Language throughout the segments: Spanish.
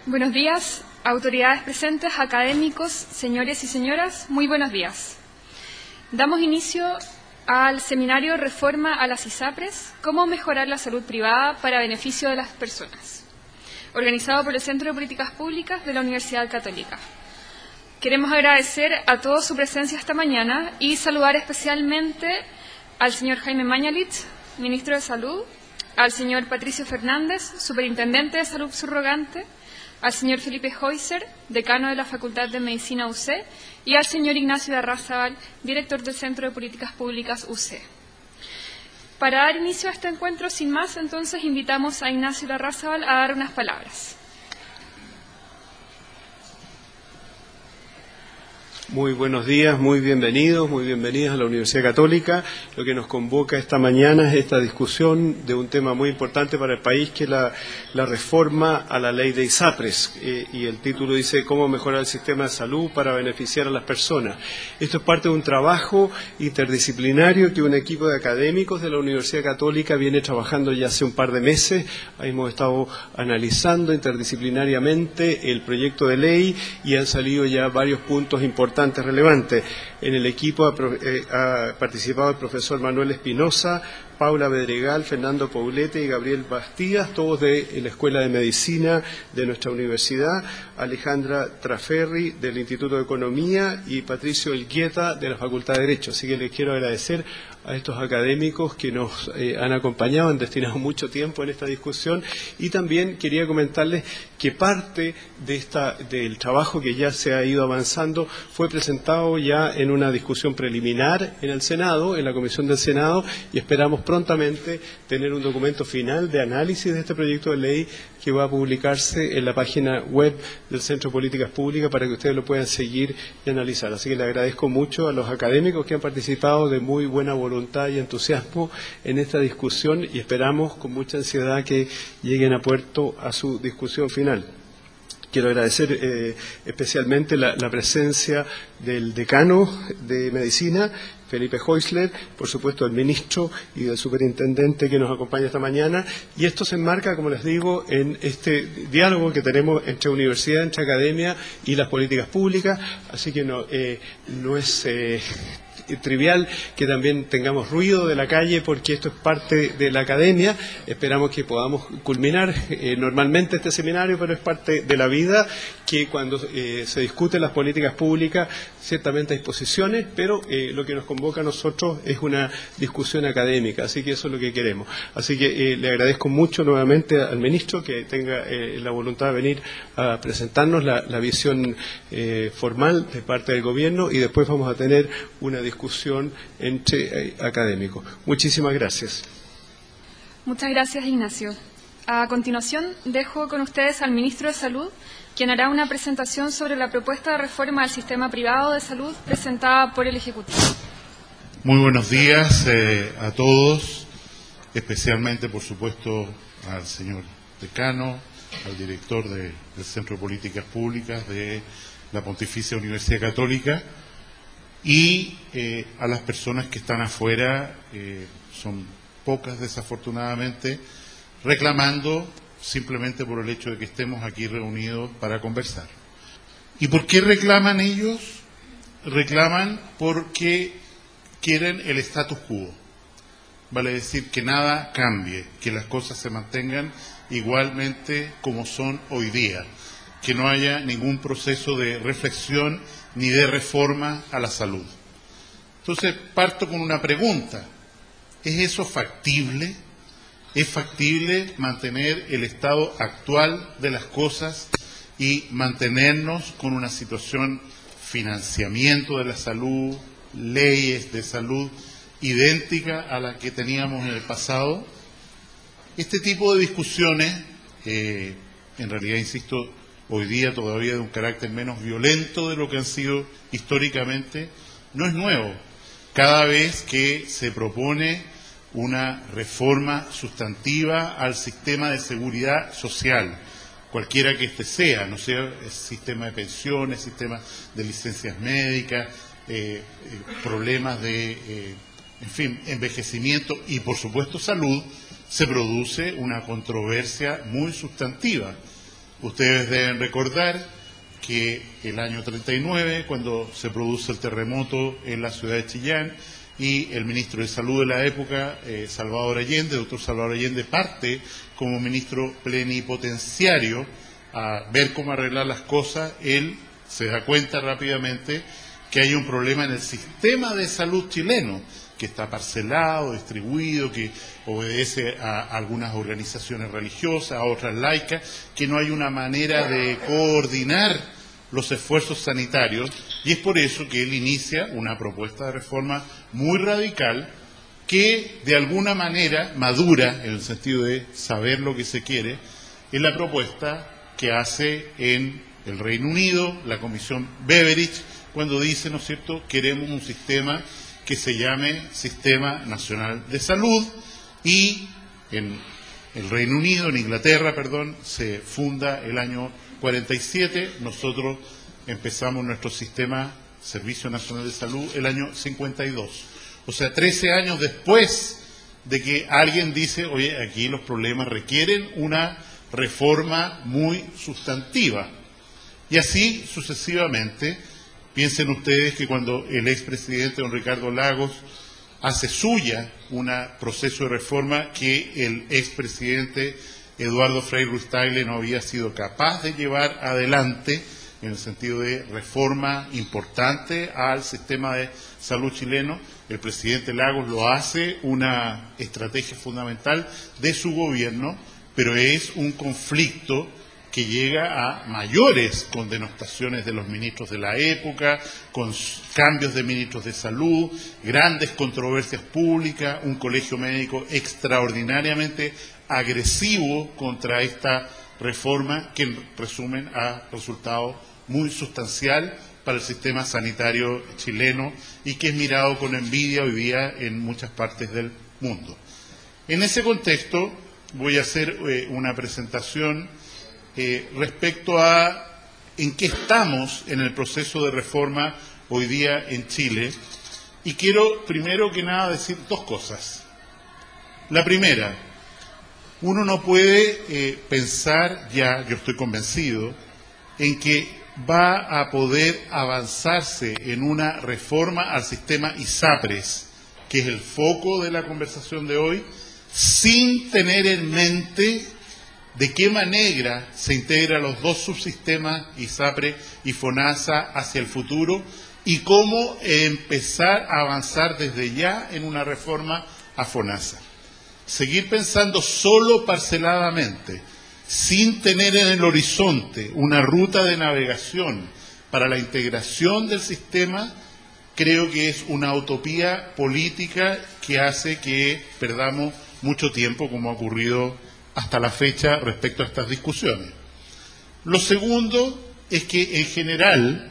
Buenos días, autoridades presentes, académicos, señores y señoras, muy buenos días. Damos inicio al seminario Reforma a las ISAPRES, cómo mejorar la salud privada para beneficio de las personas, organizado por el Centro de Políticas Públicas de la Universidad Católica. Queremos agradecer a todos su presencia esta mañana y saludar especialmente al señor Jaime Mañalich, ministro de Salud, al señor Patricio Fernández, superintendente de Salud subrogante, al señor Felipe Heuser, decano de la Facultad de Medicina UC, y al señor Ignacio Larrazábal, director del Centro de Políticas Públicas UC. Para dar inicio a este encuentro, sin más, entonces invitamos a Ignacio Larrazábal a dar unas palabras. Muy buenos días, muy bienvenidos, muy bienvenidas a la Universidad Católica. Lo que nos convoca esta mañana es esta discusión de un tema muy importante para el país, que es la reforma a la ley de ISAPRES. Y el título dice cómo mejorar el sistema de salud para beneficiar a las personas. Esto es parte de un trabajo interdisciplinario que un equipo de académicos de la Universidad Católica viene trabajando ya hace un par de meses. Hemos estado analizando interdisciplinariamente el proyecto de ley y han salido ya varios puntos importantes relevante. En el equipo ha participado el profesor Manuel Espinosa, Paula Bedregal, Fernando Poblete y Gabriel Bastidas, todos de la Escuela de Medicina de nuestra universidad, Alejandra Traferri del Instituto de Economía y Patricio Elgueta de la Facultad de Derecho. Así que les quiero agradecer a estos académicos que nos han acompañado, han destinado mucho tiempo en esta discusión, y también quería comentarles que parte del trabajo que ya se ha ido avanzando fue presentado ya en una discusión preliminar en el Senado, en la Comisión del Senado, y esperamos prontamente tener un documento final de análisis de este proyecto de ley que va a publicarse en la página web del Centro de Políticas Públicas para que ustedes lo puedan seguir y analizar. Así que le agradezco mucho a los académicos que han participado de muy buena voluntad y entusiasmo en esta discusión, y esperamos con mucha ansiedad que lleguen a puerto a su discusión final. Quiero agradecer especialmente la presencia del decano de Medicina, Felipe Heuser, por supuesto el ministro y del superintendente que nos acompaña esta mañana, y esto se enmarca, como les digo, en este diálogo que tenemos entre universidad, entre academia y las políticas públicas, así que no es trivial que también tengamos ruido de la calle, porque esto es parte de la academia. Esperamos que podamos culminar normalmente este seminario, pero es parte de la vida, que cuando se discuten las políticas públicas ciertamente hay posiciones, pero lo que nos convoca a nosotros es una discusión académica, así que eso es lo que queremos. Así que le agradezco mucho nuevamente al ministro que tenga la voluntad de venir a presentarnos la visión formal de parte del gobierno, y después vamos a tener una discusión entre académicos. Muchísimas gracias. Muchas gracias, Ignacio. A continuación, dejo con ustedes al ministro de Salud, quien hará una presentación sobre la propuesta de reforma del sistema privado de salud presentada por el Ejecutivo. Muy buenos días a todos, especialmente, por supuesto, al señor decano, al director del Centro de Políticas Públicas de la Pontificia Universidad Católica, y a las personas que están afuera, son pocas desafortunadamente, reclamando simplemente por el hecho de que estemos aquí reunidos para conversar. ¿Y por qué reclaman ellos? Reclaman porque quieren el status quo, vale decir que nada cambie, que las cosas se mantengan igualmente como son hoy día, que no haya ningún proceso de reflexión ni de reforma a la salud. Entonces parto con una pregunta: ¿es eso factible? ¿Es factible mantener el estado actual de las cosas y mantenernos con una situación, financiamiento de la salud, leyes de salud idéntica a la que teníamos en el pasado? Este tipo de discusiones, en realidad, insisto, hoy día todavía de un carácter menos violento de lo que han sido históricamente, no es nuevo. Cada vez que se propone una reforma sustantiva al sistema de seguridad social, cualquiera que éste sea, no sea el sistema de pensiones, sistema de licencias médicas, problemas de, envejecimiento y, por supuesto, salud, se produce una controversia muy sustantiva. Ustedes deben recordar que el año 39, cuando se produce el terremoto en la ciudad de Chillán, y el ministro de Salud de la época, Salvador Allende, doctor Salvador Allende, parte como ministro plenipotenciario a ver cómo arreglar las cosas. Él se da cuenta rápidamente que hay un problema en el sistema de salud chileno, que está parcelado, distribuido, que obedece a algunas organizaciones religiosas, a otras laicas, que no hay una manera de coordinar los esfuerzos sanitarios, y es por eso que él inicia una propuesta de reforma muy radical que de alguna manera madura, en el sentido de saber lo que se quiere, es la propuesta que hace en el Reino Unido la Comisión Beveridge, cuando dice, ¿no es cierto?, queremos un sistema que se llame Sistema Nacional de Salud, y en el Reino Unido, en Inglaterra, perdón, se funda el año 47, nosotros empezamos nuestro sistema Servicio Nacional de Salud el año 52. O sea, 13 años después de que alguien dice, oye, aquí los problemas requieren una reforma muy sustantiva. Y así sucesivamente. Piensen ustedes que cuando el expresidente don Ricardo Lagos hace suya un proceso de reforma que el expresidente Eduardo Frei Ruiz-Tagle no había sido capaz de llevar adelante, en el sentido de reforma importante al sistema de salud chileno, el presidente Lagos lo hace una estrategia fundamental de su gobierno, pero es un conflicto que llega a mayores con denostaciones de los ministros de la época, con cambios de ministros de salud, grandes controversias públicas, un colegio médico extraordinariamente agresivo contra esta reforma que en resumen ha resultado muy sustancial para el sistema sanitario chileno y que es mirado con envidia hoy día en muchas partes del mundo. En ese contexto voy a hacer una presentación respecto a en qué estamos en el proceso de reforma hoy día en Chile, y quiero primero que nada decir dos cosas. La primera, uno no puede pensar ya, yo estoy convencido, en que va a poder avanzarse en una reforma al sistema ISAPRES, que es el foco de la conversación de hoy, sin tener en mente de qué manera se integran los dos subsistemas, ISAPRE y FONASA, hacia el futuro, y cómo empezar a avanzar desde ya en una reforma a FONASA. Seguir pensando solo parceladamente, sin tener en el horizonte una ruta de navegación para la integración del sistema, creo que es una utopía política que hace que perdamos mucho tiempo, como ha ocurrido hasta la fecha respecto a estas discusiones. Lo segundo es que en general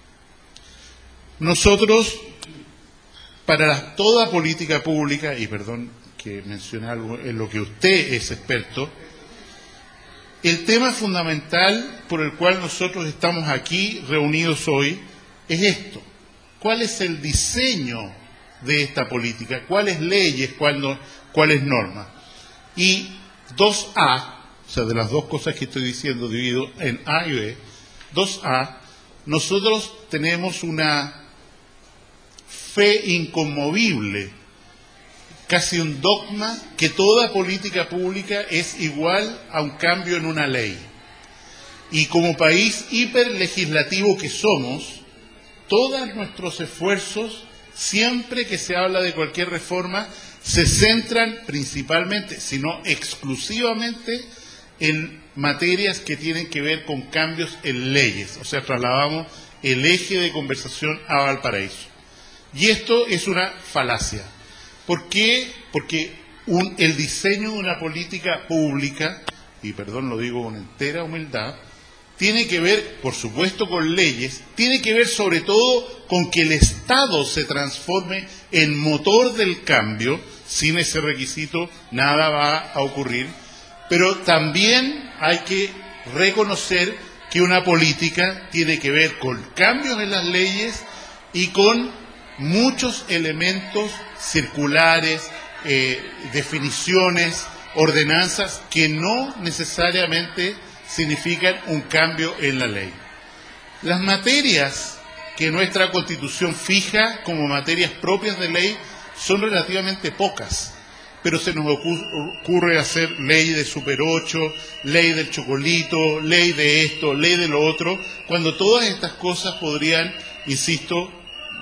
nosotros, para toda política pública, y perdón que mencione algo en lo que usted es experto, el tema fundamental por el cual nosotros estamos aquí reunidos hoy es esto: ¿cuál es el diseño de esta política? ¿Cuáles leyes? ¿Cuáles normas? Y 2A, o sea, de las dos cosas que estoy diciendo dividido en A y B, 2A, nosotros tenemos una fe inconmovible, casi un dogma, que toda política pública es igual a un cambio en una ley. Y como país hiperlegislativo que somos, todos nuestros esfuerzos, siempre que se habla de cualquier reforma, se centran principalmente, si no exclusivamente, en materias que tienen que ver con cambios en leyes. O sea, trasladamos el eje de conversación a Valparaíso. Y esto es una falacia. ¿Por qué? Porque el diseño de una política pública, y perdón, lo digo con entera humildad, tiene que ver, por supuesto, con leyes, tiene que ver sobre todo con que el Estado se transforme en motor del cambio. Sin ese requisito nada va a ocurrir, pero también hay que reconocer que una política tiene que ver con cambios en las leyes y con muchos elementos circulares, definiciones, ordenanzas que no necesariamente significan un cambio en la ley. Las materias que nuestra Constitución fija como materias propias de ley son relativamente pocas, pero se nos ocurre hacer ley de Super 8, ley del chocolito, ley de esto, ley de lo otro, cuando todas estas cosas podrían, insisto,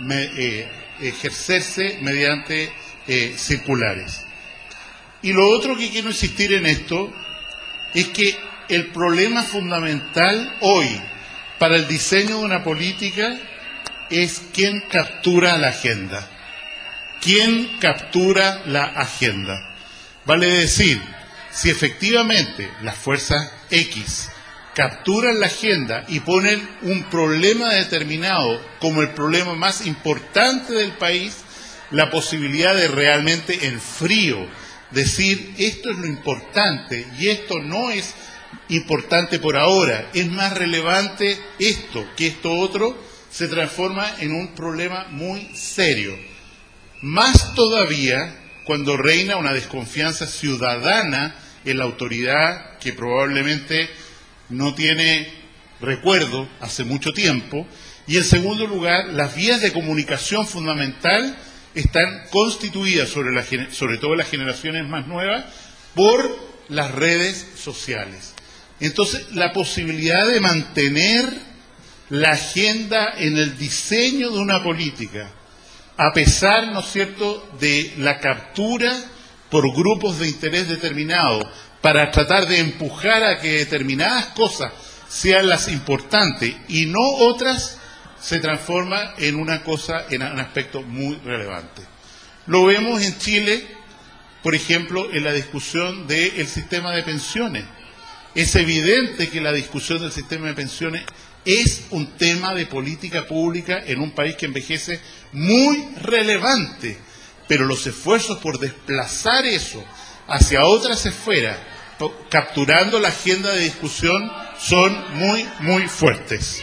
ejercerse mediante circulares. Y lo otro que quiero insistir en esto es que el problema fundamental hoy para el diseño de una política es quién captura la agenda. ¿Quién captura la agenda? Vale decir, si efectivamente las fuerzas X capturan la agenda y ponen un problema determinado como el problema más importante del país, la posibilidad de realmente en frío decir esto es lo importante y esto no es importante por ahora, es más relevante esto que esto otro, se transforma en un problema muy serio. Más todavía cuando reina una desconfianza ciudadana en la autoridad que probablemente no tiene recuerdo hace mucho tiempo, y en segundo lugar, las vías de comunicación fundamental están constituidas, sobre todo las generaciones más nuevas, por las redes sociales. Entonces, la posibilidad de mantener la agenda en el diseño de una política, a pesar, ¿no es cierto?, de la captura por grupos de interés determinados, para tratar de empujar a que determinadas cosas sean las importantes y no otras, se transforma en una cosa, en un aspecto muy relevante. Lo vemos en Chile, por ejemplo, en la discusión del sistema de pensiones. Es evidente que la discusión del sistema de pensiones es un tema de política pública en un país que envejece muy relevante, pero los esfuerzos por desplazar eso hacia otras esferas, capturando la agenda de discusión, son muy, muy fuertes.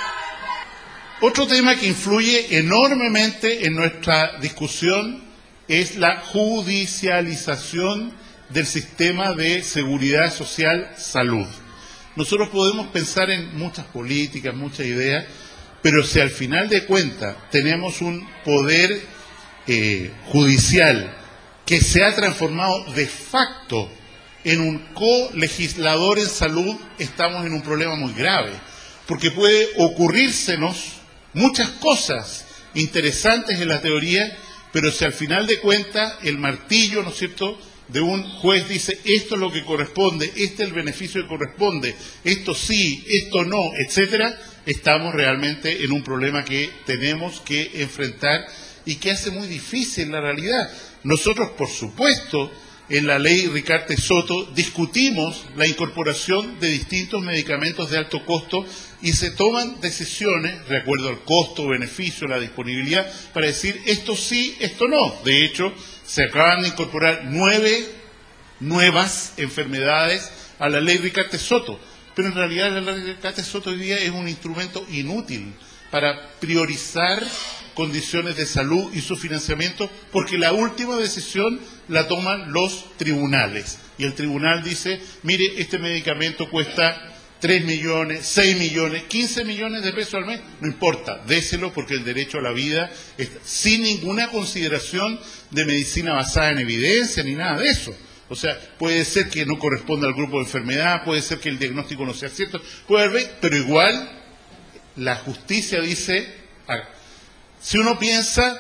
Otro tema que influye enormemente en nuestra discusión es la judicialización del sistema de seguridad social, salud. Nosotros podemos pensar en muchas políticas, muchas ideas, pero si al final de cuentas tenemos un poder judicial que se ha transformado de facto en un colegislador en salud, estamos en un problema muy grave, porque puede ocurrírsenos muchas cosas interesantes en la teoría, pero si al final de cuentas el martillo, ¿no es cierto?, de un juez dice esto es lo que corresponde, este es el beneficio que corresponde, esto sí, esto no, etcétera, estamos realmente en un problema que tenemos que enfrentar y que hace muy difícil la realidad. Nosotros, por supuesto, en la ley Ricarte-Soto discutimos la incorporación de distintos medicamentos de alto costo y se toman decisiones, de acuerdo al costo, beneficio, la disponibilidad, para decir esto sí, esto no. De hecho, se acaban de incorporar 9 nuevas enfermedades a la ley Ricarte-Soto, pero en realidad la ley Ricarte-Soto hoy día es un instrumento inútil para priorizar condiciones de salud y su financiamiento, porque la última decisión la toman los tribunales. Y el tribunal dice, mire, este medicamento cuesta 3 millones, 6 millones, 15 millones de pesos al mes, no importa, déselo porque el derecho a la vida está sin ninguna consideración de medicina basada en evidencia ni nada de eso. O sea, puede ser que no corresponda al grupo de enfermedad, puede ser que el diagnóstico no sea cierto, puede haber, pero igual la justicia dice, si uno piensa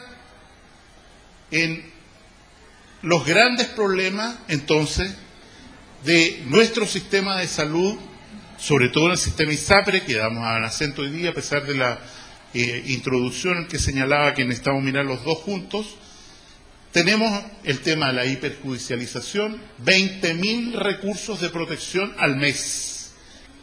en los grandes problemas, entonces, de nuestro sistema de salud, sobre todo en el sistema ISAPRE, que damos al acento hoy día, a pesar de la introducción en que señalaba que necesitamos mirar los dos juntos, tenemos el tema de la hiperjudicialización, 20.000 recursos de protección al mes,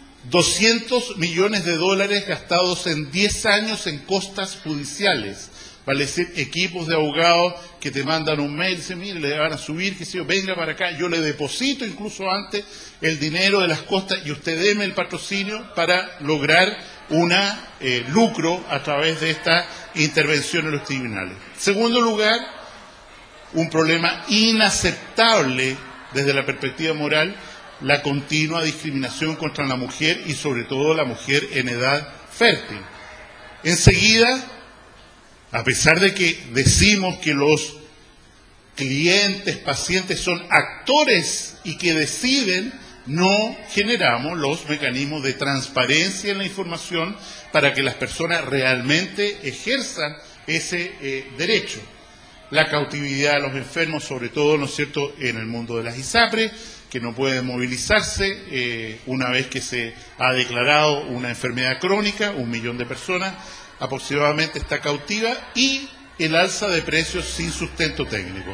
200 millones de dólares gastados en 10 años en costas judiciales, vale decir, equipos de abogados que te mandan un mail, dicen, mire, le van a subir, que si yo, venga para acá, yo le deposito incluso antes el dinero de las costas y usted deme el patrocinio para lograr un lucro a través de esta intervención en los tribunales. En segundo lugar, un problema inaceptable desde la perspectiva moral la continua discriminación contra la mujer y sobre todo la mujer en edad fértil. Enseguida, a pesar de que decimos que los clientes, pacientes son actores y que deciden, no generamos los mecanismos de transparencia en la información para que las personas realmente ejerzan ese derecho. La cautividad de los enfermos, sobre todo, ¿no es cierto?, en el mundo de las ISAPRES, que no pueden movilizarse una vez que se ha declarado una enfermedad crónica, 1 millón de personas aproximadamente está cautiva, y el alza de precios sin sustento técnico.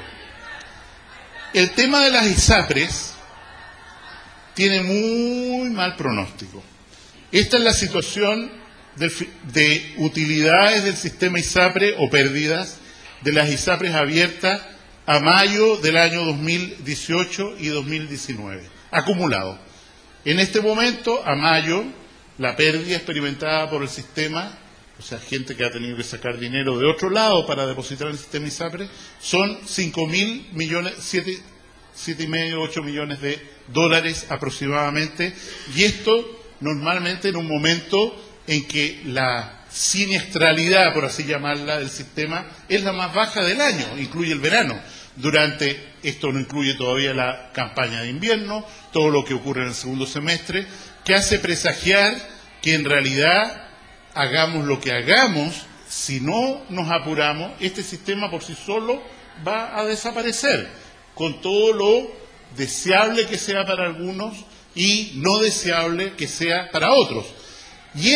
El tema de las ISAPRES tiene muy mal pronóstico. Esta es la situación de utilidades del sistema ISAPRE o pérdidas de las ISAPRES abiertas a mayo del año 2018 y 2019, acumulado. En este momento, a mayo, la pérdida experimentada por el sistema, o sea, gente que ha tenido que sacar dinero de otro lado para depositar en el sistema ISAPRE, son 5.000 millones, 7,5, 8 millones de dólares aproximadamente, y esto normalmente en un momento en que la siniestralidad, por así llamarla, del sistema es la más baja del año, incluye el verano. Esto no incluye todavía la campaña de invierno, todo lo que ocurre en el segundo semestre, que hace presagiar que en realidad, hagamos lo que hagamos, si no nos apuramos, este sistema por sí solo va a desaparecer, con todo lo deseable que sea para algunos y no deseable que sea para otros. Y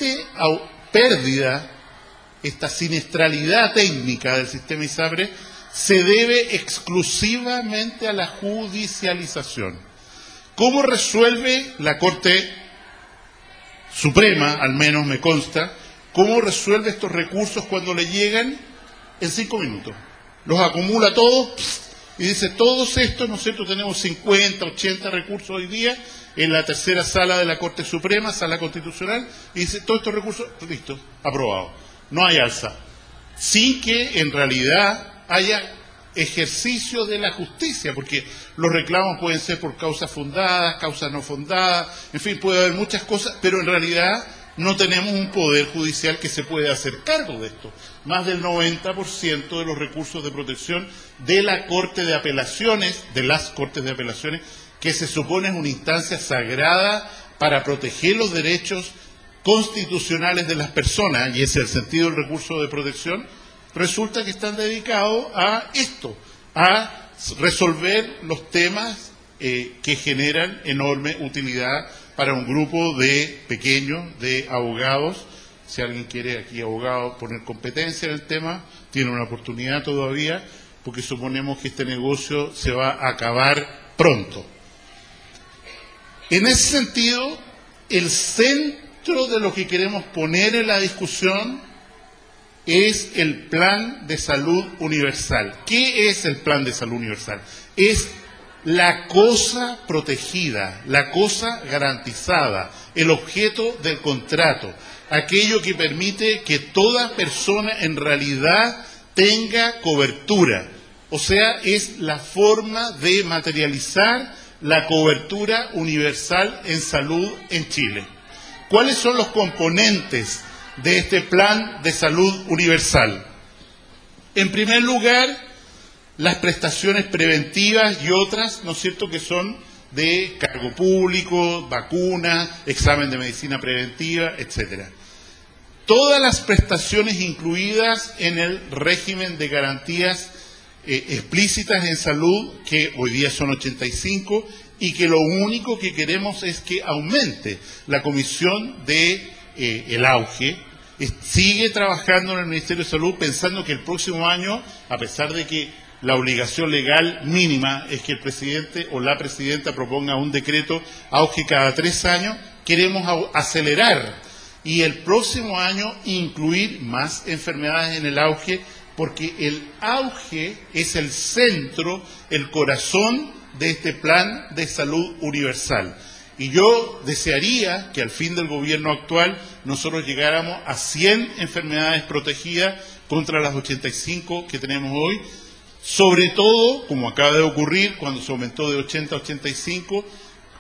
pérdida, esta siniestralidad técnica del sistema ISAPRE, se debe exclusivamente a la judicialización. ¿Cómo resuelve la Corte Suprema, al menos me consta, cómo resuelve estos recursos cuando le llegan? En 5 minutos. Los acumula todos y dice, todos estos, ¿no es cierto?, tenemos 50, 80 recursos hoy día en la tercera sala de la Corte Suprema, sala constitucional, y dice, todos estos recursos, listo, aprobado. No hay alza. Sin que en realidad haya ejercicio de la justicia, porque los reclamos pueden ser por causas fundadas, causas no fundadas, en fin, puede haber muchas cosas, pero en realidad no tenemos un poder judicial que se pueda hacer cargo de esto. Más del 90% de los recursos de protección de la Corte de Apelaciones, de las Cortes de Apelaciones, que se supone es una instancia sagrada para proteger los derechos constitucionales de las personas, y ese es el sentido del recurso de protección, resulta que están dedicados a esto, a resolver los temas que generan enorme utilidad para un grupo de pequeños, de abogados. Si alguien quiere aquí, abogado, poner competencia en el tema, tiene una oportunidad todavía, porque suponemos que este negocio se va a acabar pronto. En ese sentido, el centro de lo que queremos poner en la discusión es el Plan de Salud Universal. ¿Qué es el Plan de Salud Universal? Es la cosa protegida, la cosa garantizada, el objeto del contrato, aquello que permite que toda persona en realidad tenga cobertura. O sea, es la forma de materializar la cobertura universal en salud en Chile. ¿Cuáles son los componentes de este Plan de Salud Universal? En primer lugar, las prestaciones preventivas y otras, ¿no es cierto?, que son de cargo público, vacuna, examen de medicina preventiva, etcétera. Todas las prestaciones incluidas en el régimen de garantías explícitas en salud, que hoy día son 85, y que lo único que queremos es que aumente. La Comisión de el Auge sigue trabajando en el Ministerio de Salud pensando que el próximo año, a pesar de que la obligación legal mínima es que el presidente o la presidenta proponga un decreto auge cada 3 años, queremos acelerar y el próximo año incluir más enfermedades en el auge, porque el auge es el centro, el corazón de este Plan de Salud Universal. Y yo desearía que al fin del gobierno actual nosotros llegáramos a 100 enfermedades protegidas contra las 85 que tenemos hoy, sobre todo, como acaba de ocurrir, cuando se aumentó de 80 a 85,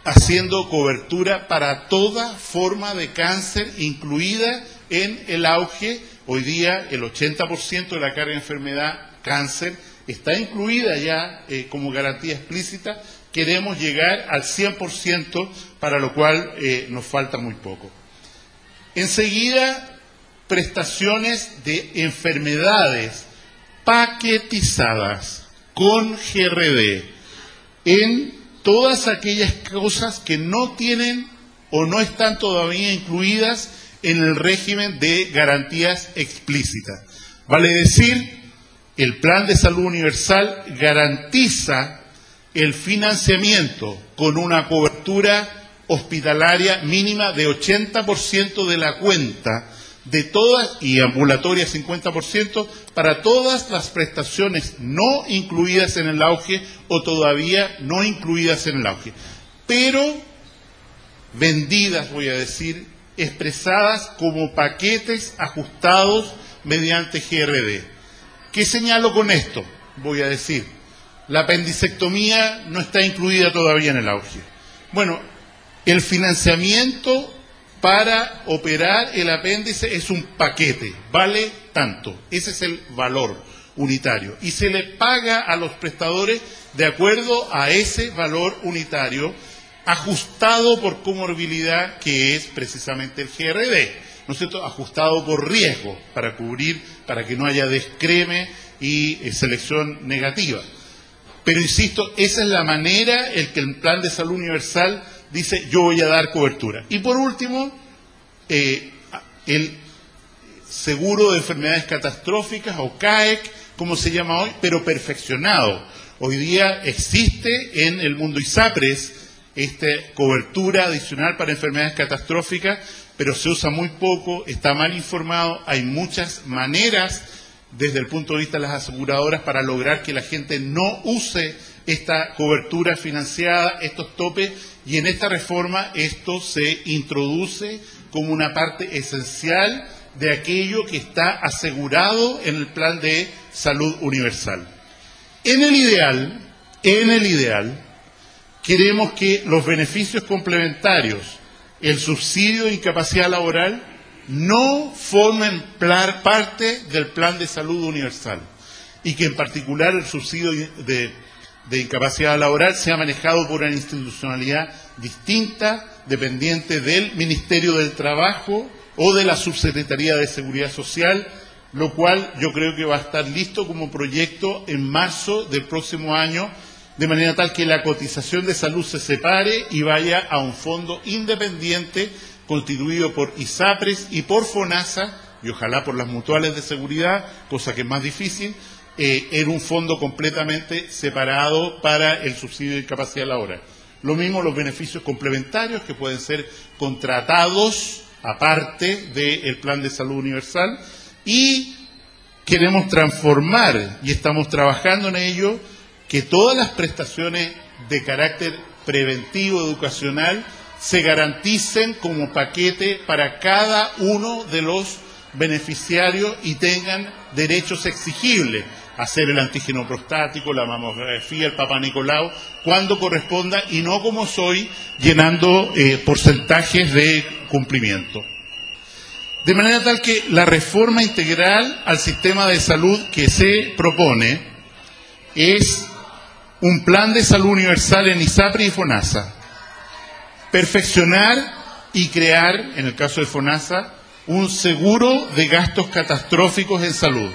haciendo cobertura para toda forma de cáncer, incluida en el auge. Hoy día el 80% de la carga de enfermedad cáncer está incluida ya como garantía explícita. Queremos llegar al 100%, para lo cual nos falta muy poco. Enseguida, prestaciones de enfermedades paquetizadas con GRD en todas aquellas cosas que no tienen o no están todavía incluidas en el régimen de garantías explícitas. Vale decir, el Plan de Salud Universal garantiza el financiamiento con una cobertura hospitalaria mínima de 80% de la cuenta de todas, y ambulatoria 50%, para todas las prestaciones no incluidas en el auge o todavía no incluidas en el auge, pero vendidas, voy a decir, expresadas como paquetes ajustados mediante GRD. ¿Qué señalo con esto? Voy a decir, la apendicectomía no está incluida todavía en el auge. Bueno, el financiamiento para operar el apéndice es un paquete, vale tanto, ese es el valor unitario, y se le paga a los prestadores de acuerdo a ese valor unitario, ajustado por comorbilidad, que es precisamente el GRD, ¿no es cierto?, ajustado por riesgo, para cubrir, para que no haya descreme y selección negativa. Pero insisto, esa es la manera en que el Plan de Salud Universal dice: yo voy a dar cobertura. Y por último, el seguro de enfermedades catastróficas, o CAEC, como se llama hoy, pero perfeccionado. Hoy día existe en el mundo ISAPRES esta cobertura adicional para enfermedades catastróficas, pero se usa muy poco, está mal informado. Hay muchas maneras desde el punto de vista de las aseguradoras para lograr que la gente no use esta cobertura financiada, estos topes, y en esta reforma esto se introduce como una parte esencial de aquello que está asegurado en el Plan de Salud Universal. En el ideal, queremos que los beneficios complementarios, el subsidio de incapacidad laboral, no formen parte del Plan de Salud Universal, y que en particular el subsidio de incapacidad laboral sea manejado por una institucionalidad distinta, dependiente del Ministerio del Trabajo o de la Subsecretaría de Seguridad Social, lo cual yo creo que va a estar listo como proyecto en marzo del próximo año, de manera tal que la cotización de salud se separe y vaya a un fondo independiente constituido por ISAPRES y por FONASA, y ojalá por las mutuales de seguridad, cosa que es más difícil, en un fondo completamente separado para el subsidio de incapacidad laboral. Lo mismo los beneficios complementarios, que pueden ser contratados aparte del Plan de Salud Universal, y queremos transformar, y estamos trabajando en ello, que todas las prestaciones de carácter preventivo, educacional, se garanticen como paquete para cada uno de los beneficiarios y tengan derechos exigibles: hacer el antígeno prostático, la mamografía, el Papá Nicolau, cuando corresponda, y no como soy, llenando porcentajes de cumplimiento. De manera tal que la reforma integral al sistema de salud que se propone es un plan de salud universal en ISAPRE y FONASA, perfeccionar y crear, en el caso de FONASA, un seguro de gastos catastróficos en salud,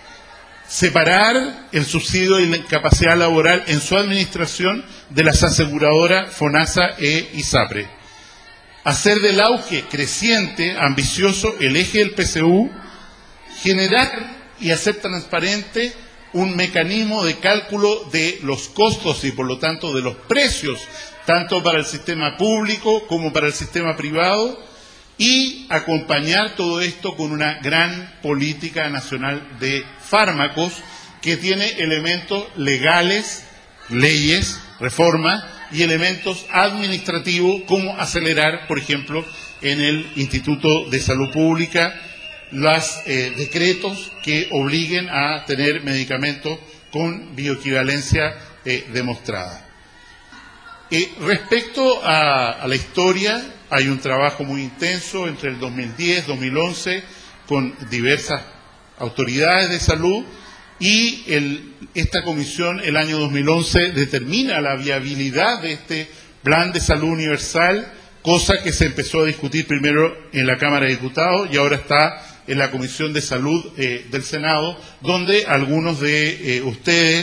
separar el subsidio de incapacidad laboral en su administración de las aseguradoras FONASA e ISAPRE, hacer del auge creciente, ambicioso, el eje del PCU, generar y hacer transparente un mecanismo de cálculo de los costos y por lo tanto de los precios, tanto para el sistema público como para el sistema privado, y acompañar todo esto con una gran política nacional de fármacos que tiene elementos legales, leyes, reforma, y elementos administrativos como acelerar, por ejemplo, en el Instituto de Salud Pública, los decretos que obliguen a tener medicamentos con bioequivalencia demostrada. Respecto a la historia, hay un trabajo muy intenso entre el 2010, 2011, con diversas autoridades de salud, y esta comisión el año 2011 determina la viabilidad de este plan de salud universal, cosa que se empezó a discutir primero en la Cámara de Diputados y ahora está en la Comisión de Salud del Senado, donde algunos de ustedes,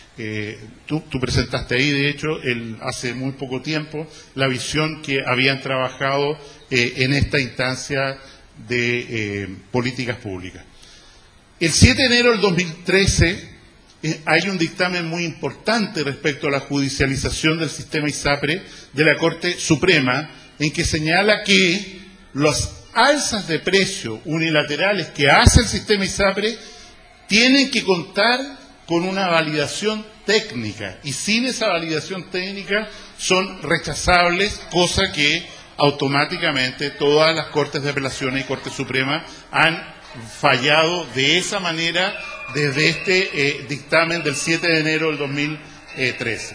tú presentaste ahí, de hecho, hace muy poco tiempo, la visión que habían trabajado en esta instancia de políticas públicas. El 7 de enero del 2013 hay un dictamen muy importante respecto a la judicialización del sistema ISAPRE de la Corte Suprema, en que señala que las alzas de precio unilaterales que hace el sistema ISAPRE tienen que contar con una validación técnica, y sin esa validación técnica son rechazables, cosa que automáticamente todas las Cortes de Apelaciones y Corte Suprema han fallado de esa manera desde este dictamen del 7 de enero del 2013.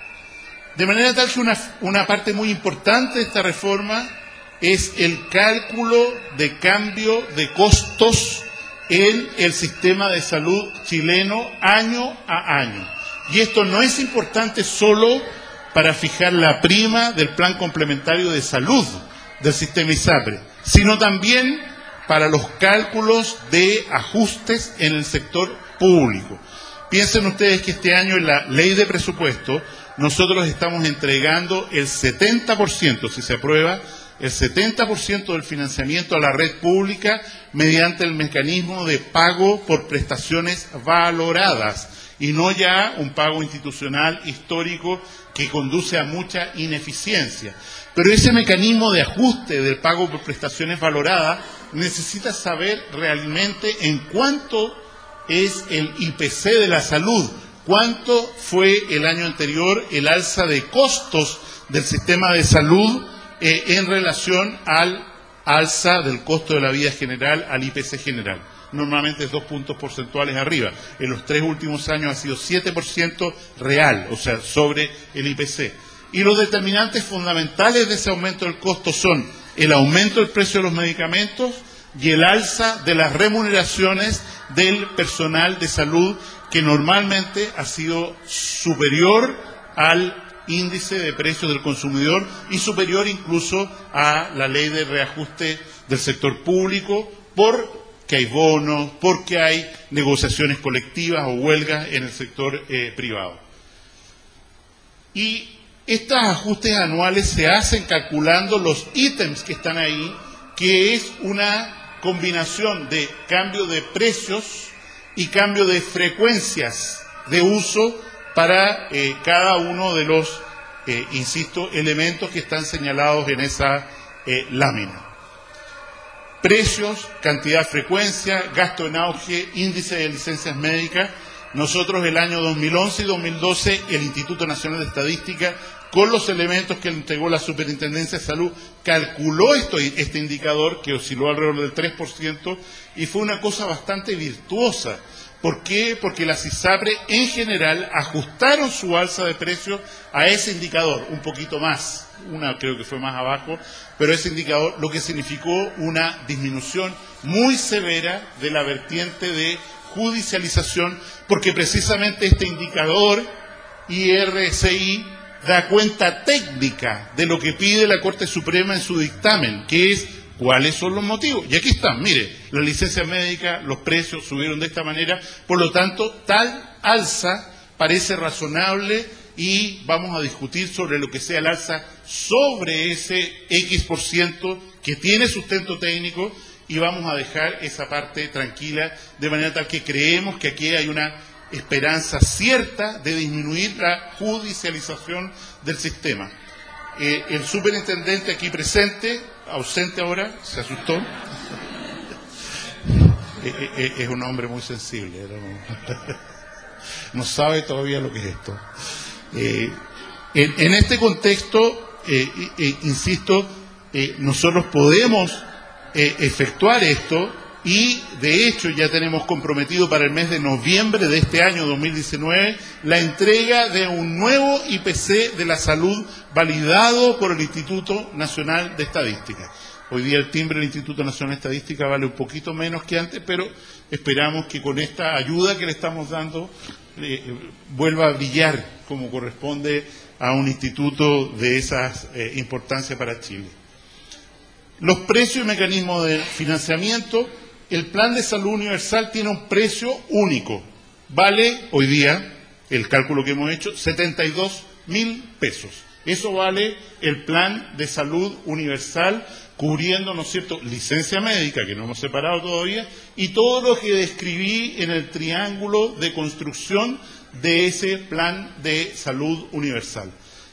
De manera tal que una parte muy importante de esta reforma es el cálculo de cambio de costos en el sistema de salud chileno año a año. Y esto no es importante solo para fijar la prima del plan complementario de salud del sistema ISAPRE, sino también para los cálculos de ajustes en el sector público. Piensen ustedes que este año en la ley de presupuesto nosotros estamos entregando el 70%, si se aprueba, el 70% del financiamiento a la red pública mediante el mecanismo de pago por prestaciones valoradas y no ya un pago institucional histórico que conduce a mucha ineficiencia. Pero ese mecanismo de ajuste del pago por prestaciones valoradas necesita saber realmente en cuánto es el IPC de la salud, cuánto fue el año anterior el alza de costos del sistema de salud en relación al alza del costo de la vida general al IPC general. Normalmente es 2 puntos porcentuales arriba. En los 3 últimos años ha sido 7% real, o sea, sobre el IPC. Y los determinantes fundamentales de ese aumento del costo son el aumento del precio de los medicamentos y el alza de las remuneraciones del personal de salud, que normalmente ha sido superior al índice de precios del consumidor y superior incluso a la ley de reajuste del sector público, porque hay bonos, porque hay negociaciones colectivas o huelgas en el sector privado. Y estos ajustes anuales se hacen calculando los ítems que están ahí, que es una combinación de cambio de precios y cambio de frecuencias de uso para cada uno de los, insisto, elementos que están señalados en esa lámina. Precios, cantidad, frecuencia, gasto en auge, índice de licencias médicas. Nosotros el año 2011 y 2012, el Instituto Nacional de Estadística, con los elementos que le entregó la Superintendencia de Salud, calculó este indicador que osciló alrededor del 3% y fue una cosa bastante virtuosa. ¿Por qué? Porque las ISAPRE en general ajustaron su alza de precios a ese indicador, un poquito más, una creo que fue más abajo, pero ese indicador lo que significó una disminución muy severa de la vertiente de judicialización, porque precisamente este indicador IRCI da cuenta técnica de lo que pide la Corte Suprema en su dictamen, que es cuáles son los motivos. Y aquí están, mire, las licencias médicas, los precios subieron de esta manera, por lo tanto, tal alza parece razonable y vamos a discutir sobre lo que sea el alza sobre ese X% que tiene sustento técnico y vamos a dejar esa parte tranquila, de manera tal que creemos que aquí hay una esperanza cierta de disminuir la judicialización del sistema. El superintendente aquí presente, ausente ahora, se asustó. Es un hombre muy sensible, no sabe todavía lo que es esto. En este contexto, insisto, nosotros podemos efectuar esto y de hecho ya tenemos comprometido para el mes de noviembre de este año 2019 la entrega de un nuevo IPC de la salud validado por el Instituto Nacional de Estadística. Hoy día el timbre del Instituto Nacional de Estadística vale un poquito menos que antes, pero esperamos que con esta ayuda que le estamos dando vuelva a brillar como corresponde a un instituto de esa importancia para Chile. Los precios y mecanismos de financiamiento. El Plan de Salud Universal tiene un precio único. Vale hoy día, el cálculo que hemos hecho, 72.000 pesos. Eso vale el Plan de Salud Universal, cubriendo, ¿no es cierto?, licencia médica, que no hemos separado todavía, y todo lo que describí en el triángulo de construcción de ese Plan de Salud Universal.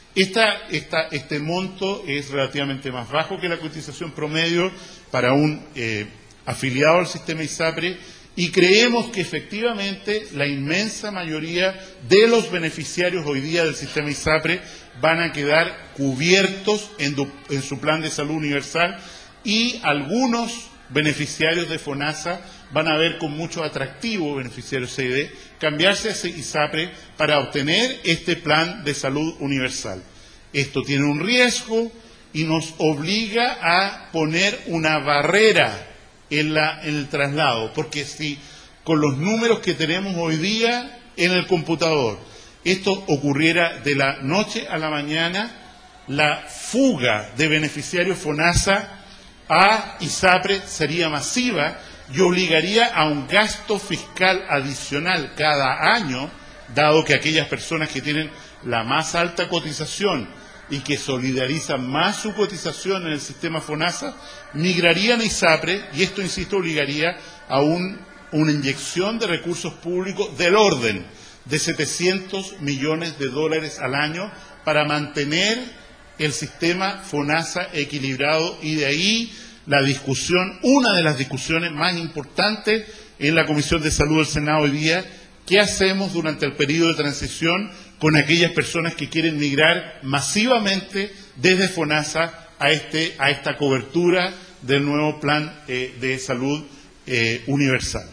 Este monto es relativamente más bajo que la cotización promedio para un afiliado al sistema ISAPRE, y creemos que efectivamente la inmensa mayoría de los beneficiarios hoy día del sistema ISAPRE van a quedar cubiertos en su plan de salud universal, y algunos beneficiarios de FONASA van a ver con mucho atractivo, beneficiarios CID, cambiarse a ese ISAPRE para obtener este plan de salud universal. Esto tiene un riesgo y nos obliga a poner una barrera en el traslado, porque si con los números que tenemos hoy día en el computador esto ocurriera de la noche a la mañana, la fuga de beneficiarios FONASA a ISAPRE sería masiva y obligaría a un gasto fiscal adicional cada año, dado que aquellas personas que tienen la más alta cotización y que solidarizan más su cotización en el sistema FONASA, migrarían a ISAPRE, y esto, insisto, obligaría a una inyección de recursos públicos del orden de $700 millones al año para mantener el sistema FONASA equilibrado, y de ahí la discusión, una de las discusiones más importantes en la Comisión de Salud del Senado hoy día: ¿qué hacemos durante el periodo de transición con aquellas personas que quieren migrar masivamente desde FONASA a esta cobertura del nuevo plan de salud universal?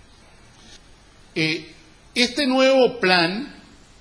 Este nuevo plan,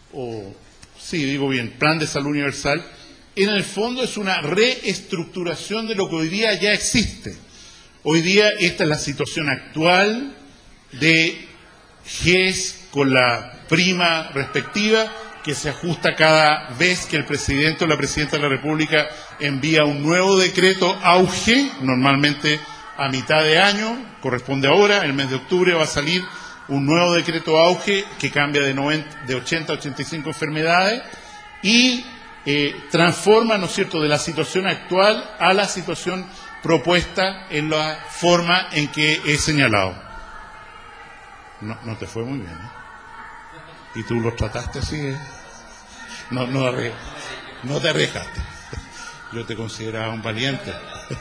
plan de salud universal, en el fondo es una reestructuración de lo que hoy día ya existe. Hoy día esta es la situación actual de GES con la prima respectiva, que se ajusta cada vez que el presidente o la presidenta de la República envía un nuevo decreto auge, normalmente a mitad de año, corresponde ahora, el mes de octubre va a salir un nuevo decreto auge que cambia de 80 a 85 enfermedades y transforma, ¿no es cierto?, de la situación actual a la situación propuesta en la forma en que he señalado. No te fue muy bien, ¿eh? Y tú los trataste así, ¿eh? No te arriesgaste. Yo te consideraba un valiente.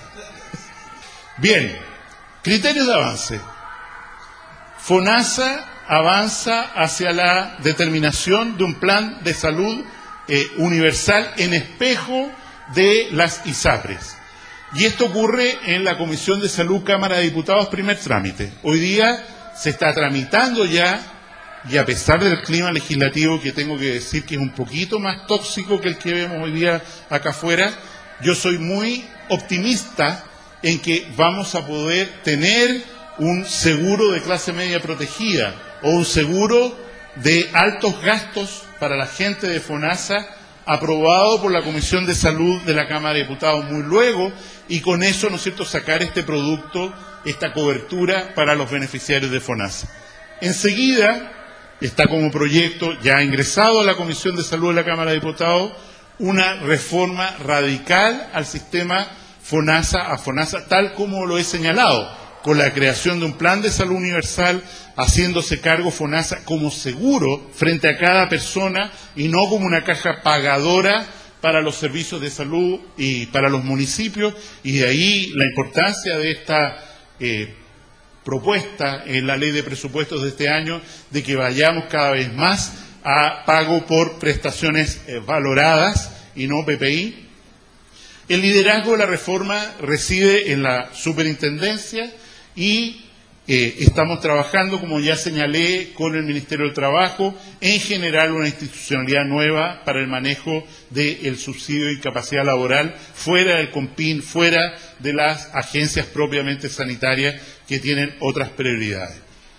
Bien, criterios de avance. FONASA avanza hacia la determinación de un plan de salud universal en espejo de las ISAPRES. Y esto ocurre en la Comisión de Salud, Cámara de Diputados, primer trámite. Hoy día se está tramitando ya, y a pesar del clima legislativo, que tengo que decir que es un poquito más tóxico que el que vemos hoy día acá afuera, yo soy muy optimista en que vamos a poder tener un seguro de clase media protegida o un seguro de altos gastos para la gente de FONASA aprobado por la Comisión de Salud de la Cámara de Diputados muy luego, y con eso, ¿no es cierto?, sacar este producto, esta cobertura para los beneficiarios de FONASA. Enseguida está como proyecto ya ingresado a la Comisión de Salud de la Cámara de Diputados una reforma radical al sistema FONASA, tal como lo he señalado, con la creación de un plan de salud universal, haciéndose cargo FONASA como seguro frente a cada persona y no como una caja pagadora para los servicios de salud y para los municipios, y de ahí la importancia de esta propuesta en la ley de presupuestos de este año, de que vayamos cada vez más a pago por prestaciones valoradas y no PPI. El liderazgo de la reforma reside en la superintendencia y Estamos trabajando, como ya señalé, con el Ministerio del Trabajo, en general una institucionalidad nueva para el manejo del subsidio de incapacidad laboral, fuera del CONPIN, fuera de las agencias propiamente sanitarias que tienen otras prioridades.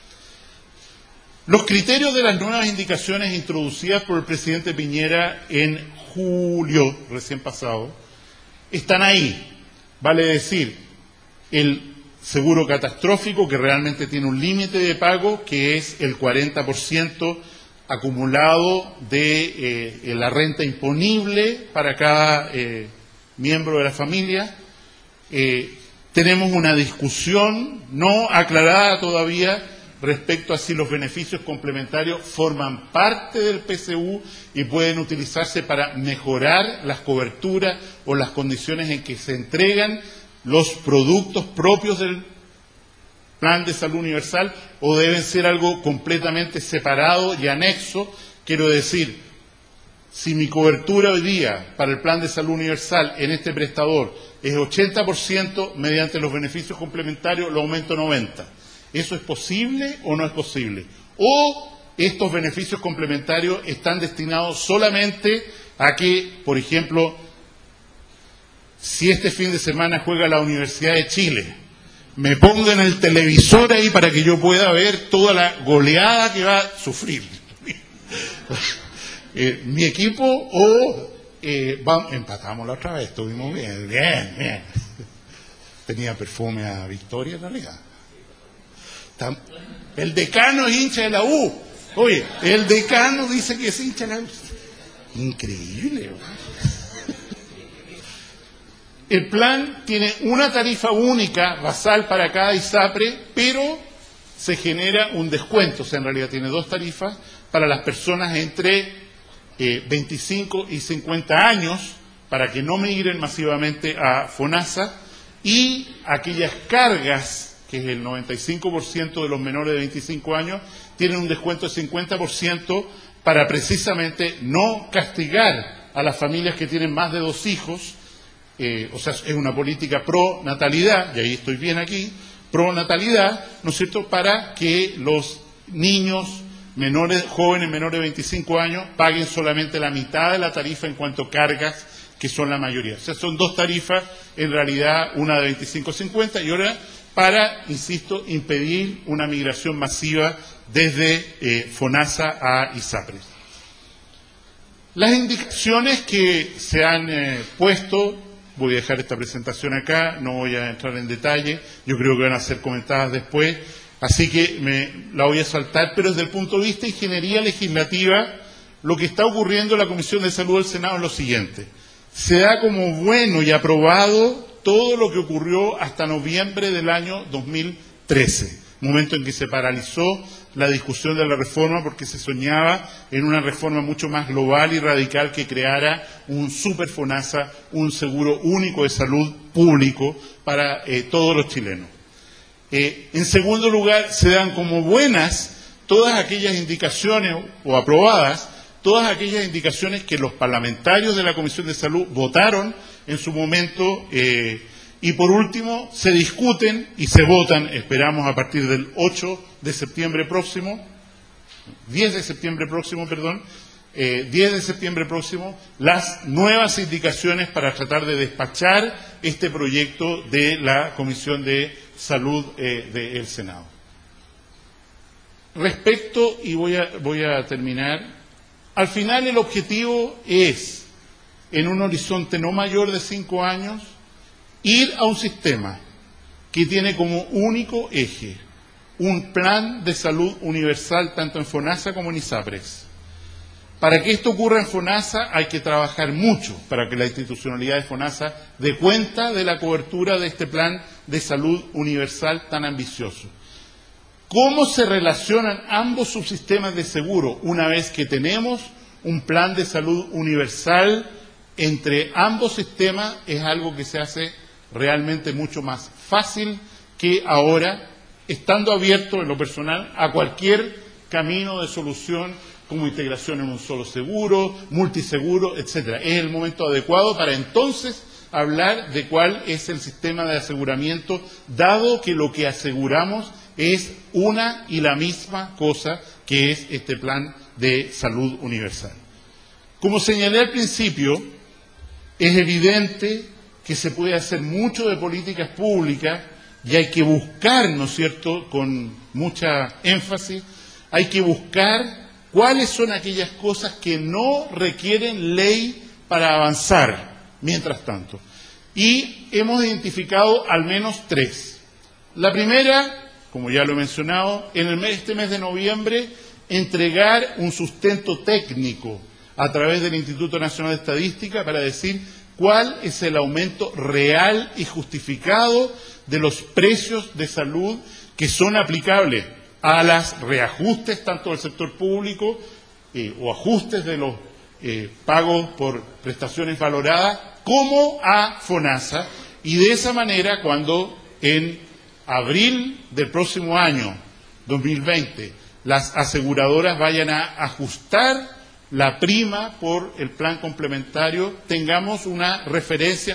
Los criterios de las nuevas indicaciones introducidas por el presidente Piñera en julio recién pasado están ahí. Vale decir, el seguro catastrófico, que realmente tiene un límite de pago, que es el 40% acumulado de la renta imponible para cada miembro de la familia. Tenemos una discusión no aclarada todavía respecto a si los beneficios complementarios forman parte del PSU y pueden utilizarse para mejorar las coberturas o las condiciones en que se entregan los productos propios del Plan de Salud Universal, o deben ser algo completamente separado y anexo. Quiero decir, si mi cobertura hoy día para el Plan de Salud Universal en este prestador es 80%, mediante los beneficios complementarios lo aumento a 90%. ¿Eso es posible o no es posible? ¿O estos beneficios complementarios están destinados solamente a que, por ejemplo, si este fin de semana juega la Universidad de Chile, me pongan el televisor ahí para que yo pueda ver toda la goleada que va a sufrir mi equipo, o empatamos la otra vez, estuvimos bien. Tenía perfume a victoria en realidad. El decano es hincha de la U. Oye, el decano dice que es hincha de la U. Increíble. El plan tiene una tarifa única, basal para cada ISAPRE, pero se genera un descuento. O sea, en realidad tiene dos tarifas para las personas entre 25 y 50 años, para que no migren masivamente a FONASA, y aquellas cargas, que es el 95% de los menores de 25 años, tienen un descuento de 50% para precisamente no castigar a las familias que tienen más de 2 hijos. O sea, es una política pro natalidad, y ahí estoy bien aquí, pro natalidad, ¿no es cierto?, para que los niños menores, jóvenes menores de 25 años, paguen solamente la mitad de la tarifa en cuanto a cargas, que son la mayoría. O sea, son dos tarifas, en realidad, una de 25-50 y otra para, insisto, impedir una migración masiva desde FONASA a ISAPRE. Las indicaciones que se han puesto, voy a dejar esta presentación acá, no voy a entrar en detalle, yo creo que van a ser comentadas después, así que la voy a saltar, pero desde el punto de vista de ingeniería legislativa, lo que está ocurriendo en la Comisión de Salud del Senado es lo siguiente: se da como bueno y aprobado todo lo que ocurrió hasta noviembre del año 2013, momento en que se paralizó la discusión de la reforma porque se soñaba en una reforma mucho más global y radical que creara un super FONASA, un seguro único de salud público para todos los chilenos. En segundo lugar, se dan como buenas todas aquellas indicaciones, o aprobadas, todas aquellas indicaciones que los parlamentarios de la Comisión de Salud votaron en su momento, y por último se discuten y se votan, esperamos a partir del 8 de septiembre próximo, 10 de septiembre próximo, perdón, 10 de septiembre próximo, las nuevas indicaciones para tratar de despachar este proyecto de la Comisión de Salud del Senado. Respecto, y voy a terminar, al final el objetivo es, en un horizonte no mayor de 5 años, ir a un sistema que tiene como único eje un plan de salud universal tanto en FONASA como en ISAPRES. Para que esto ocurra en FONASA hay que trabajar mucho para que la institucionalidad de FONASA dé cuenta de la cobertura de este plan de salud universal tan ambicioso. ¿Cómo se relacionan ambos subsistemas de seguro una vez que tenemos un plan de salud universal entre ambos sistemas? Es algo que se hace realmente mucho más fácil que ahora, estando abierto en lo personal a cualquier camino de solución como integración en un solo seguro, multiseguro, etcétera. Es el momento adecuado para entonces hablar de cuál es el sistema de aseguramiento, dado que lo que aseguramos es una y la misma cosa que es este plan de salud universal. Como señalé al principio, es evidente que se puede hacer mucho de políticas públicas y hay que buscar, ¿no es cierto?, con mucha énfasis, hay que buscar cuáles son aquellas cosas que no requieren ley para avanzar, mientras tanto. Y hemos identificado al menos 3. La primera, como ya lo he mencionado, en este mes de noviembre, entregar un sustento técnico a través del Instituto Nacional de Estadística para decir cuál es el aumento real y justificado de los precios de salud que son aplicables a los reajustes tanto del sector público o ajustes de los pagos por prestaciones valoradas como a FONASA, y de esa manera cuando en abril del próximo año 2020 las aseguradoras vayan a ajustar la prima por el plan complementario, tengamos una referencia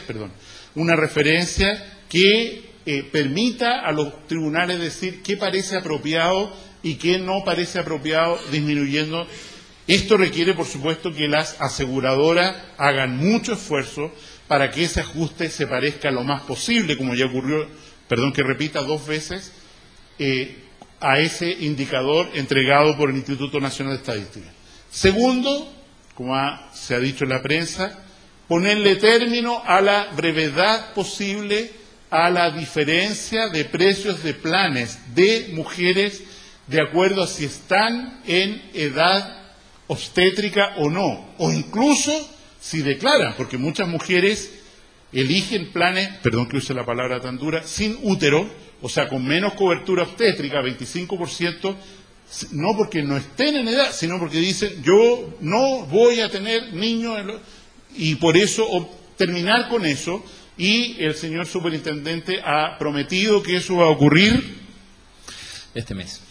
que permita a los tribunales decir qué parece apropiado y qué no parece apropiado, disminuyendo. Esto requiere, por supuesto, que las aseguradoras hagan mucho esfuerzo para que ese ajuste se parezca lo más posible, como ya ocurrió, perdón que repita 2 veces, a ese indicador entregado por el Instituto Nacional de Estadística. Segundo, como se ha dicho en la prensa, ponerle término a la brevedad posible a la diferencia de precios de planes de mujeres de acuerdo a si están en edad obstétrica o no, o incluso si declaran, porque muchas mujeres eligen planes, perdón que use la palabra tan dura, sin útero, o sea, con menos cobertura obstétrica, 25%, no porque no estén en edad, sino porque dicen, yo no voy a tener niños, y por eso terminar con eso, y el señor superintendente ha prometido que eso va a ocurrir este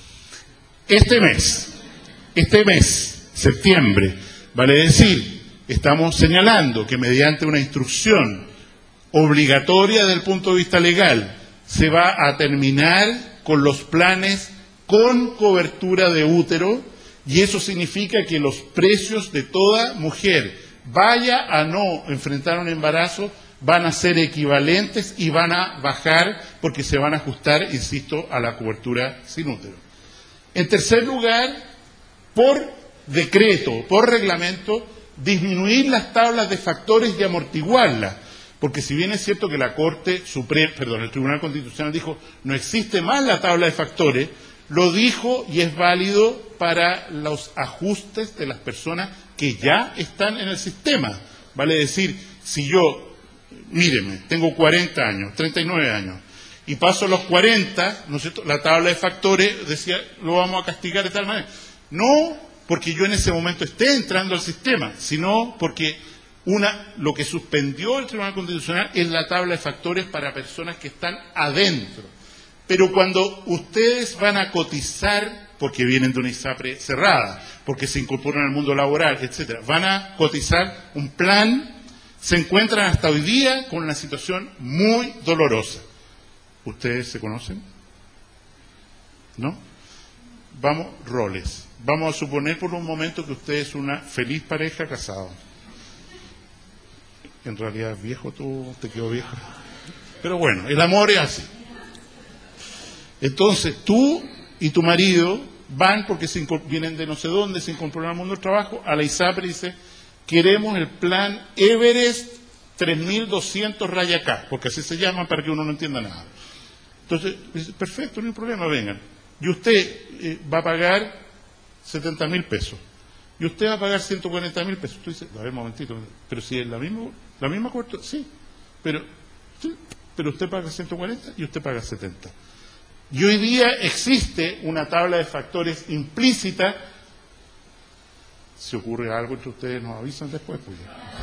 mes, septiembre, vale decir, estamos señalando que mediante una instrucción obligatoria desde el punto de vista legal, se va a terminar con los planes con cobertura de útero, y eso significa que los precios de toda mujer, vaya a no enfrentar un embarazo, van a ser equivalentes y van a bajar porque se van a ajustar, insisto, a la cobertura sin útero. En tercer lugar, por decreto, por reglamento, disminuir las tablas de factores y amortiguarlas, porque si bien es cierto que la el Tribunal Constitucional dijo no existe más la tabla de factores, lo dijo y es válido para los ajustes de las personas que ya están en el sistema. Vale decir, si yo, míreme, tengo 40 años, 39 años, y paso los 40, ¿no es cierto?, la tabla de factores decía, lo vamos a castigar de tal manera. No porque yo en ese momento esté entrando al sistema, sino porque lo que suspendió el Tribunal Constitucional es la tabla de factores para personas que están adentro. Pero cuando ustedes van a cotizar, porque vienen de una ISAPRE cerrada, porque se incorporan al mundo laboral, etcétera, van a cotizar un plan, se encuentran hasta hoy día con una situación muy dolorosa. ¿Ustedes se conocen? ¿No? Roles. Vamos a suponer por un momento que usted es una feliz pareja casada. En realidad, viejo tú, te quedó viejo. Pero bueno, el amor es así. Entonces, tú y tu marido van, porque vienen de no sé dónde, se incorporan al mundo del trabajo, a la ISAPRE y dice, queremos el plan Everest 3200 raya K, porque así se llama para que uno no entienda nada. Entonces, dice, perfecto, no hay problema, vengan. Y usted va a pagar 70.000 pesos. Y usted va a pagar 140.000 pesos. Tú dices, a ver, un momentito, pero si es la misma cobertura, sí, pero usted paga 140 y usted paga 70. Y hoy día existe una tabla de factores implícita. Si ocurre algo entre ustedes nos avisan después, pues.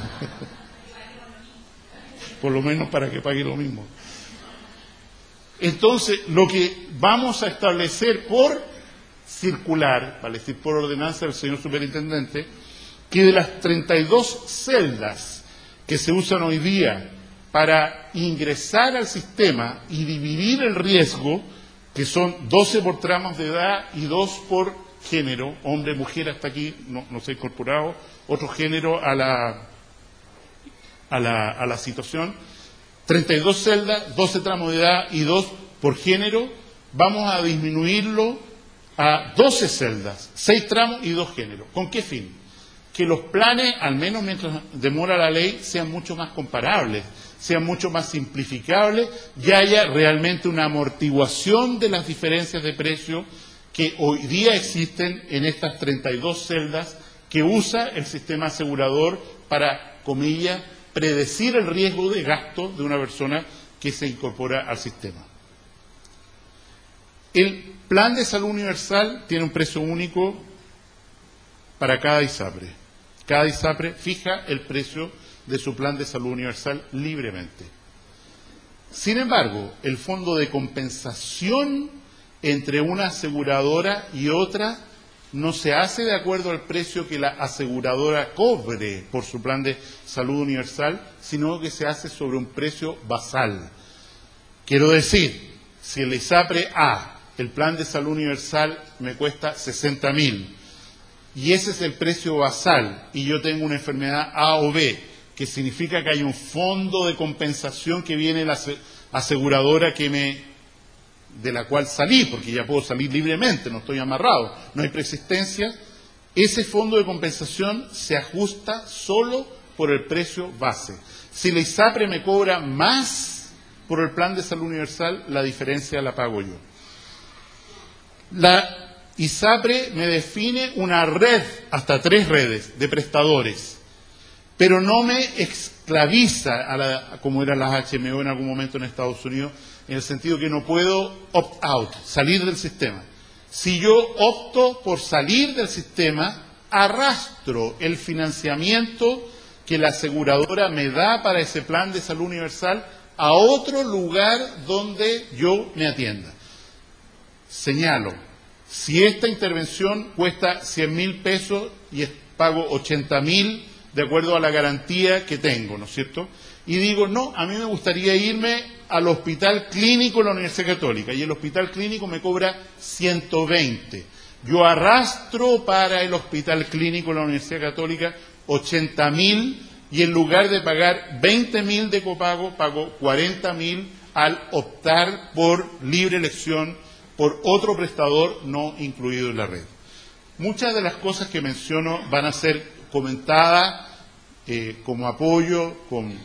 Por lo menos para que pague lo mismo. Entonces, lo que vamos a establecer por circular, vale decir, por ordenanza del señor superintendente, que de las 32 celdas que se usan hoy día para ingresar al sistema y dividir el riesgo, que son 12 por tramos de edad y 2 por género, hombre, mujer, hasta aquí no se ha incorporado otro género a la situación. 32 celdas, 12 tramos de edad y 2 por género, vamos a disminuirlo a 12 celdas, 6 tramos y 2 géneros. ¿Con qué fin? Que los planes, al menos mientras demora la ley, sean mucho más comparables, sean mucho más simplificables y haya realmente una amortiguación de las diferencias de precio que hoy día existen en estas 32 celdas que usa el sistema asegurador para, comillas, predecir el riesgo de gasto de una persona que se incorpora al sistema. El plan de salud universal tiene un precio único para cada ISAPRE. Cada ISAPRE fija el precio de su plan de salud universal libremente. Sin embargo, el fondo de compensación entre una aseguradora y otra no se hace de acuerdo al precio que la aseguradora cobre por su plan de salud universal, sino que se hace sobre un precio basal. Quiero decir, si el ISAPRE A, el plan de salud universal, me cuesta 60.000, y ese es el precio basal, y yo tengo una enfermedad A o B, que significa que hay un fondo de compensación que viene la aseguradora de la cual salí, porque ya puedo salir libremente, no estoy amarrado, no hay persistencia, ese fondo de compensación se ajusta solo por el precio base. Si la ISAPRE me cobra más por el plan de salud universal, la diferencia la pago yo. La ISAPRE me define una red, hasta 3 redes de prestadores, pero no me esclaviza como eran las HMO en algún momento en Estados Unidos, en el sentido que no puedo opt-out, salir del sistema. Si yo opto por salir del sistema, arrastro el financiamiento que la aseguradora me da para ese plan de salud universal a otro lugar donde yo me atienda. Señalo, si esta intervención cuesta 100.000 pesos y pago 80.000 de acuerdo a la garantía que tengo, ¿no es cierto? Y digo, no, a mí me gustaría irme al hospital clínico de la Universidad Católica y el hospital clínico me cobra 120. Yo arrastro para el hospital clínico de la Universidad Católica 80.000 y en lugar de pagar 20.000 de copago, pago 40.000 al optar por libre elección por otro prestador no incluido en la red. Muchas de las cosas que menciono van a ser comentadas como apoyo,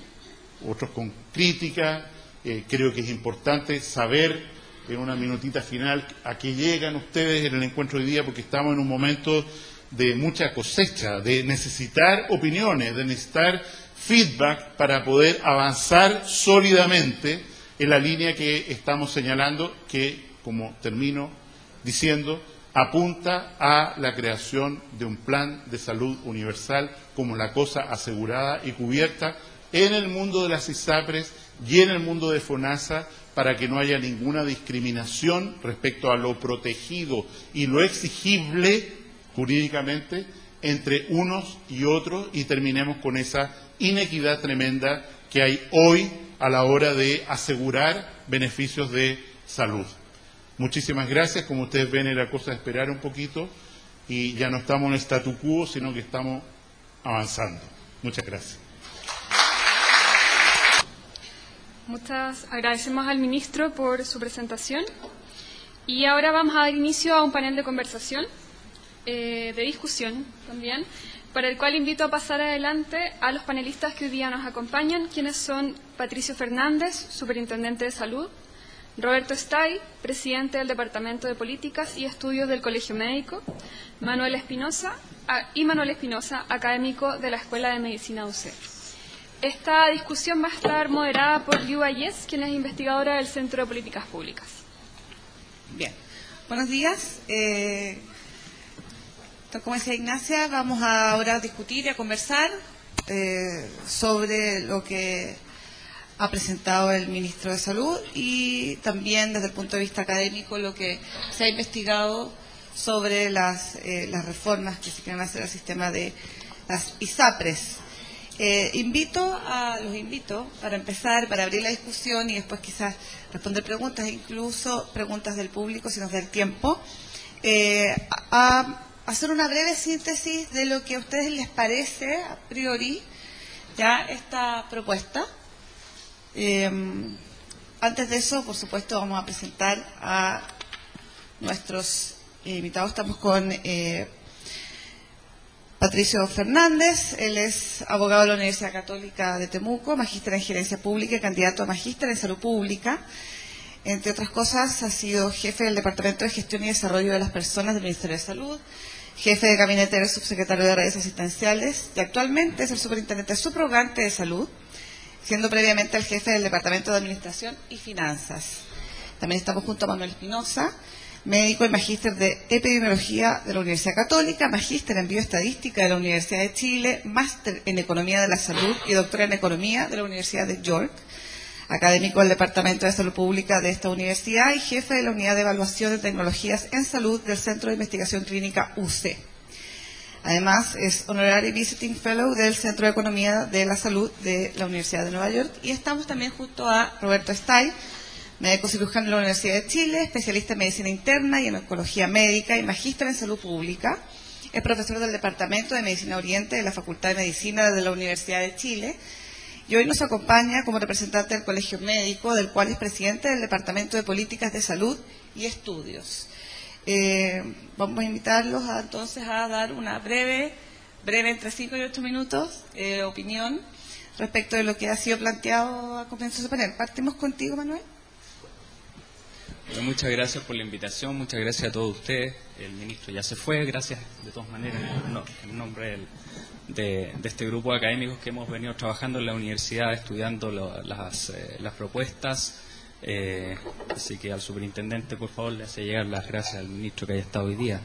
otros con crítica. Creo que es importante saber en una minutita final a qué llegan ustedes en el encuentro de hoy día, porque estamos en un momento de mucha cosecha, de necesitar opiniones, de necesitar feedback para poder avanzar sólidamente en la línea que estamos señalando, que, como termino diciendo, apunta a la creación de un plan de salud universal como la cosa asegurada y cubierta en el mundo de las ISAPRES y en el mundo de FONASA, para que no haya ninguna discriminación respecto a lo protegido y lo exigible jurídicamente entre unos y otros, y terminemos con esa inequidad tremenda que hay hoy a la hora de asegurar beneficios de salud. Muchísimas gracias. Como ustedes ven, era cosa de esperar un poquito y ya no estamos en statu quo, sino que estamos avanzando. Muchas gracias. Agradecemos al ministro por su presentación y ahora vamos a dar inicio a un panel de conversación, de discusión también, para el cual invito a pasar adelante a los panelistas que hoy día nos acompañan, quienes son Patricio Fernández, superintendente de salud, Roberto Stay, presidente del Departamento de Políticas y Estudios del Colegio Médico, Manuel Espinosa, académico de la Escuela de Medicina UC. Esta discusión va a estar moderada por Liu Ayes, quien es investigadora del Centro de Políticas Públicas. Bien, buenos días. Como decía Ignacia, vamos ahora a discutir y a conversar sobre lo que ha presentado el ministro de Salud y también desde el punto de vista académico lo que se ha investigado sobre las reformas que se quieren hacer al sistema de las ISAPRES. Los invito para empezar, para abrir la discusión y después quizás responder preguntas, incluso preguntas del público si nos da el tiempo, a hacer una breve síntesis de lo que a ustedes les parece a priori ya esta propuesta. Antes de eso, por supuesto, vamos a presentar a nuestros invitados. Estamos con Patricio Fernández. Él es abogado de la Universidad Católica de Temuco, magíster en Gerencia Pública y candidato a magíster en Salud Pública. Entre otras cosas, ha sido jefe del Departamento de Gestión y Desarrollo de las Personas del Ministerio de Salud, jefe de gabinete del subsecretario de redes asistenciales y actualmente es el superintendente subrogante de salud, siendo previamente el jefe del Departamento de Administración y Finanzas. También estamos junto a Manuel Espinosa, médico y magíster de Epidemiología de la Universidad Católica, magíster en Bioestadística de la Universidad de Chile, máster en Economía de la Salud y doctora en Economía de la Universidad de York, académico del Departamento de Salud Pública de esta universidad y jefe de la Unidad de Evaluación de Tecnologías en Salud del Centro de Investigación Clínica UC. Además, es Honorary Visiting Fellow del Centro de Economía de la Salud de la Universidad de Nueva York. Y estamos también junto a Roberto Stay, médico cirujano de la Universidad de Chile, especialista en medicina interna y en oncología médica y magíster en salud pública. Es profesor del Departamento de Medicina Oriente de la Facultad de Medicina de la Universidad de Chile. Y hoy nos acompaña como representante del Colegio Médico, del cual es presidente del Departamento de Políticas de Salud y Estudios. Vamos a invitarlos entonces a dar una breve, entre 5 y 8 minutos, opinión respecto de lo que ha sido planteado a comienzo de panel. Partimos contigo, Manuel. Bueno, muchas gracias por la invitación, muchas gracias a todos ustedes. El ministro ya se fue, gracias de todas maneras en nombre de este grupo de académicos que hemos venido trabajando en la universidad estudiando las propuestas. Así que al superintendente, por favor, le hace llegar las gracias al ministro que haya estado hoy día.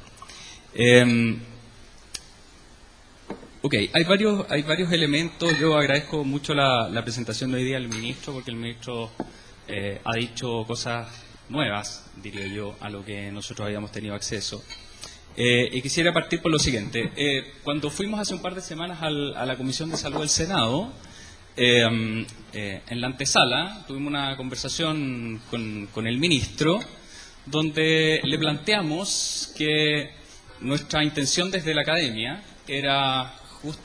Hay varios elementos. Yo agradezco mucho la presentación de hoy día del ministro, porque el ministro ha dicho cosas nuevas, diría yo, a lo que nosotros habíamos tenido acceso. Y quisiera partir por lo siguiente. Cuando fuimos hace un par de semanas a la Comisión de Salud del Senado, en la antesala tuvimos una conversación con el ministro donde le planteamos que nuestra intención desde la academia era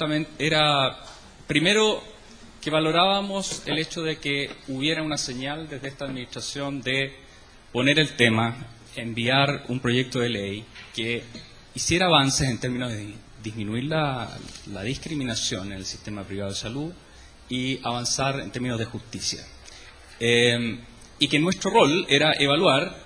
primero que valorábamos el hecho de que hubiera una señal desde esta administración de poner el tema, enviar un proyecto de ley que hiciera avances en términos de disminuir la discriminación en el sistema privado de salud y avanzar en términos de justicia. Y que nuestro rol era evaluar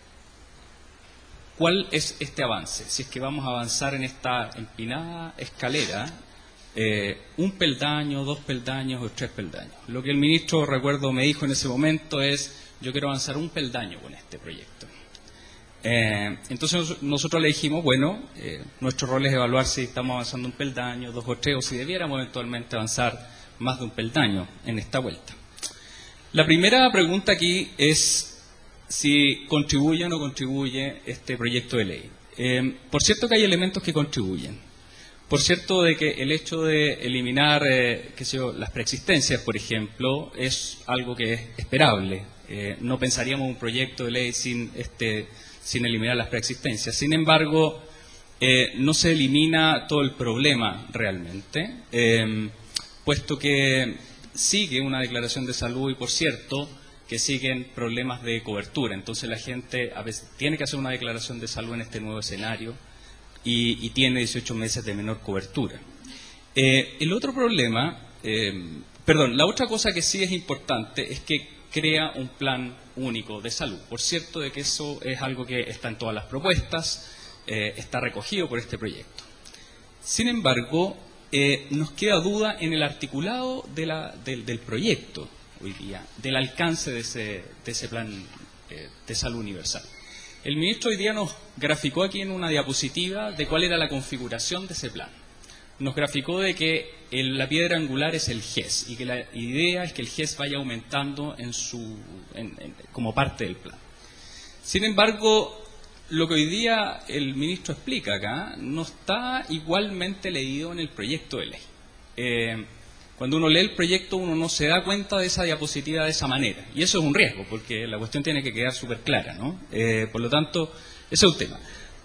cuál es este avance, si es que vamos a avanzar en esta empinada escalera, un peldaño, 2 peldaños o 3 peldaños. Lo que el ministro, recuerdo, me dijo en ese momento es: yo quiero avanzar un peldaño con este proyecto. Entonces nosotros le dijimos, bueno, nuestro rol es evaluar si estamos avanzando un peldaño, 2 o 3, o si debiéramos eventualmente avanzar más de un peldaño en esta vuelta. La primera pregunta aquí es si contribuye o no contribuye este proyecto de ley. Por cierto que hay elementos que contribuyen. Por cierto de que el hecho de eliminar las preexistencias, por ejemplo, es algo que es esperable. No pensaríamos un proyecto de ley sin eliminar las preexistencias. Sin embargo, no se elimina todo el problema realmente, puesto que sigue una declaración de salud y, por cierto, que siguen problemas de cobertura. Entonces la gente a veces tiene que hacer una declaración de salud en este nuevo escenario y tiene 18 meses de menor cobertura. El otro problema, la otra cosa que sí es importante es que crea un plan único de salud. Por cierto de que eso es algo que está en todas las propuestas, está recogido por este proyecto. Sin embargo, nos queda duda en el articulado del proyecto hoy día, del alcance de ese plan de salud universal. El ministro hoy día nos graficó aquí en una diapositiva de cuál era la configuración de ese plan. Nos graficó de que la piedra angular es el GES y que la idea es que el GES vaya aumentando como parte del plan. Sin embargo, lo que hoy día el ministro explica acá no está igualmente leído en el proyecto de ley. Cuando uno lee el proyecto, uno no se da cuenta de esa diapositiva de esa manera. Y eso es un riesgo, porque la cuestión tiene que quedar súper clara, ¿no? Por lo tanto, ese es un tema.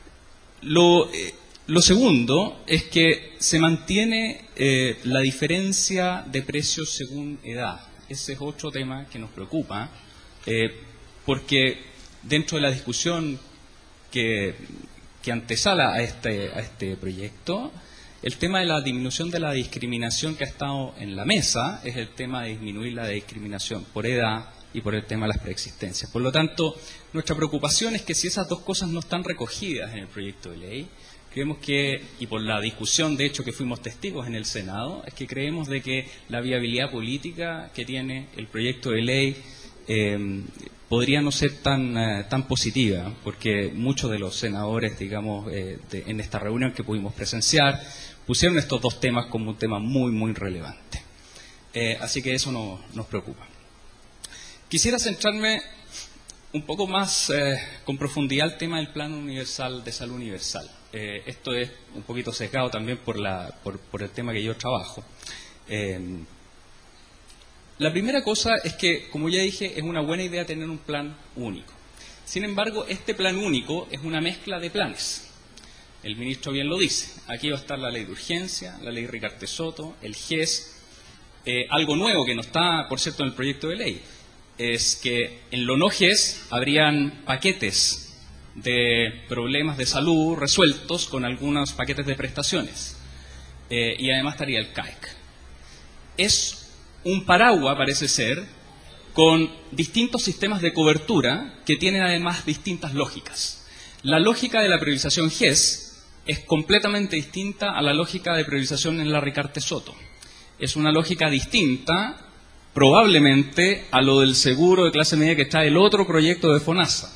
Lo segundo es que se mantiene la diferencia de precios según edad. Ese es otro tema que nos preocupa, porque dentro de la discusión que antesala a este proyecto, el tema de la disminución de la discriminación que ha estado en la mesa es el tema de disminuir la discriminación por edad y por el tema de las preexistencias. Por lo tanto, nuestra preocupación es que si esas dos cosas no están recogidas en el proyecto de ley, creemos que, y por la discusión de hecho que fuimos testigos en el Senado, es que creemos de que la viabilidad política que tiene el proyecto de ley podría no ser tan positiva, porque muchos de los senadores, digamos, en esta reunión que pudimos presenciar, pusieron estos dos temas como un tema muy, muy relevante. Así que eso nos preocupa. Quisiera centrarme un poco más con profundidad el tema del Plan Universal de Salud Universal. Esto es un poquito sesgado también por el tema que yo trabajo. La primera cosa es que, como ya dije, es una buena idea tener un plan único. Sin embargo, este plan único es una mezcla de planes. El ministro bien lo dice. Aquí va a estar la ley de urgencia, la ley Ricarte Soto, el GES. Algo nuevo que no está, por cierto, en el proyecto de ley, es que en lo no GES habrían paquetes de problemas de salud resueltos con algunos paquetes de prestaciones. Y además estaría el CAEC. Es un paraguas, parece ser, con distintos sistemas de cobertura que tienen además distintas lógicas. La lógica de la priorización GES es completamente distinta a la lógica de priorización en la Ricarte Soto. Es una lógica distinta, probablemente, a lo del seguro de clase media que está el otro proyecto de FONASA.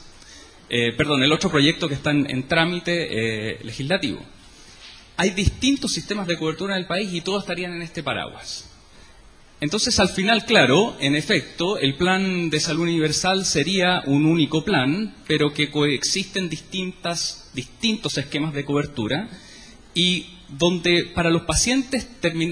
El otro proyecto que está en trámite legislativo. Hay distintos sistemas de cobertura en el país y todos estarían en este paraguas. Entonces, al final, claro, en efecto, el plan de salud universal sería un único plan, pero que coexisten distintos esquemas de cobertura y donde para los pacientes,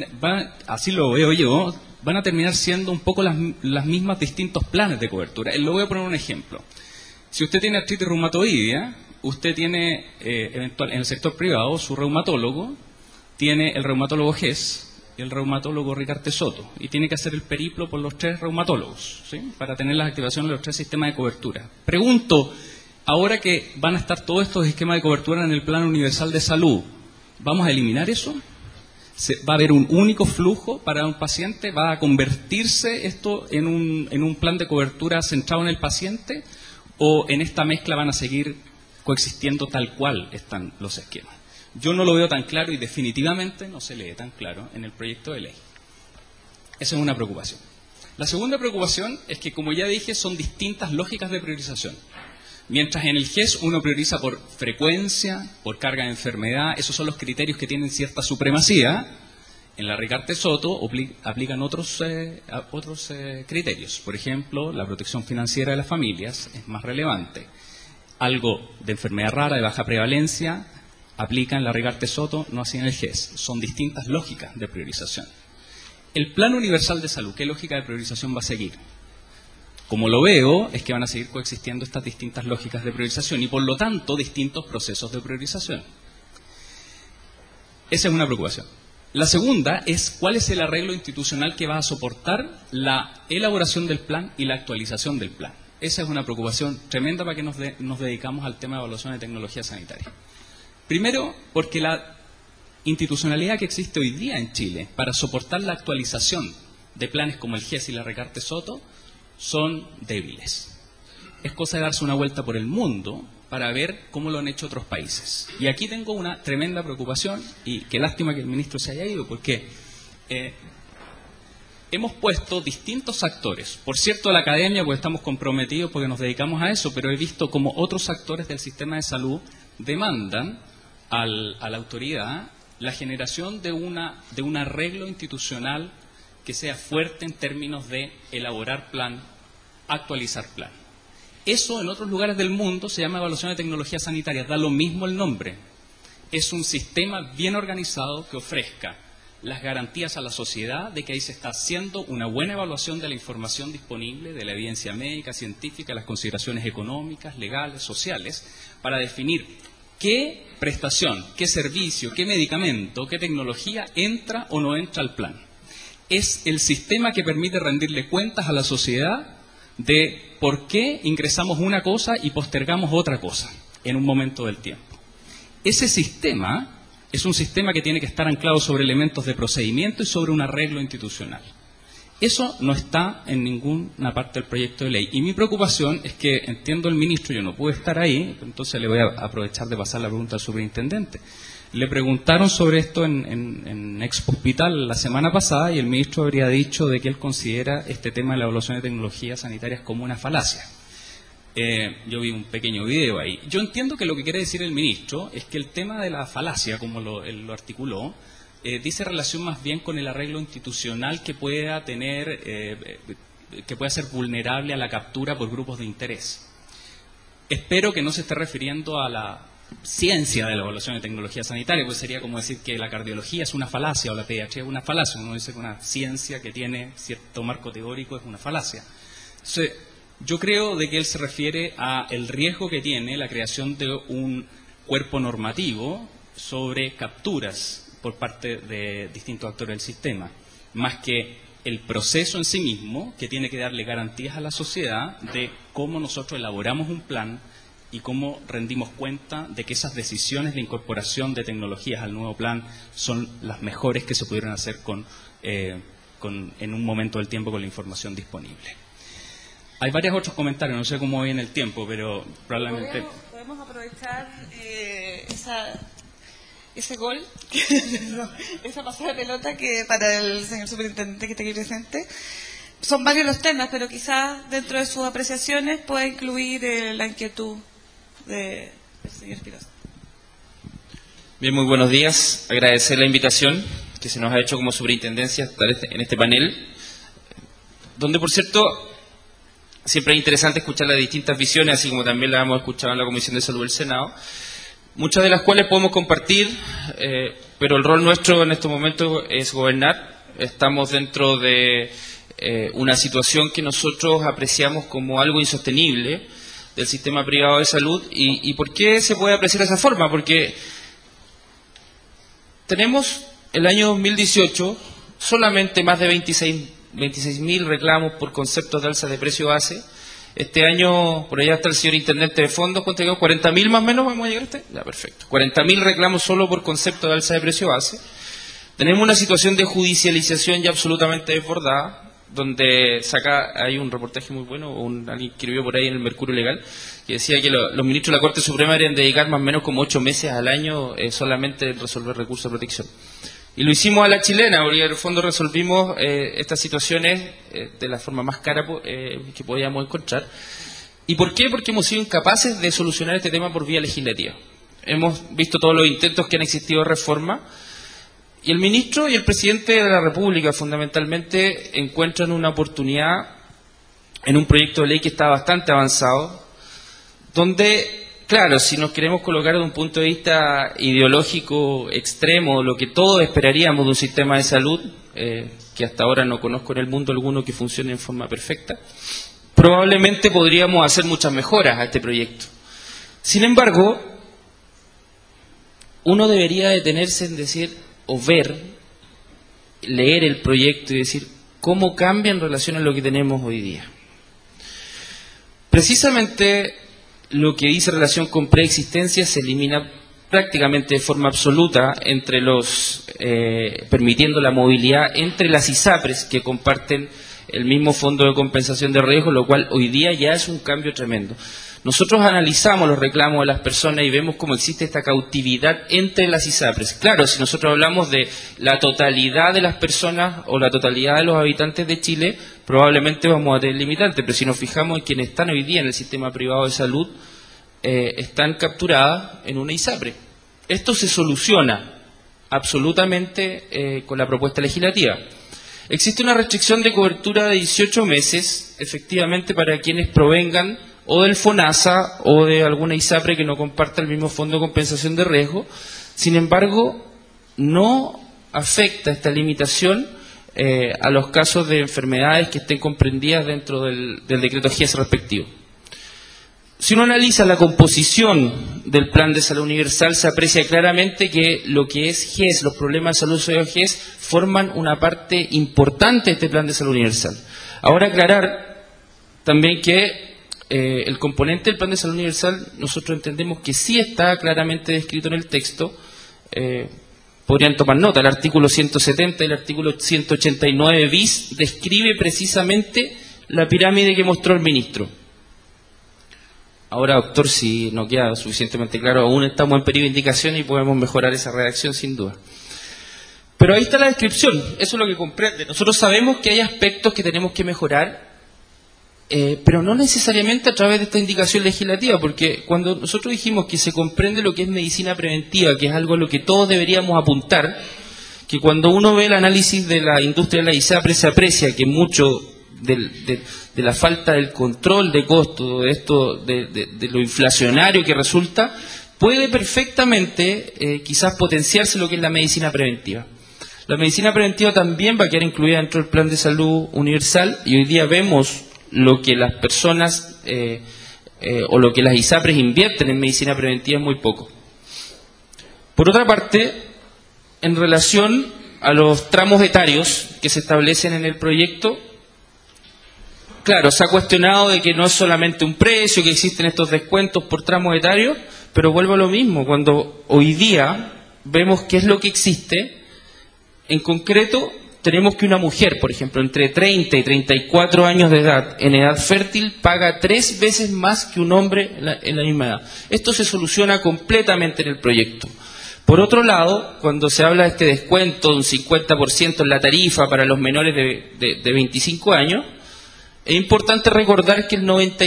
así lo veo yo, van a terminar siendo un poco las mismas distintos planes de cobertura. Le voy a poner un ejemplo. Si usted tiene artritis reumatoidea, usted tiene en el sector privado su reumatólogo, tiene el reumatólogo GES, el reumatólogo Ricarte Soto, y tiene que hacer el periplo por los 3 reumatólogos, ¿sí? Para tener las activaciones de los 3 sistemas de cobertura. Pregunto, ahora que van a estar todos estos esquemas de cobertura en el Plan Universal de Salud, ¿vamos a eliminar eso? ¿Va a haber un único flujo para un paciente? ¿Va a convertirse esto en un plan de cobertura centrado en el paciente? ¿O en esta mezcla van a seguir coexistiendo tal cual están los esquemas? Yo no lo veo tan claro y definitivamente no se lee tan claro en el proyecto de ley. Esa es una preocupación. La segunda preocupación es que, como ya dije, son distintas lógicas de priorización. Mientras en el GES uno prioriza por frecuencia, por carga de enfermedad, esos son los criterios que tienen cierta supremacía, en la Ricarte Soto aplican otros criterios. Por ejemplo, la protección financiera de las familias es más relevante. Algo de enfermedad rara, de baja prevalencia, aplica en la Ricarte Soto, no así en el GES. Son distintas lógicas de priorización. El Plan Universal de Salud, ¿qué lógica de priorización va a seguir? Como lo veo, es que van a seguir coexistiendo estas distintas lógicas de priorización y, por lo tanto, distintos procesos de priorización. Esa es una preocupación. La segunda es cuál es el arreglo institucional que va a soportar la elaboración del plan y la actualización del plan. Esa es una preocupación tremenda para que nos dedicamos al tema de evaluación de tecnología sanitaria. Primero, porque la institucionalidad que existe hoy día en Chile para soportar la actualización de planes como el GES y la Ricarte Soto son débiles. Es cosa de darse una vuelta por el mundo para ver cómo lo han hecho otros países. Y aquí tengo una tremenda preocupación, y qué lástima que el ministro se haya ido, porque hemos puesto distintos actores. Por cierto, la academia, porque estamos comprometidos, porque nos dedicamos a eso, pero he visto como otros actores del sistema de salud demandan a la autoridad la generación de un arreglo institucional que sea fuerte en términos de elaborar plan, actualizar plan. Eso en otros lugares del mundo se llama evaluación de tecnologías sanitarias, da lo mismo el nombre. Es un sistema bien organizado que ofrezca las garantías a la sociedad de que ahí se está haciendo una buena evaluación de la información disponible, de la evidencia médica, científica, las consideraciones económicas, legales, sociales, para definir qué prestación, qué servicio, qué medicamento, qué tecnología entra o no entra al plan. Es el sistema que permite rendirle cuentas a la sociedad de por qué ingresamos una cosa y postergamos otra cosa en un momento del tiempo. Ese sistema es un sistema que tiene que estar anclado sobre elementos de procedimiento y sobre un arreglo institucional. Eso no está en ninguna parte del proyecto de ley. Y mi preocupación es que, entiendo el ministro, yo no pude estar ahí, entonces le voy a aprovechar de pasar la pregunta al superintendente. Le preguntaron sobre esto en Expo Hospital la semana pasada y el ministro habría dicho de que él considera este tema de la evaluación de tecnologías sanitarias como una falacia. Yo vi un pequeño video ahí. Yo entiendo que lo que quiere decir el ministro es que el tema de la falacia, como él lo articuló, dice relación más bien con el arreglo institucional que pueda tener, que pueda ser vulnerable a la captura por grupos de interés. Espero que no se esté refiriendo a la ciencia de la evaluación de tecnología sanitaria, pues sería como decir que la cardiología es una falacia o la pediatría es una falacia. Uno dice que una ciencia que tiene cierto marco teórico es una falacia. Entonces, yo creo de que él se refiere a el riesgo que tiene la creación de un cuerpo normativo sobre capturas por parte de distintos actores del sistema, más que el proceso en sí mismo, que tiene que darle garantías a la sociedad de cómo nosotros elaboramos un plan y cómo rendimos cuenta de que esas decisiones de incorporación de tecnologías al nuevo plan son las mejores que se pudieron hacer en un momento del tiempo con la información disponible. Hay varios otros comentarios, no sé cómo viene el tiempo, pero probablemente... ¿Podemos aprovechar ese gol, esa pasada de pelota que para el señor superintendente que está aquí presente? Son varios los temas, pero quizás dentro de sus apreciaciones pueda incluir la inquietud del señor Espinosa. Bien, muy buenos días. Agradecer la invitación que se nos ha hecho como superintendencia estar en este panel, donde, por cierto, siempre es interesante escuchar las distintas visiones, así como también las hemos escuchado en la Comisión de Salud del Senado, muchas de las cuales podemos compartir, pero el rol nuestro en estos momentos es gobernar. Estamos dentro de una situación que nosotros apreciamos como algo insostenible del sistema privado de salud. ¿Y por qué se puede apreciar de esa forma? Porque tenemos el año 2018 solamente más de 26.000 reclamos por conceptos de alza de precio base. Este año, por allá está el señor intendente de fondos, ¿cuánto llegamos? ¿40.000 más o menos vamos a llegar a este? Ya, perfecto. 40.000 reclamos solo por concepto de alza de precio base. Tenemos una situación de judicialización ya absolutamente desbordada, donde hay un reportaje muy bueno, alguien escribió por ahí en el Mercurio Legal, que decía que los ministros de la Corte Suprema deberían dedicar más o menos como 8 meses al año solamente en resolver recursos de protección. Y lo hicimos a la chilena, porque en el fondo resolvimos estas situaciones de la forma más cara que podíamos encontrar. ¿Y por qué? Porque hemos sido incapaces de solucionar este tema por vía legislativa. Hemos visto todos los intentos que han existido de reforma, y el ministro y el presidente de la República fundamentalmente encuentran una oportunidad en un proyecto de ley que está bastante avanzado, donde, claro, si nos queremos colocar desde un punto de vista ideológico extremo, lo que todos esperaríamos de un sistema de salud, que hasta ahora no conozco en el mundo alguno que funcione en forma perfecta, probablemente podríamos hacer muchas mejoras a este proyecto. Sin embargo, uno debería detenerse en decir, o leer el proyecto y decir cómo cambia en relación a lo que tenemos hoy día. Precisamente lo que dice relación con preexistencia se elimina prácticamente de forma absoluta entre permitiendo la movilidad entre las ISAPRES que comparten el mismo fondo de compensación de riesgo, lo cual hoy día ya es un cambio tremendo. Nosotros analizamos los reclamos de las personas y vemos cómo existe esta cautividad entre las ISAPRES. Claro, si nosotros hablamos de la totalidad de las personas o la totalidad de los habitantes de Chile, probablemente vamos a tener limitantes, pero si nos fijamos en quienes están hoy día en el sistema privado de salud, están capturadas en una ISAPRE. Esto se soluciona absolutamente con la propuesta legislativa. Existe una restricción de cobertura de 18 meses, efectivamente, para quienes provengan o del FONASA o de alguna ISAPRE que no comparta el mismo fondo de compensación de riesgo. Sin embargo, no afecta esta limitación a los casos de enfermedades que estén comprendidas dentro del decreto GES respectivo. Si uno analiza la composición del Plan de Salud Universal, se aprecia claramente que lo que es GES, los problemas de salud asociados a GES, forman una parte importante de este Plan de Salud Universal. Ahora aclarar también que el componente del Plan de Salud Universal nosotros entendemos que sí está claramente descrito en el texto. Podrían tomar nota, el artículo 170 y el artículo 189 bis describe precisamente la pirámide que mostró el ministro. Ahora, doctor, si no queda suficientemente claro, aún estamos en periodo de indicación y podemos mejorar esa redacción sin duda. Pero ahí está la descripción, eso es lo que comprende. Nosotros sabemos que hay aspectos que tenemos que mejorar, pero no necesariamente a través de esta indicación legislativa, porque cuando nosotros dijimos que se comprende lo que es medicina preventiva, que es algo a lo que todos deberíamos apuntar, que cuando uno ve el análisis de la industria de la ISAPRE se aprecia que mucho de la falta del control de costo, de esto, de lo inflacionario que resulta, puede perfectamente quizás potenciarse lo que es la medicina preventiva. La medicina preventiva también va a quedar incluida dentro del Plan de Salud Universal y hoy día vemos lo que las personas o lo que las ISAPRES invierten en medicina preventiva es muy poco. Por otra parte, en relación a los tramos etarios que se establecen en el proyecto, claro, se ha cuestionado de que no es solamente un precio, que existen estos descuentos por tramos etarios, pero vuelvo a lo mismo, cuando hoy día vemos qué es lo que existe, en concreto tenemos que una mujer, por ejemplo, entre 30 y 34 años de edad, en edad fértil, paga 3 veces más que un hombre en la misma edad. Esto se soluciona completamente en el proyecto. Por otro lado, cuando se habla de este descuento de un 50% en la tarifa para los menores de 25 años, es importante recordar que el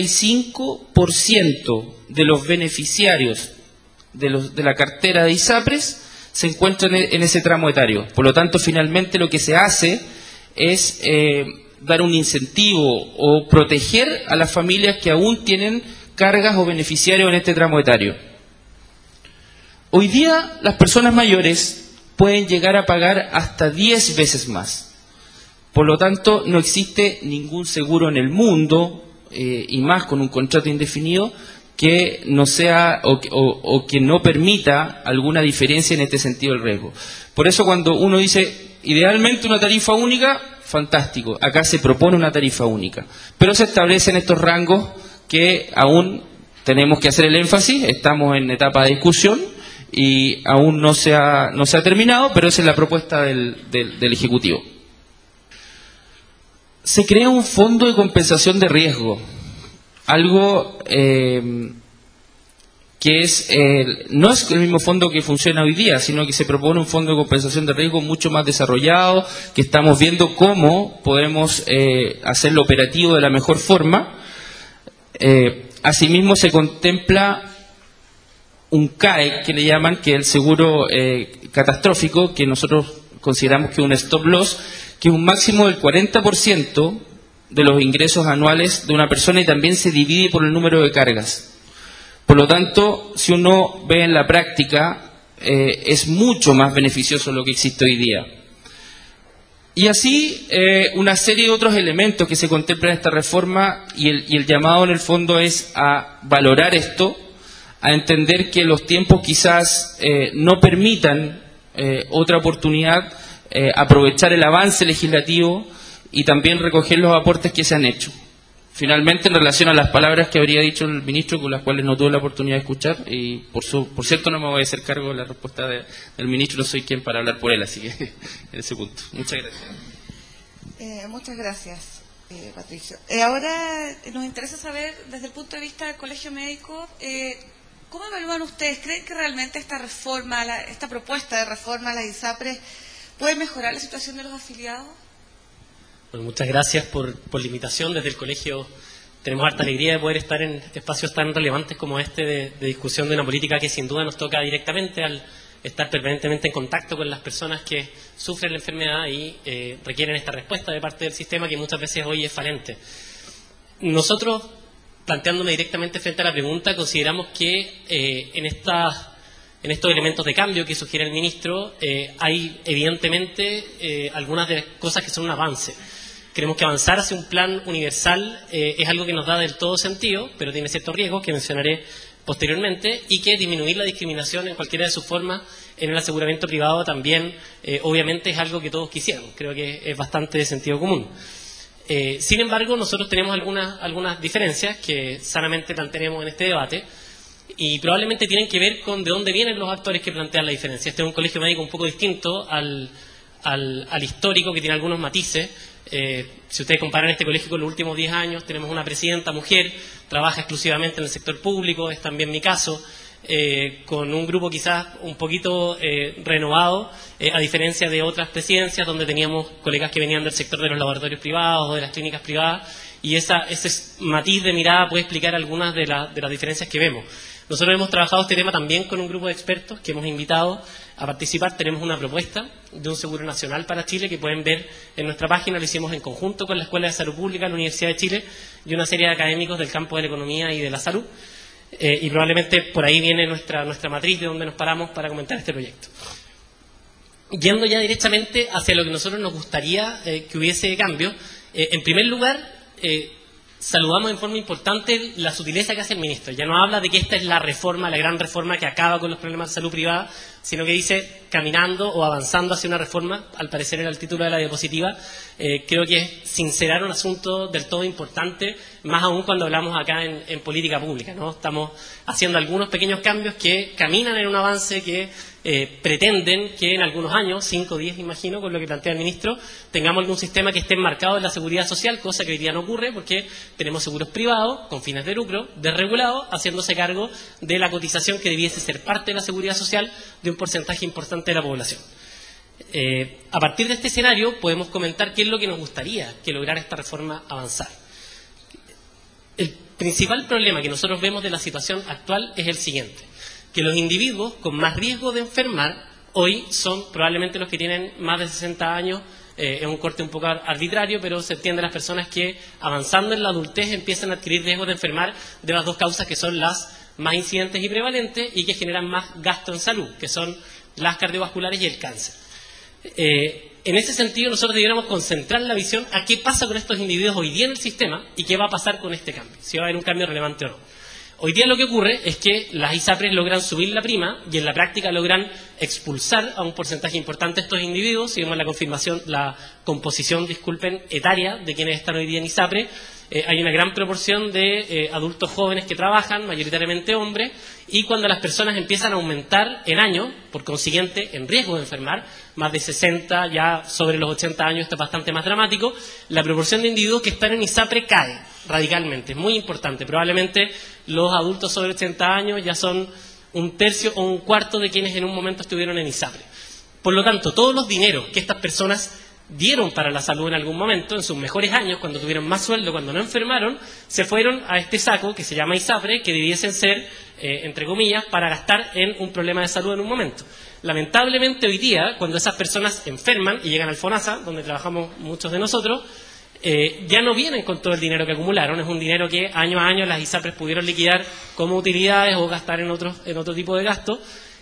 95% de los beneficiarios de la cartera de ISAPRES se encuentran en ese tramo etario. Por lo tanto, finalmente lo que se hace es dar un incentivo o proteger a las familias que aún tienen cargas o beneficiarios en este tramo etario. Hoy día las personas mayores pueden llegar a pagar hasta 10 veces más. Por lo tanto, no existe ningún seguro en el mundo, y más con un contrato indefinido, que no sea o que no permita alguna diferencia en este sentido del riesgo. Por eso cuando uno dice, idealmente una tarifa única, fantástico, acá se propone una tarifa única, pero se establecen estos rangos que aún tenemos que hacer el énfasis, estamos en etapa de discusión y aún no se ha terminado, pero esa es la propuesta del Ejecutivo. Se crea un fondo de compensación de riesgo, algo que no es el mismo fondo que funciona hoy día, sino que se propone un fondo de compensación de riesgo mucho más desarrollado, que estamos viendo cómo podemos hacerlo operativo de la mejor forma. Asimismo se contempla un CAE, que le llaman, que es el seguro catastrófico, que nosotros consideramos que es un stop loss, que es un máximo del 40% de los ingresos anuales de una persona y también se divide por el número de cargas. Por lo tanto, si uno ve en la práctica, es mucho más beneficioso lo que existe hoy día. Y así, una serie de otros elementos que se contemplan en esta reforma y el llamado en el fondo es a valorar esto, a entender que los tiempos quizás no permitan otra oportunidad, aprovechar el avance legislativo y también recoger los aportes que se han hecho. Finalmente, en relación a las palabras que habría dicho el ministro, con las cuales no tuve la oportunidad de escuchar, y por cierto no me voy a hacer cargo de la respuesta del ministro, no soy quien para hablar por él, así que en ese punto. Muchas gracias. Muchas gracias, Patricio. Ahora nos interesa saber, desde el punto de vista del Colegio Médico, ¿cómo evalúan ustedes? ¿Creen que realmente esta reforma, esta propuesta de reforma a la ISAPRES puede mejorar la situación de los afiliados? Bueno, muchas gracias por la invitación. Desde el colegio tenemos harta alegría de poder estar en espacios tan relevantes como este de discusión de una política que sin duda nos toca directamente al estar permanentemente en contacto con las personas que sufren la enfermedad y requieren esta respuesta de parte del sistema que muchas veces hoy es falente. Nosotros, planteándome directamente frente a la pregunta, consideramos que en en estos elementos de cambio que sugiere el ministro, hay evidentemente algunas de las cosas que son un avance. Creemos que avanzar hacia un plan universal es algo que nos da del todo sentido, pero tiene ciertos riesgos que mencionaré posteriormente, y que disminuir la discriminación en cualquiera de sus formas en el aseguramiento privado también, obviamente, es algo que todos quisieran. Creo que es bastante de sentido común. Sin embargo, nosotros tenemos algunas diferencias que sanamente mantenemos en este debate, y probablemente tienen que ver con de dónde vienen los actores que plantean la diferencia. Este es un colegio médico un poco distinto al histórico, que tiene algunos matices. Si ustedes comparan este colegio con los últimos 10 años, tenemos una presidenta mujer, trabaja exclusivamente en el sector público, es también mi caso, con un grupo quizás un poquito renovado, a diferencia de otras presidencias donde teníamos colegas que venían del sector de los laboratorios privados o de las clínicas privadas, y ese matiz de mirada puede explicar algunas de las diferencias que vemos. Nosotros hemos trabajado este tema también con un grupo de expertos que hemos invitado a participar. Tenemos una propuesta de un seguro nacional para Chile que pueden ver en nuestra página. Lo hicimos en conjunto con la Escuela de Salud Pública, la Universidad de Chile y una serie de académicos del campo de la economía y de la salud. Y probablemente por ahí viene nuestra matriz de donde nos paramos para comentar este proyecto. Yendo ya directamente hacia lo que nosotros nos gustaría que hubiese cambio, en primer lugar, saludamos en forma importante la sutileza que hace el ministro. Ya no habla de que esta es la reforma, la gran reforma que acaba con los problemas de salud privada, sino que dice caminando o avanzando hacia una reforma. Al parecer era el título de la diapositiva. Creo que es sincerar un asunto del todo importante, más aún cuando hablamos acá en política pública, ¿no? Estamos haciendo algunos pequeños cambios que caminan en un avance que pretenden que en algunos años, 5 o 10 imagino, con lo que plantea el ministro, tengamos algún sistema que esté enmarcado en la seguridad social, cosa que hoy día no ocurre porque tenemos seguros privados con fines de lucro, desregulados, haciéndose cargo de la cotización que debiese ser parte de la seguridad social de un porcentaje importante de la población. A partir de este escenario podemos comentar qué es lo que nos gustaría que lograra esta reforma avanzar. El principal problema que nosotros vemos de la situación actual es el siguiente: que los individuos con más riesgo de enfermar hoy son probablemente los que tienen más de 60 años. Es un corte un poco arbitrario, pero se entiende las personas que avanzando en la adultez empiezan a adquirir riesgos de enfermar de las dos causas que son las más incidentes y prevalentes y que generan más gasto en salud, que son las cardiovasculares y el cáncer. En ese sentido, nosotros deberíamos concentrar la visión a qué pasa con estos individuos hoy día en el sistema y qué va a pasar con este cambio, si va a haber un cambio relevante o no. Hoy día lo que ocurre es que las ISAPRES logran subir la prima y en la práctica logran expulsar a un porcentaje importante de estos individuos. Si vemos la composición etaria de quienes están hoy día en ISAPRE, hay una gran proporción de adultos jóvenes que trabajan, mayoritariamente hombres, y cuando las personas empiezan a aumentar en años, por consiguiente en riesgo de enfermar, más de 60, ya sobre los 80 años, esto es bastante más dramático, la proporción de individuos que están en ISAPRE cae radicalmente. Es muy importante. Probablemente los adultos sobre 80 años ya son un tercio o un cuarto de quienes en un momento estuvieron en ISAPRE. Por lo tanto, todos los dineros que estas personas dieron para la salud en algún momento, en sus mejores años, cuando tuvieron más sueldo, cuando no enfermaron, se fueron a este saco que se llama ISAPRE, que debiesen ser, entre comillas, para gastar en un problema de salud en un momento. Lamentablemente hoy día, cuando esas personas enferman y llegan al FONASA, donde trabajamos muchos de nosotros, ya no vienen con todo el dinero que acumularon. Es un dinero que año a año las ISAPRES pudieron liquidar como utilidades o gastar en otro tipo de gastos.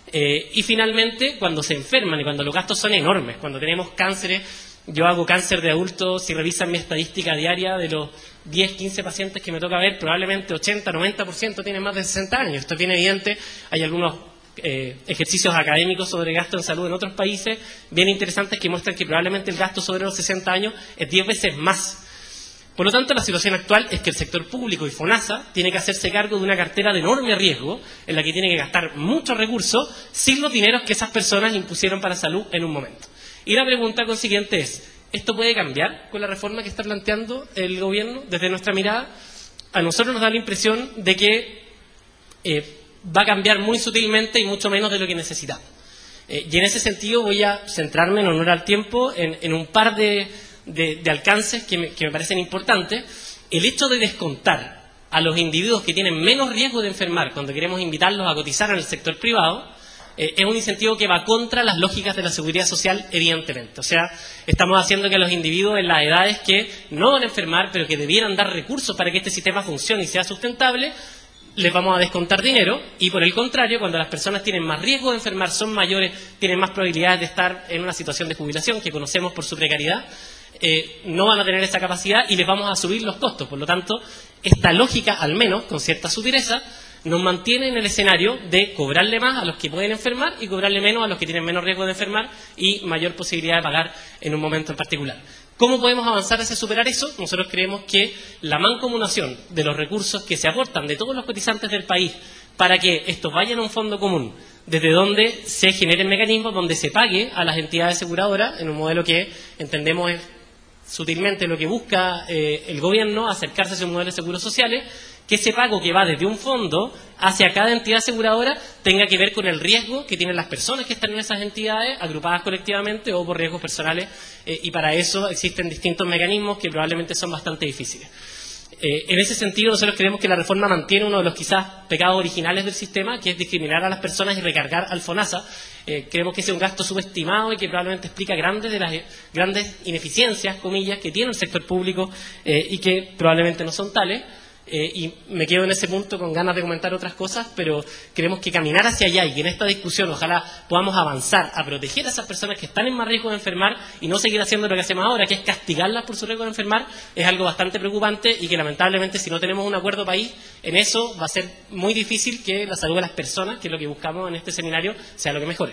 Y finalmente, cuando se enferman y cuando los gastos son enormes, cuando tenemos cánceres. Yo hago cáncer de adultos, si revisan mi estadística diaria, de los 10, 15 pacientes que me toca ver, probablemente 80, 90% tienen más de 60 años. Esto es bien evidente. Hay algunos ejercicios académicos sobre gasto en salud en otros países bien interesantes que muestran que probablemente el gasto sobre los 60 años es 10 veces más. Por lo tanto, la situación actual es que el sector público y FONASA tiene que hacerse cargo de una cartera de enorme riesgo en la que tiene que gastar muchos recursos sin los dineros que esas personas impusieron para salud en un momento. Y la pregunta consiguiente es, ¿esto puede cambiar con la reforma que está planteando el gobierno? Desde nuestra mirada, a nosotros nos da la impresión de que va a cambiar muy sutilmente y mucho menos de lo que necesitamos. Y en ese sentido voy a centrarme, en honor al tiempo, en un par de alcances que me parecen importantes. El hecho de descontar a los individuos que tienen menos riesgo de enfermar cuando queremos invitarlos a cotizar en el sector privado es un incentivo que va contra las lógicas de la seguridad social, evidentemente. O sea, estamos haciendo que los individuos en las edades que no van a enfermar, pero que debieran dar recursos para que este sistema funcione y sea sustentable, les vamos a descontar dinero, y por el contrario, cuando las personas tienen más riesgo de enfermar, son mayores, tienen más probabilidades de estar en una situación de jubilación que conocemos por su precariedad, no van a tener esa capacidad y les vamos a subir los costos. Por lo tanto, esta lógica, al menos con cierta sutileza, nos mantiene en el escenario de cobrarle más a los que pueden enfermar y cobrarle menos a los que tienen menos riesgo de enfermar y mayor posibilidad de pagar en un momento en particular. ¿Cómo podemos avanzar hacia superar eso? Nosotros creemos que la mancomunación de los recursos que se aportan de todos los cotizantes del país para que estos vayan a un fondo común, desde donde se generen mecanismos donde se pague a las entidades aseguradoras en un modelo que entendemos es sutilmente lo que busca el gobierno, acercarse a ese modelo de seguros sociales, que ese pago que va desde un fondo hacia cada entidad aseguradora tenga que ver con el riesgo que tienen las personas que están en esas entidades, agrupadas colectivamente o por riesgos personales, y para eso existen distintos mecanismos que probablemente son bastante difíciles. En ese sentido, nosotros creemos que la reforma mantiene uno de los quizás pecados originales del sistema, que es discriminar a las personas y recargar al FONASA. Creemos que ese es un gasto subestimado y que probablemente explica grandes de las grandes ineficiencias, comillas, que tiene el sector público y que probablemente no son tales. Y me quedo en ese punto con ganas de comentar otras cosas, pero creemos que caminar hacia allá y que en esta discusión ojalá podamos avanzar a proteger a esas personas que están en más riesgo de enfermar y no seguir haciendo lo que hacemos ahora, que es castigarlas por su riesgo de enfermar, es algo bastante preocupante y que lamentablemente si no tenemos un acuerdo país en eso va a ser muy difícil que la salud de las personas, que es lo que buscamos en este seminario, sea lo que mejore.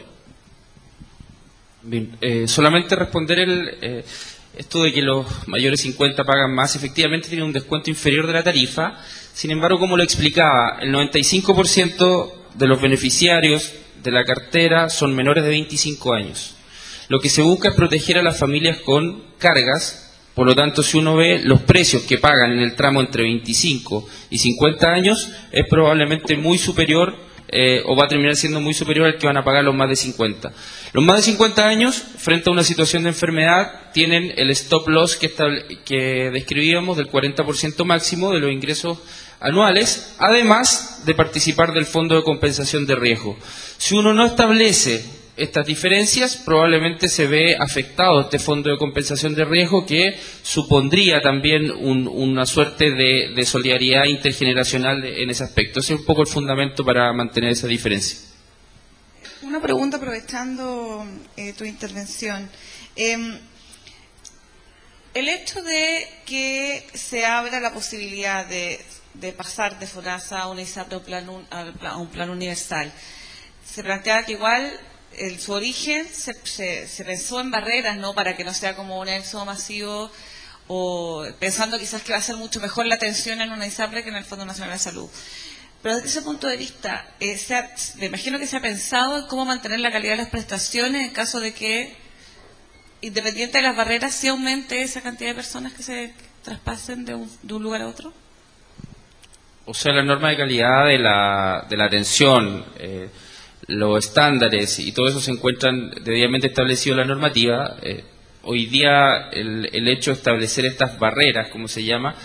Bien, solamente responder esto de que los mayores 50 pagan más, efectivamente tienen un descuento inferior de la tarifa. Sin embargo, como lo explicaba, el 95% de los beneficiarios de la cartera son menores de 25 años. Lo que se busca es proteger a las familias con cargas. Por lo tanto, si uno ve los precios que pagan en el tramo entre 25 y 50 años, es probablemente muy superior o va a terminar siendo muy superior al que van a pagar los más de 50. Los más de 50 años, frente a una situación de enfermedad, tienen el stop loss que describíamos del 40% máximo de los ingresos anuales, además de participar del Fondo de Compensación de Riesgo. Si uno no establece estas diferencias, probablemente se ve afectado este Fondo de Compensación de Riesgo, que supondría también una suerte de solidaridad intergeneracional en ese aspecto. Ese es un poco el fundamento para mantener esa diferencia. Una pregunta aprovechando tu intervención. El hecho de que se abra la posibilidad de pasar de FONASA a una ISAPRE a un plan universal, se plantea que igual su origen se pensó en barreras, ¿no? Para que no sea como un éxodo masivo, o pensando quizás que va a ser mucho mejor la atención en una ISAPRE que en el Fondo Nacional de Salud. Pero desde ese punto de vista, me imagino que se ha pensado en cómo mantener la calidad de las prestaciones en caso de que, independiente de las barreras, sí aumente esa cantidad de personas que se traspasen de un lugar a otro. O sea, la norma de calidad de la atención, los estándares y todo eso se encuentran debidamente establecidos en la normativa. Hoy día el hecho de establecer estas barreras, como se llama,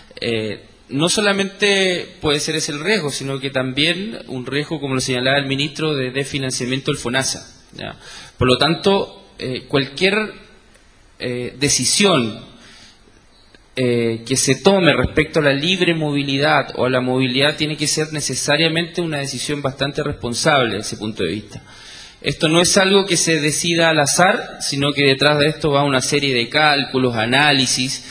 no solamente puede ser ese el riesgo, sino que también un riesgo, como lo señalaba el ministro, de desfinanciamiento del FONASA, ¿ya? Por lo tanto, cualquier decisión que se tome respecto a la libre movilidad o a la movilidad tiene que ser necesariamente una decisión bastante responsable desde ese punto de vista. Esto no es algo que se decida al azar, sino que detrás de esto va una serie de cálculos, análisis,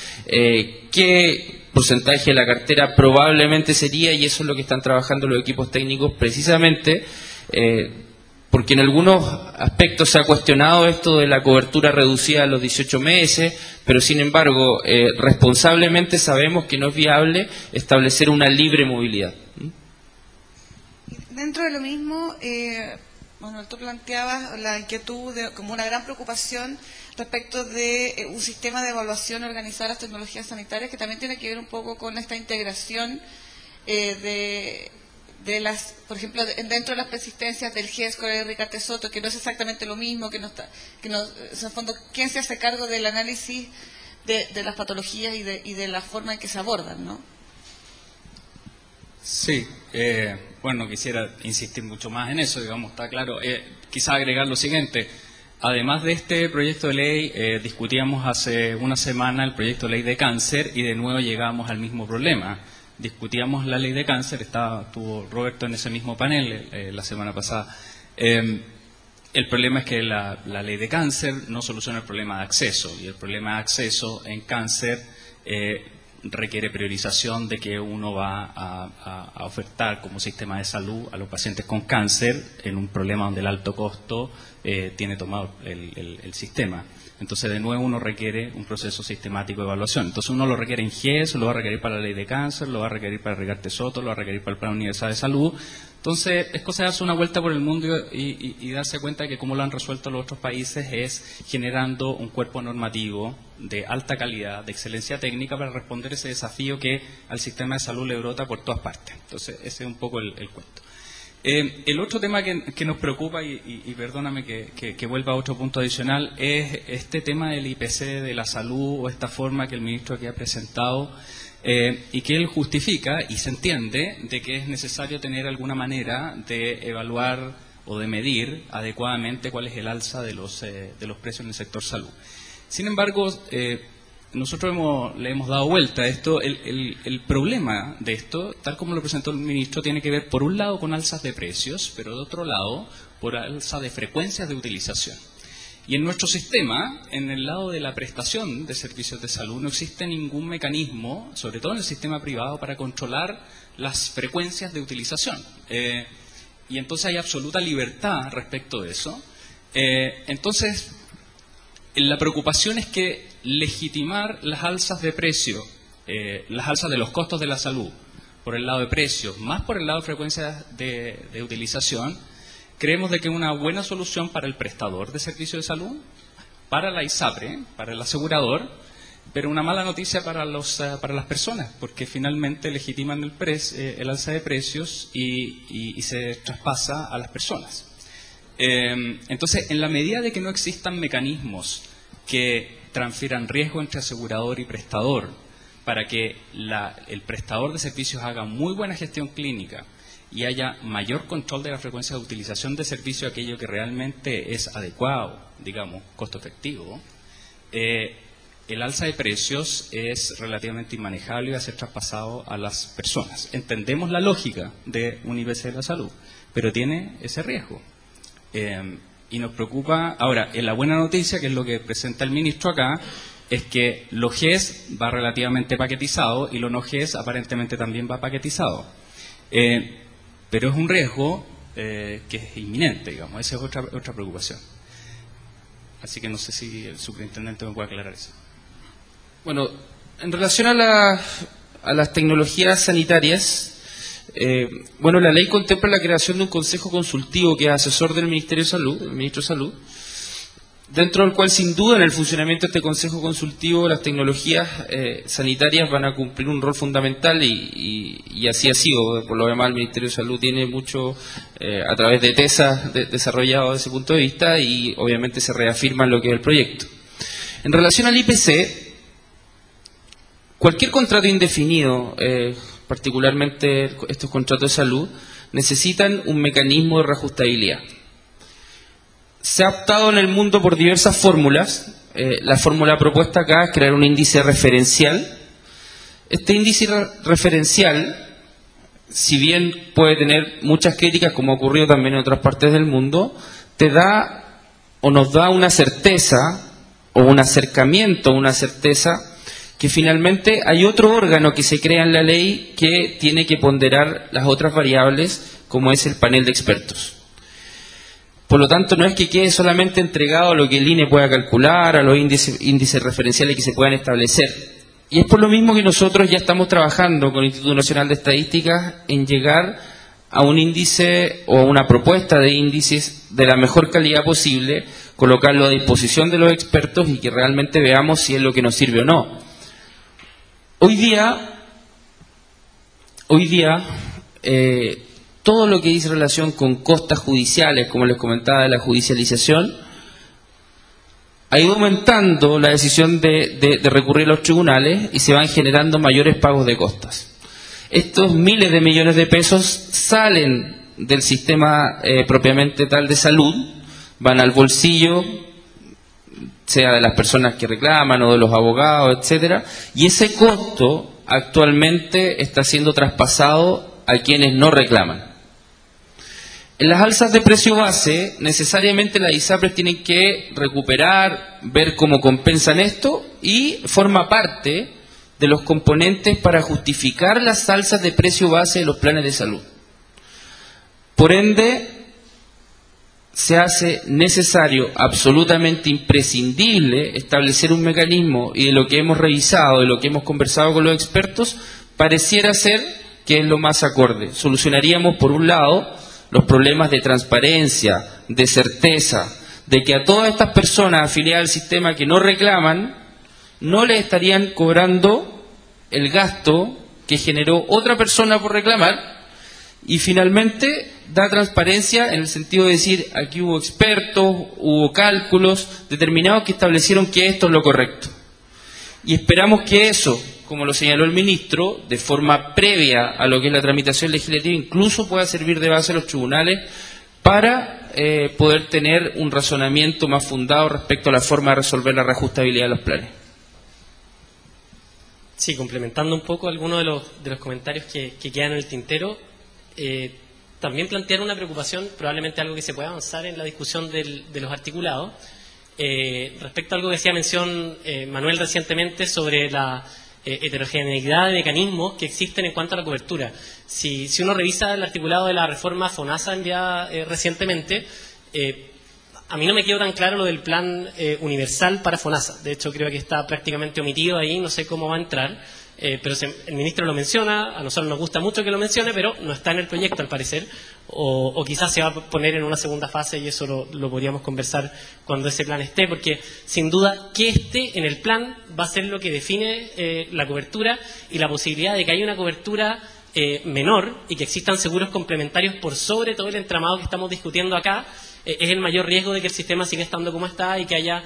qué porcentaje de la cartera probablemente sería, y eso es lo que están trabajando los equipos técnicos precisamente, porque en algunos aspectos se ha cuestionado esto de la cobertura reducida a los 18 meses, pero sin embargo, responsablemente sabemos que no es viable establecer una libre movilidad. Dentro de lo mismo, Manuel, tú planteabas la inquietud como una gran preocupación respecto de un sistema de evaluación organizado de las tecnologías sanitarias, que también tiene que ver un poco con esta integración de las, por ejemplo, dentro de las persistencias del GESCO de Ricardo Soto, que no es exactamente lo mismo, en el fondo, ¿quién se hace cargo del análisis de las patologías y de la forma en que se abordan, ¿no? Sí, bueno, quisiera insistir mucho más en eso, digamos, está claro. Quizá agregar lo siguiente. Además de este proyecto de ley, discutíamos hace una semana el proyecto de ley de cáncer y de nuevo llegamos al mismo problema. discutíamos la ley de cáncer, estuvo Roberto en ese mismo panel la semana pasada. El problema es que la ley de cáncer no soluciona el problema de acceso, y el problema de acceso en cáncer requiere priorización de que uno va a ofertar como sistema de salud a los pacientes con cáncer en un problema donde el alto costo tiene tomado el sistema. Entonces, de nuevo, uno requiere un proceso sistemático de evaluación. Entonces, uno lo requiere en GES, lo va a requerir para la ley de cáncer, lo va a requerir para Rigarte Soto, lo va a requerir para el Plan Universal de Salud. Entonces, es cosa de darse una vuelta por el mundo y darse cuenta de que cómo lo han resuelto los otros países es generando un cuerpo normativo de alta calidad, de excelencia técnica, para responder a ese desafío que al sistema de salud le brota por todas partes. Entonces, ese es un poco el cuento. El otro tema que nos preocupa, y perdóname que vuelva a otro punto adicional, es este tema del IPC de la salud, o esta forma que el ministro aquí ha presentado, y que él justifica, y se entiende, de que es necesario tener alguna manera de evaluar o de medir adecuadamente cuál es el alza de los precios en el sector salud. Sin embargo, nosotros le hemos dado vuelta a esto. El problema de esto, tal como lo presentó el ministro, tiene que ver, por un lado, con alzas de precios, pero de otro lado, por alza de frecuencias de utilización. Y en nuestro sistema, en el lado de la prestación de servicios de salud, no existe ningún mecanismo, sobre todo en el sistema privado, para controlar las frecuencias de utilización. Y entonces hay absoluta libertad respecto de eso. Entonces, la preocupación es que legitimar las alzas de precio, las alzas de los costos de la salud, por el lado de precios, más por el lado de frecuencias de utilización, creemos de que es una buena solución para el prestador de servicios de salud, para la ISAPRE, para el asegurador, pero una mala noticia para las personas, porque finalmente legitiman el alza de precios y se traspasa a las personas. Entonces, en la medida de que no existan mecanismos que transfieran riesgo entre asegurador y prestador, para que el prestador de servicios haga muy buena gestión clínica y haya mayor control de la frecuencia de utilización de servicio, aquello que realmente es adecuado, digamos, costo efectivo, el alza de precios es relativamente inmanejable y va a ser traspasado a las personas. Entendemos la lógica de un IPC de la salud, pero tiene ese riesgo. Y nos preocupa. Ahora, la buena noticia, que es lo que presenta el ministro acá, es que lo GES va relativamente paquetizado y lo no GES aparentemente también va paquetizado. Pero es un riesgo que es inminente, digamos. Esa es otra preocupación. Así que no sé si el superintendente me puede aclarar eso. Bueno, en relación a las tecnologías sanitarias, bueno, la ley contempla la creación de un consejo consultivo que es asesor del Ministerio de Salud, el ministro de Salud, dentro del cual, sin duda, en el funcionamiento de este consejo consultivo, las tecnologías sanitarias van a cumplir un rol fundamental y así ha sido. Por lo demás, el Ministerio de Salud tiene mucho, a través de TESA, desarrollado desde ese punto de vista, y obviamente se reafirma en lo que es el proyecto. En relación al IPC, cualquier contrato indefinido, particularmente estos contratos de salud, necesitan un mecanismo de reajustabilidad. Se ha optado en el mundo por diversas fórmulas. La fórmula propuesta acá es crear un índice referencial. Este índice referencial, si bien puede tener muchas críticas, como ha ocurrido también en otras partes del mundo, te da o nos da una certeza o un acercamiento, una certeza que finalmente hay otro órgano que se crea en la ley que tiene que ponderar las otras variables, como es el panel de expertos. Por lo tanto, no es que quede solamente entregado a lo que el INE pueda calcular, a los índices referenciales que se puedan establecer. Y es por lo mismo que nosotros ya estamos trabajando con el Instituto Nacional de Estadísticas en llegar a un índice o a una propuesta de índices de la mejor calidad posible, colocarlo a disposición de los expertos y que realmente veamos si es lo que nos sirve o no. Hoy día, todo lo que dice relación con costas judiciales, como les comentaba, de la judicialización, ha ido aumentando la decisión de recurrir a los tribunales y se van generando mayores pagos de costas. Estos miles de millones de pesos salen del sistema propiamente tal de salud, van al bolsillo, sea de las personas que reclaman o de los abogados, etcétera, y ese costo actualmente está siendo traspasado a quienes no reclaman. En las alzas de precio base, necesariamente las ISAPRES tienen que recuperar, ver cómo compensan esto, y forma parte de los componentes para justificar las alzas de precio base de los planes de salud. Por ende, se hace necesario, absolutamente imprescindible, establecer un mecanismo, y de lo que hemos revisado, de lo que hemos conversado con los expertos, pareciera ser que es lo más acorde. Solucionaríamos, por un lado, los problemas de transparencia, de certeza, de que a todas estas personas afiliadas al sistema que no reclaman, no les estarían cobrando el gasto que generó otra persona por reclamar, y finalmente da transparencia en el sentido de decir, aquí hubo expertos, hubo cálculos determinados que establecieron que esto es lo correcto. Y esperamos que eso, como lo señaló el ministro, de forma previa a lo que es la tramitación legislativa, incluso pueda servir de base a los tribunales para poder tener un razonamiento más fundado respecto a la forma de resolver la reajustabilidad de los planes. Sí, complementando un poco algunos de los comentarios que quedan en el tintero, también plantear una preocupación, probablemente algo que se pueda avanzar en la discusión de los articulados, respecto a algo que hacía mención Manuel recientemente sobre la heterogeneidad de mecanismos que existen en cuanto a la cobertura. Si uno revisa el articulado de la reforma FONASA enviada recientemente, a mí no me quedó tan claro lo del plan universal para FONASA. De hecho, creo que está prácticamente omitido ahí, no sé cómo va a entrar, pero el ministro lo menciona, a nosotros nos gusta mucho que lo mencione, pero no está en el proyecto al parecer, o quizás se va a poner en una segunda fase, y eso lo podríamos conversar cuando ese plan esté, porque sin duda que esté en el plan va a ser lo que define la cobertura, y la posibilidad de que haya una cobertura menor y que existan seguros complementarios por sobre todo el entramado que estamos discutiendo acá, es el mayor riesgo de que el sistema siga estando como está y que haya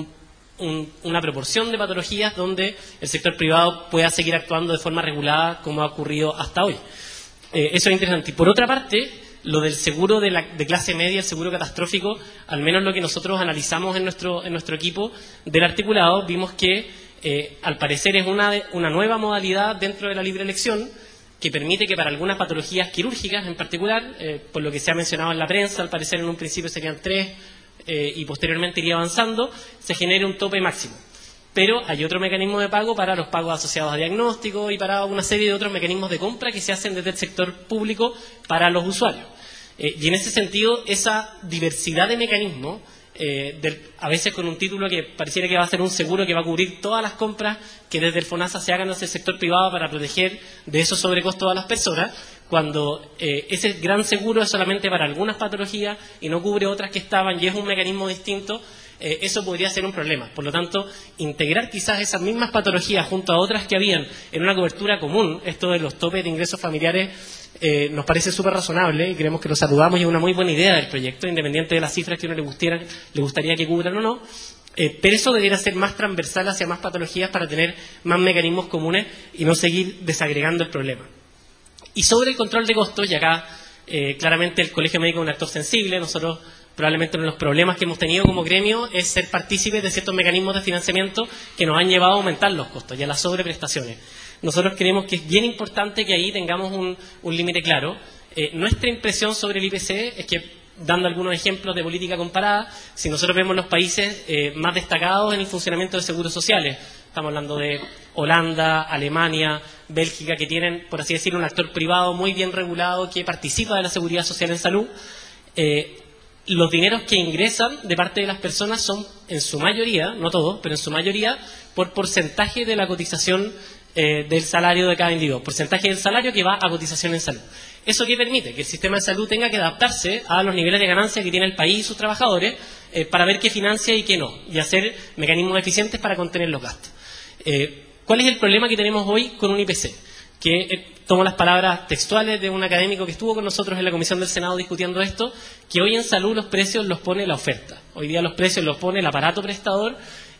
una proporción de patologías donde el sector privado pueda seguir actuando de forma regulada como ha ocurrido hasta hoy. Eso es interesante. Y por otra parte, lo del seguro de clase media, el seguro catastrófico, al menos lo que nosotros analizamos en nuestro equipo del articulado, vimos que al parecer es una nueva modalidad dentro de la libre elección, que permite que para algunas patologías quirúrgicas en particular, por lo que se ha mencionado en la prensa, al parecer en un principio serían 3 y posteriormente iría avanzando, se genere un tope máximo. Pero hay otro mecanismo de pago para los pagos asociados a diagnóstico y para una serie de otros mecanismos de compra que se hacen desde el sector público para los usuarios. Y en ese sentido, esa diversidad de mecanismos, a veces con un título que pareciera que va a ser un seguro que va a cubrir todas las compras que desde el FONASA se hagan hacia el sector privado para proteger de esos sobrecostos a las personas, cuando ese gran seguro es solamente para algunas patologías y no cubre otras que estaban y es un mecanismo distinto, eso podría ser un problema. Por lo tanto, integrar quizás esas mismas patologías junto a otras que habían en una cobertura común, esto de los topes de ingresos familiares, nos parece súper razonable y creemos que lo saludamos y es una muy buena idea del proyecto, independiente de las cifras que uno le gustaría que cubran o no, pero eso debería ser más transversal hacia más patologías para tener más mecanismos comunes y no seguir desagregando el problema. Y sobre el control de costos, y acá claramente el Colegio Médico es un actor sensible, nosotros probablemente uno de los problemas que hemos tenido como gremio es ser partícipes de ciertos mecanismos de financiamiento que nos han llevado a aumentar los costos y a las sobreprestaciones. Nosotros creemos que es bien importante que ahí tengamos un límite claro. Nuestra impresión sobre el IPC es que, dando algunos ejemplos de política comparada, si nosotros vemos los países más destacados en el funcionamiento de seguros sociales, estamos hablando de Holanda, Alemania, Bélgica, que tienen, por así decirlo, un actor privado muy bien regulado que participa de la seguridad social en salud, los dineros que ingresan de parte de las personas son, en su mayoría, no todos, pero en su mayoría, por porcentaje de la cotización del salario de cada individuo, porcentaje del salario que va a cotización en salud. ¿Eso qué permite? Que el sistema de salud tenga que adaptarse a los niveles de ganancia que tiene el país y sus trabajadores para ver qué financia y qué no, y hacer mecanismos eficientes para contener los gastos. ¿Cuál es el problema que tenemos hoy con un IPC? Que tomo las palabras textuales de un académico que estuvo con nosotros en la Comisión del Senado discutiendo esto, que hoy en salud los precios los pone la oferta. Hoy día los precios los pone el aparato prestador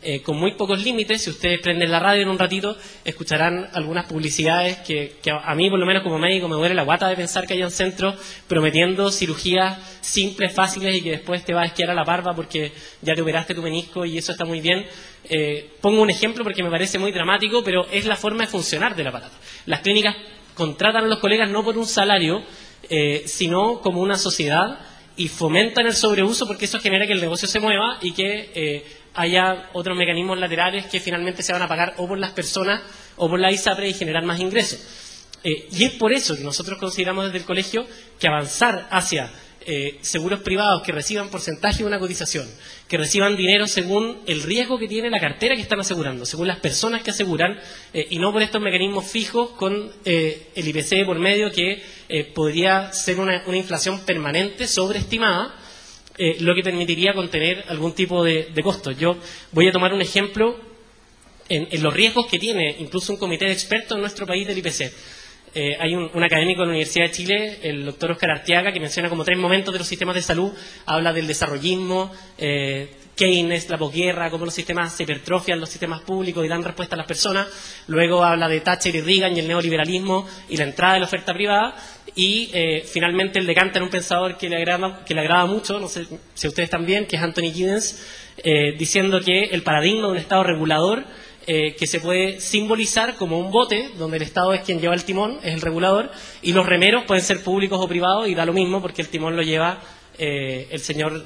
con muy pocos límites. Si ustedes prenden la radio en un ratito, escucharán algunas publicidades que a mí, por lo menos como médico, me duele la guata de pensar que hayan centros prometiendo cirugías simples, fáciles y que después te va a esquiar a la parva porque ya te operaste tu menisco y eso está muy bien. Pongo un ejemplo porque me parece muy dramático, pero es la forma de funcionar del aparato. Las clínicas contratan a los colegas no por un salario, sino como una sociedad, y fomentan el sobreuso porque eso genera que el negocio se mueva y que haya otros mecanismos laterales que finalmente se van a pagar o por las personas o por la ISAPRE y generar más ingresos. Y es por eso que nosotros consideramos desde el colegio que avanzar hacia seguros privados que reciban porcentaje de una cotización, que reciban dinero según el riesgo que tiene la cartera que están asegurando, según las personas que aseguran, y no por estos mecanismos fijos con el IPC por medio, que podría ser una inflación permanente sobreestimada, lo que permitiría contener algún tipo de costos. Yo voy a tomar un ejemplo en los riesgos que tiene incluso un comité de expertos en nuestro país del IPC. Hay un académico de la Universidad de Chile, el doctor Óscar Arteaga, que menciona como 3 momentos de los sistemas de salud. Habla del desarrollismo, Keynes, la posguerra, cómo los sistemas se hipertrofian, los sistemas públicos y dan respuesta a las personas. Luego habla de Thatcher y Reagan y el neoliberalismo y la entrada de la oferta privada. Y finalmente él decanta en un pensador que le agrada mucho, no sé si a ustedes también, que es Anthony Giddens, diciendo que el paradigma de un Estado regulador, que se puede simbolizar como un bote donde el Estado es quien lleva el timón, es el regulador, y los remeros pueden ser públicos o privados y da lo mismo porque el timón lo lleva el señor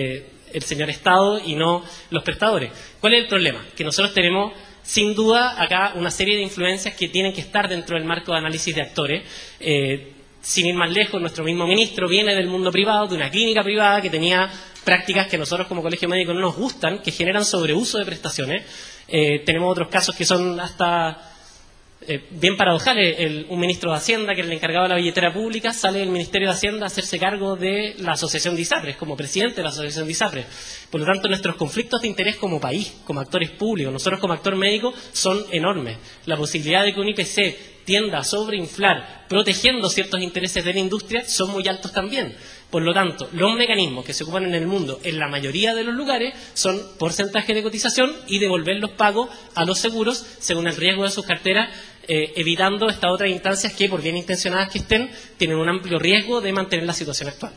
Estado y no los prestadores. ¿Cuál es el problema? Que nosotros tenemos sin duda acá una serie de influencias que tienen que estar dentro del marco de análisis de actores. Sin ir más lejos, nuestro mismo ministro viene del mundo privado, de una clínica privada que tenía prácticas que nosotros como colegio médico no nos gustan, que generan sobreuso de prestaciones. Tenemos otros casos que son hasta bien paradojales. Un ministro de Hacienda, que es el encargado de la billetera pública, sale del Ministerio de Hacienda a hacerse cargo de la Asociación de ISAPRES, como presidente de la Asociación de ISAPRES. Por lo tanto, nuestros conflictos de interés como país, como actores públicos, nosotros como actor médico, son enormes. La posibilidad de que un IPC tienda a sobreinflar, protegiendo ciertos intereses de la industria, son muy altos también. Por lo tanto, los mecanismos que se ocupan en el mundo, en la mayoría de los lugares, son porcentaje de cotización y devolver los pagos a los seguros según el riesgo de sus carteras, evitando estas otras instancias que, por bien intencionadas que estén, tienen un amplio riesgo de mantener la situación actual.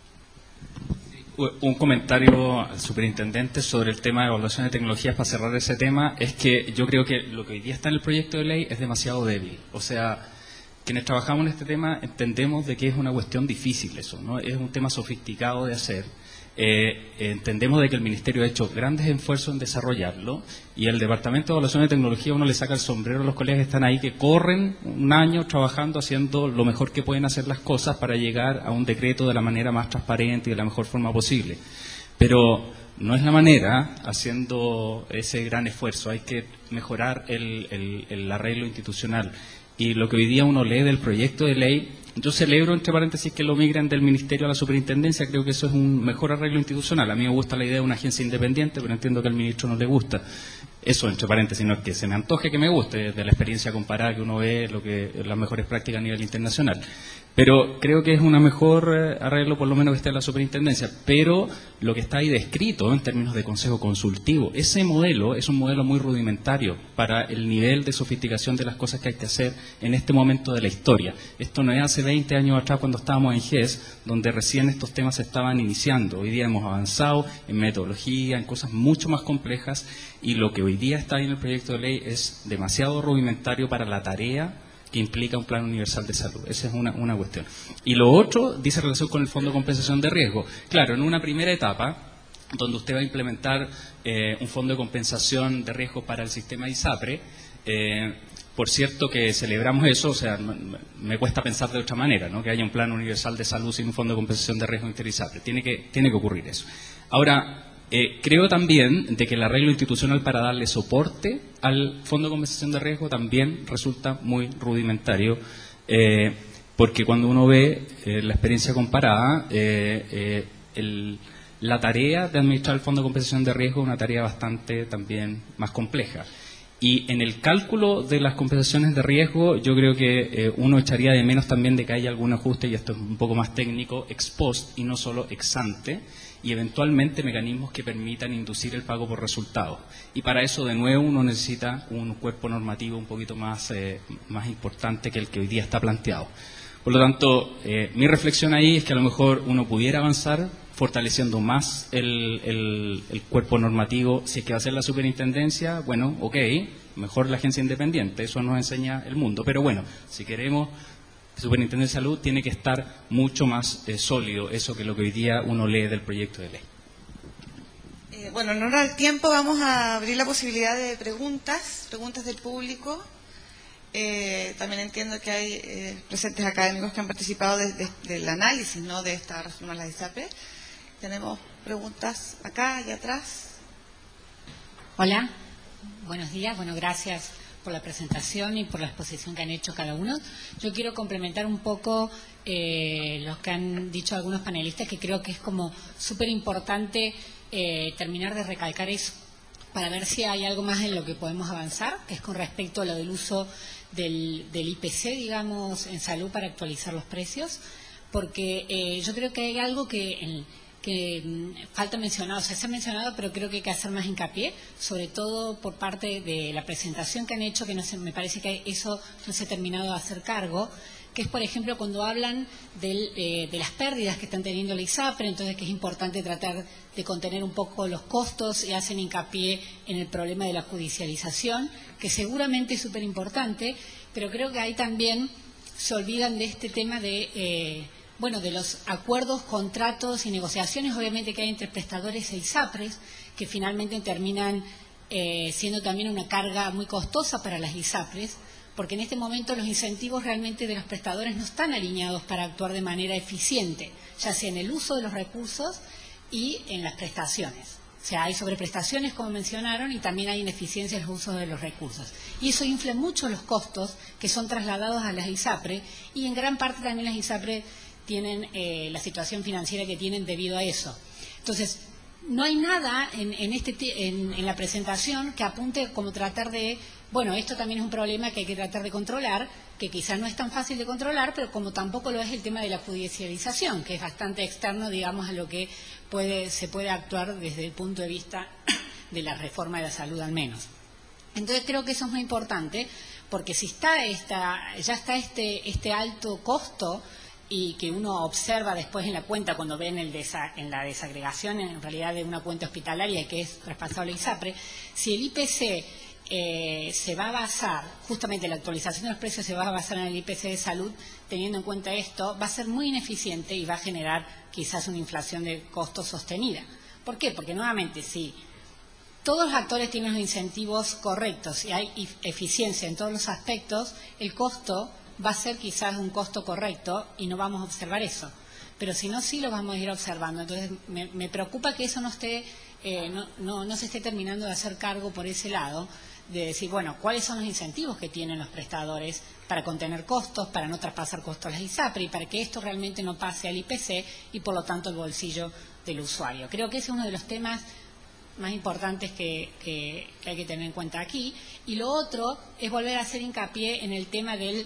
Un comentario al superintendente sobre el tema de evaluación de tecnologías para cerrar ese tema, es que yo creo que lo que hoy día está en el proyecto de ley es demasiado débil. O sea, quienes trabajamos en este tema entendemos de que es una cuestión difícil eso, ¿no? Es un tema sofisticado de hacer. Entendemos de que el Ministerio ha hecho grandes esfuerzos en desarrollarlo y el Departamento de Evaluación de Tecnología, uno le saca el sombrero a los colegas que están ahí, que corren un año trabajando, haciendo lo mejor que pueden hacer las cosas para llegar a un decreto de la manera más transparente y de la mejor forma posible. Pero no es la manera haciendo ese gran esfuerzo, hay que mejorar el arreglo institucional. Y lo que hoy día uno lee del proyecto de ley, yo celebro, entre paréntesis, que lo migren del Ministerio a la Superintendencia. Creo que eso es un mejor arreglo institucional. A mí me gusta la idea de una agencia independiente, pero entiendo que al ministro no le gusta. Eso, entre paréntesis, no es que se me antoje que me guste, de la experiencia comparada que uno ve, las mejores prácticas a nivel internacional. Pero creo que es una mejor arreglo, por lo menos que esté en la superintendencia. Pero lo que está ahí descrito en términos de consejo consultivo, ese modelo es un modelo muy rudimentario para el nivel de sofisticación de las cosas que hay que hacer en este momento de la historia. Esto no es hace 20 años atrás cuando estábamos en GES, donde recién estos temas se estaban iniciando. Hoy día hemos avanzado en metodología, en cosas mucho más complejas, y lo que hoy día está ahí en el proyecto de ley es demasiado rudimentario para la tarea que implica un plan universal de salud. Esa es una cuestión. Y lo otro dice relación con el Fondo de Compensación de Riesgo. Claro, en una primera etapa, donde usted va a implementar un fondo de compensación de riesgo para el sistema ISAPRE, por cierto que celebramos eso, o sea, me cuesta pensar de otra manera, ¿no? Que haya un plan universal de salud sin un fondo de compensación de riesgo inter-ISAPRE. Tiene que ocurrir eso. Ahora, creo también de que el arreglo institucional para darle soporte al Fondo de Compensación de Riesgo también resulta muy rudimentario, porque cuando uno ve la experiencia comparada, la tarea de administrar el Fondo de Compensación de Riesgo es una tarea bastante también más compleja. Y en el cálculo de las compensaciones de riesgo, yo creo que uno echaría de menos también de que haya algún ajuste, y esto es un poco más técnico, ex post y no solo ex ante, y eventualmente mecanismos que permitan inducir el pago por resultados. Y para eso, de nuevo, uno necesita un cuerpo normativo un poquito más importante que el que hoy día está planteado. Por lo tanto, mi reflexión ahí es que a lo mejor uno pudiera avanzar fortaleciendo más el cuerpo normativo. Si es que va a ser la superintendencia, bueno, ok, mejor la agencia independiente, eso nos enseña el mundo. Pero bueno, si queremos superintendencia de salud, tiene que estar mucho más sólido eso que lo que hoy día uno lee del proyecto de ley. Bueno, en honor al tiempo vamos a abrir la posibilidad de preguntas del público. También entiendo que hay presentes académicos que han participado del análisis, ¿no?, de esta reforma a la ISAPRE. Tenemos preguntas acá y atrás. Hola, buenos días. Bueno, gracias por la presentación y por la exposición que han hecho cada uno. Yo quiero complementar un poco los que han dicho algunos panelistas, que creo que es como súper importante terminar de recalcar eso, para ver si hay algo más en lo que podemos avanzar, que es con respecto a lo del uso del IPC, digamos, en salud para actualizar los precios, porque yo creo que hay algo que falta mencionar, o sea, se ha mencionado, pero creo que hay que hacer más hincapié, sobre todo por parte de la presentación que han hecho, que no sé, me parece que eso no se ha terminado de hacer cargo, que es, por ejemplo, cuando hablan de las pérdidas que están teniendo la ISAPRE, entonces que es importante tratar de contener un poco los costos, y hacen hincapié en el problema de la judicialización, que seguramente es súper importante, pero creo que ahí también se olvidan de este tema de los acuerdos, contratos y negociaciones, obviamente, que hay entre prestadores e ISAPRES, que finalmente terminan siendo también una carga muy costosa para las ISAPRES, porque en este momento los incentivos realmente de los prestadores no están alineados para actuar de manera eficiente, ya sea en el uso de los recursos y en las prestaciones. O sea, hay sobreprestaciones, como mencionaron, y también hay ineficiencia en el uso de los recursos. Y eso infla mucho los costos que son trasladados a las ISAPRE, y en gran parte también las ISAPRE tienen la situación financiera que tienen debido a eso. Entonces, no hay nada en la presentación que apunte como tratar de, bueno, esto también es un problema que hay que tratar de controlar, que quizás no es tan fácil de controlar, pero como tampoco lo es el tema de la judicialización, que es bastante externo, digamos, a lo que se puede actuar desde el punto de vista de la reforma de la salud, al menos. Entonces creo que eso es muy importante, porque si ya está este alto costo, y que uno observa después en la cuenta cuando ven en la desagregación en realidad de una cuenta hospitalaria que es traspasable a ISAPRE, si el IPC se va a basar, justamente la actualización de los precios se va a basar en el IPC de salud, teniendo en cuenta esto, va a ser muy ineficiente y va a generar quizás una inflación de costos sostenida. ¿Por qué? Porque nuevamente, si todos los actores tienen los incentivos correctos y hay eficiencia en todos los aspectos, el costo va a ser quizás un costo correcto y no vamos a observar eso. Pero si no, sí lo vamos a ir observando. Entonces, me preocupa que eso no se esté terminando de hacer cargo por ese lado, de decir, bueno, ¿cuáles son los incentivos que tienen los prestadores para contener costos, para no traspasar costos a las ISAPRE y para que esto realmente no pase al IPC y, por lo tanto, al bolsillo del usuario? Creo que ese es uno de los temas más importantes que hay que tener en cuenta aquí. Y lo otro es volver a hacer hincapié en el tema de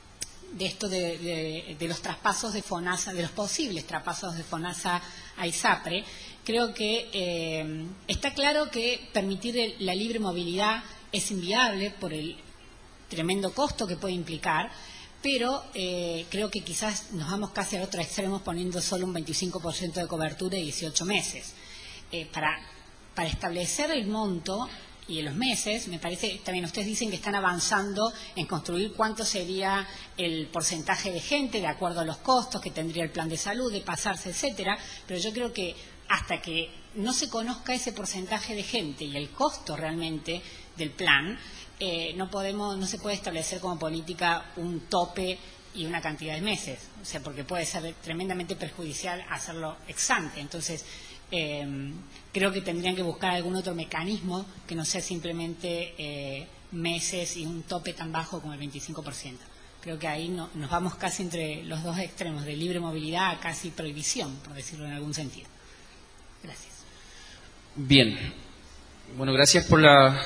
los traspasos de FONASA, de los posibles traspasos de FONASA a ISAPRE. Creo que está claro que permitir la libre movilidad es inviable por el tremendo costo que puede implicar, pero creo que quizás nos vamos casi al otro extremo poniendo solo un 25% de cobertura y 18 meses. Para establecer el monto y en los meses, me parece, también ustedes dicen que están avanzando en construir cuánto sería el porcentaje de gente de acuerdo a los costos que tendría el plan de salud, de pasarse, etcétera, pero yo creo que hasta que no se conozca ese porcentaje de gente y el costo realmente del plan, no se puede establecer como política un tope y una cantidad de meses, o sea, porque puede ser tremendamente perjudicial hacerlo ex ante. Entonces, creo que tendrían que buscar algún otro mecanismo que no sea simplemente meses y un tope tan bajo como el 25%. Creo que ahí nos vamos casi entre los dos extremos, de libre movilidad a casi prohibición, por decirlo en algún sentido. Gracias. Bien. Bueno, gracias por la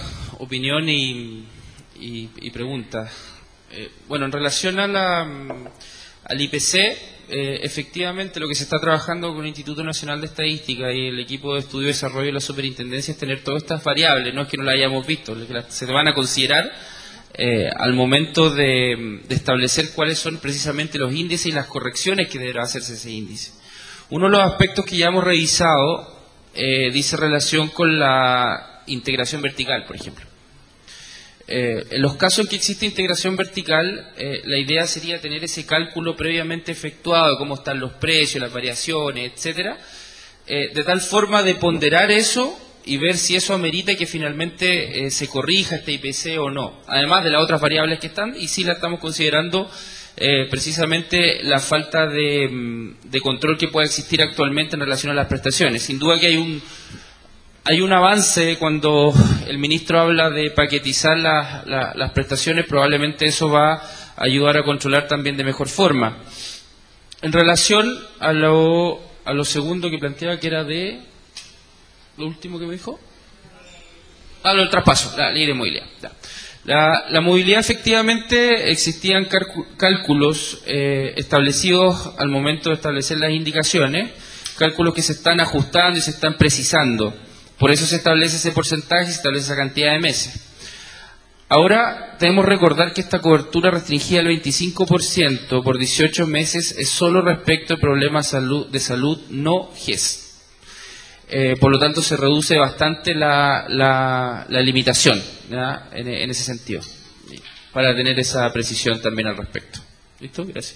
opinión y pregunta. Bueno, en relación a al IPC, efectivamente lo que se está trabajando con el Instituto Nacional de Estadística y el equipo de estudio y desarrollo de la superintendencia es tener todas estas variables, no es que no las hayamos visto, se van a considerar al momento de establecer cuáles son precisamente los índices y las correcciones que deberá hacerse ese índice. Uno de los aspectos que ya hemos revisado dice relación con la integración vertical, por ejemplo. En los casos en que existe integración vertical, la idea sería tener ese cálculo previamente efectuado, cómo están los precios, las variaciones, etcétera, de tal forma de ponderar eso y ver si eso amerita que finalmente se corrija este IPC o no, además de las otras variables que están, y sí la estamos considerando precisamente la falta de control que pueda existir actualmente en relación a las prestaciones. Sin duda que hay un avance cuando el ministro habla de paquetizar las prestaciones, probablemente eso va a ayudar a controlar también de mejor forma. En relación a lo segundo que planteaba, que era de... ¿Lo último que me dijo? Lo del traspaso, la ley de movilidad. La movilidad, efectivamente, existían cálculos establecidos al momento de establecer las indicaciones, cálculos que se están ajustando y se están precisando. Por eso se establece ese porcentaje, se establece esa cantidad de meses. Ahora debemos recordar que esta cobertura restringida al 25% por 18 meses es solo respecto a problemas de salud no GES. Por lo tanto, se reduce bastante la limitación, ¿ya? En ese sentido, para tener esa precisión también al respecto. ¿Listo? Gracias.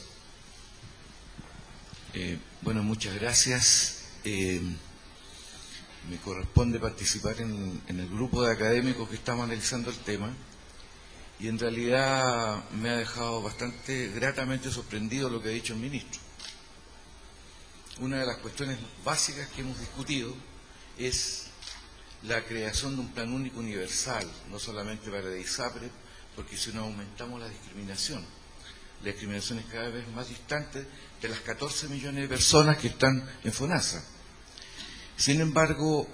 Bueno, muchas gracias. Me corresponde participar en el grupo de académicos que estamos analizando el tema, y en realidad me ha dejado bastante gratamente sorprendido lo que ha dicho el ministro. Una de las cuestiones básicas que hemos discutido es la creación de un plan único universal, no solamente para la ISAPRE, porque si no aumentamos la discriminación es cada vez más distante de las 14 millones de personas que están en FONASA. Sin embargo,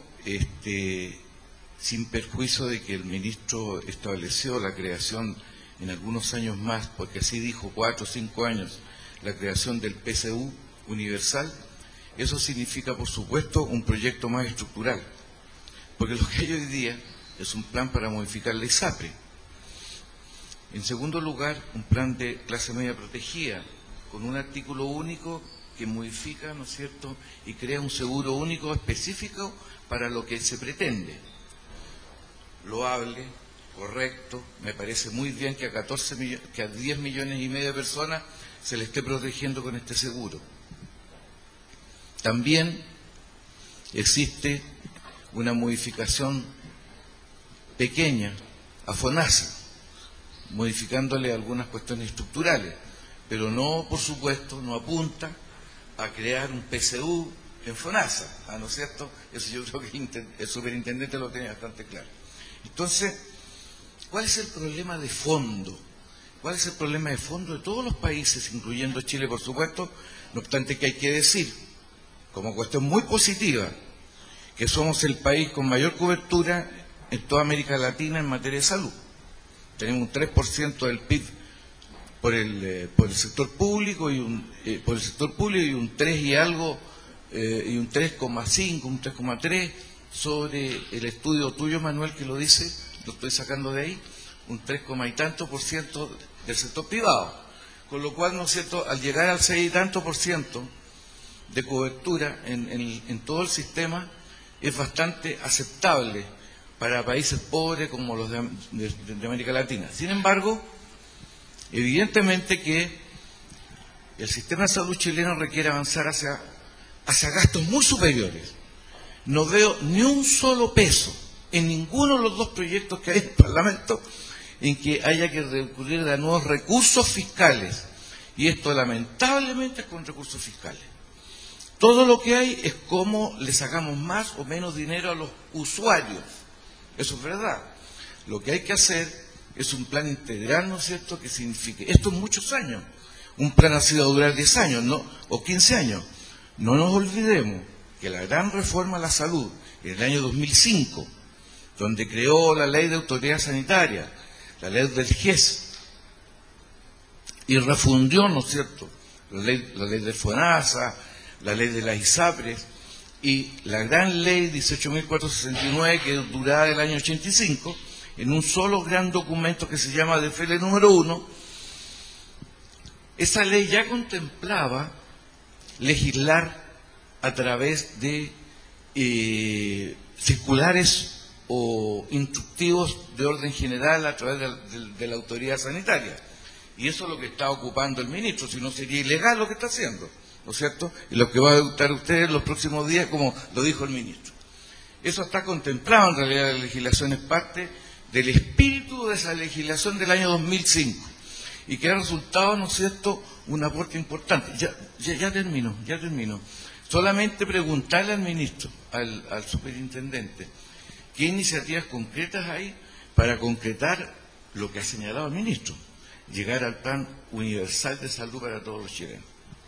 sin perjuicio de que el ministro estableció la creación en algunos años más, porque así dijo, 4 o 5 años, la creación del PSU universal, eso significa, por supuesto, un proyecto más estructural, porque lo que hay hoy día es un plan para modificar la ISAPRE. En segundo lugar, un plan de clase media protegida, con un artículo único que modifica, ¿no es cierto?, y crea un seguro único específico para lo que se pretende. Loable, correcto, me parece muy bien que a 10 millones y medio de personas se le esté protegiendo con este seguro. También existe una modificación pequeña a FONASA, modificándole algunas cuestiones estructurales, pero no, por supuesto, no apunta a crear un PSU en FONASA, ¿no es cierto? Eso yo creo que el superintendente lo tiene bastante claro. Entonces, ¿cuál es el problema de fondo? ¿Cuál es el problema de fondo de todos los países, incluyendo Chile, por supuesto? No obstante que hay que decir, como cuestión muy positiva, que somos el país con mayor cobertura en toda América Latina en materia de salud. Tenemos un 3% del PIB por el sector público y un 3 y algo, y un 3,5, un 3,3 sobre el estudio tuyo, Manuel, que lo dice, lo estoy sacando de ahí, un 3, y tanto por ciento del sector privado. Con lo cual, ¿no es cierto?, al llegar al 6 y tanto por ciento de cobertura en todo el sistema, es bastante aceptable para países pobres como los de América Latina. Sin embargo, evidentemente que el sistema de salud chileno requiere avanzar hacia gastos muy superiores. No veo ni un solo peso en ninguno de los dos proyectos que hay en el Parlamento en que haya que recurrir a nuevos recursos fiscales. Y esto lamentablemente es con recursos fiscales. Todo lo que hay es cómo le sacamos más o menos dinero a los usuarios. Eso es verdad. Lo que hay que hacer es un plan integral, ¿no es cierto?, que signifique, esto en muchos años, un plan ha sido a durar 10 años, ¿no?, o 15 años. No nos olvidemos que la gran reforma a la salud en el año 2005, donde creó la ley de autoridad sanitaria, la ley del GES, y refundió, ¿no es cierto?, la ley del FONASA, la ley de las ISAPRES, y la gran ley 18.469, que duraba del año 85, en un solo gran documento que se llama DFL número 1, esa ley ya contemplaba legislar a través de circulares o instructivos de orden general a través de la autoridad sanitaria. Y eso es lo que está ocupando el ministro, si no sería ilegal lo que está haciendo, ¿no es cierto? Y lo que va a adoptar usted en los próximos días, como lo dijo el ministro. Eso está contemplado en realidad. La legislación es parte del espíritu de esa legislación del año 2005 y que ha resultado, ¿no es cierto?, un aporte importante. Ya termino. Solamente preguntarle al ministro, al superintendente, qué iniciativas concretas hay para concretar lo que ha señalado el ministro, llegar al plan universal de salud para todos los chilenos.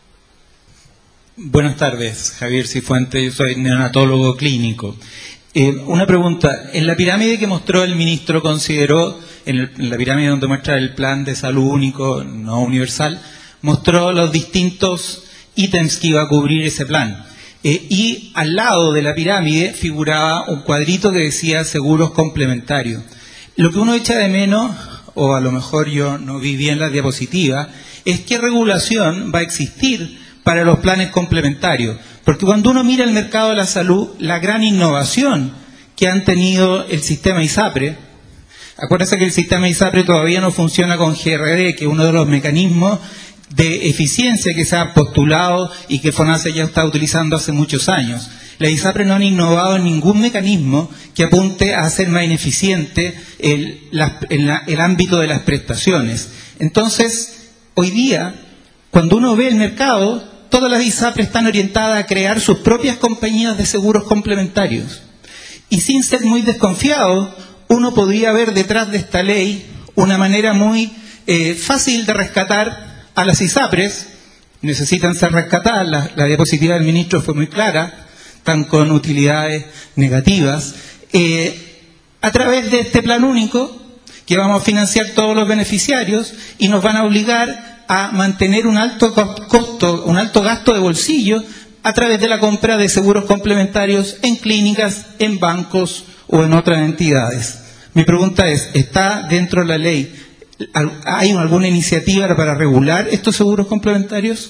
Buenas tardes, Javier Cifuentes, yo soy neonatólogo clínico. Una pregunta, en la pirámide que mostró el ministro consideró, en la pirámide donde muestra el plan de salud único, no universal, mostró los distintos ítems que iba a cubrir ese plan. Y al lado de la pirámide figuraba un cuadrito que decía seguros complementarios. Lo que uno echa de menos, o a lo mejor yo no vi bien la diapositiva, es qué regulación va a existir para los planes complementarios. Porque cuando uno mira el mercado de la salud, la gran innovación que han tenido el sistema ISAPRE, acuérdense que el sistema ISAPRE todavía no funciona con GRD, que es uno de los mecanismos de eficiencia que se ha postulado y que FONASA ya está utilizando hace muchos años. Las ISAPRE no han innovado en ningún mecanismo que apunte a hacer más ineficiente el ámbito de las prestaciones. Entonces, hoy día, cuando uno ve el mercado, todas las ISAPRE están orientadas a crear sus propias compañías de seguros complementarios. Y sin ser muy desconfiado, uno podría ver detrás de esta ley una manera muy fácil de rescatar a las ISAPRES. Necesitan ser rescatadas, la diapositiva del ministro fue muy clara, están con utilidades negativas, a través de este plan único que vamos a financiar todos los beneficiarios y nos van a obligar a mantener un alto costo, un alto gasto de bolsillo a través de la compra de seguros complementarios en clínicas, en bancos o en otras entidades. Mi pregunta es, ¿está dentro de la ley? ¿Hay alguna iniciativa para regular estos seguros complementarios?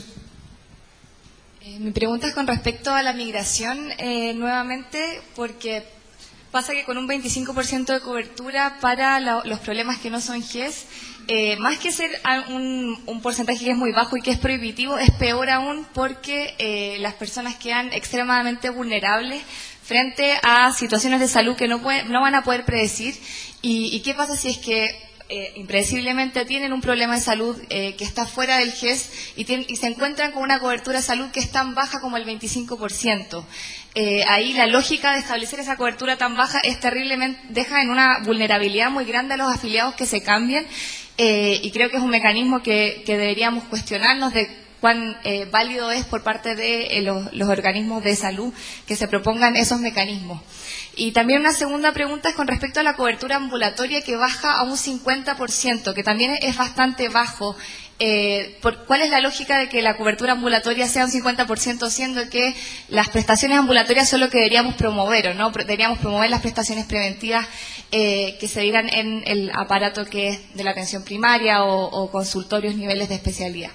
Mi pregunta es con respecto a la migración, nuevamente, porque pasa que con un 25% de cobertura para los problemas que no son GES, más que ser un porcentaje que es muy bajo y que es prohibitivo, es peor aún porque las personas quedan extremadamente vulnerables frente a situaciones de salud que no van a poder predecir. ¿Y qué pasa si es que impredeciblemente tienen un problema de salud que está fuera del GES y se encuentran con una cobertura de salud que es tan baja como el 25%? Ahí la lógica de establecer esa cobertura tan baja es terriblemente, deja en una vulnerabilidad muy grande a los afiliados que se cambien, y creo que es un mecanismo que deberíamos cuestionarnos de cuán válido es por parte de los organismos de salud que se propongan esos mecanismos. Y también una segunda pregunta es con respecto a la cobertura ambulatoria, que baja a un 50%, que también es bastante bajo. ¿Cuál es la lógica de que la cobertura ambulatoria sea un 50%, siendo que las prestaciones ambulatorias son lo que deberíamos promover, ¿o no? Deberíamos promover las prestaciones preventivas que se dieran en el aparato que es de la atención primaria o consultorios, niveles de especialidad?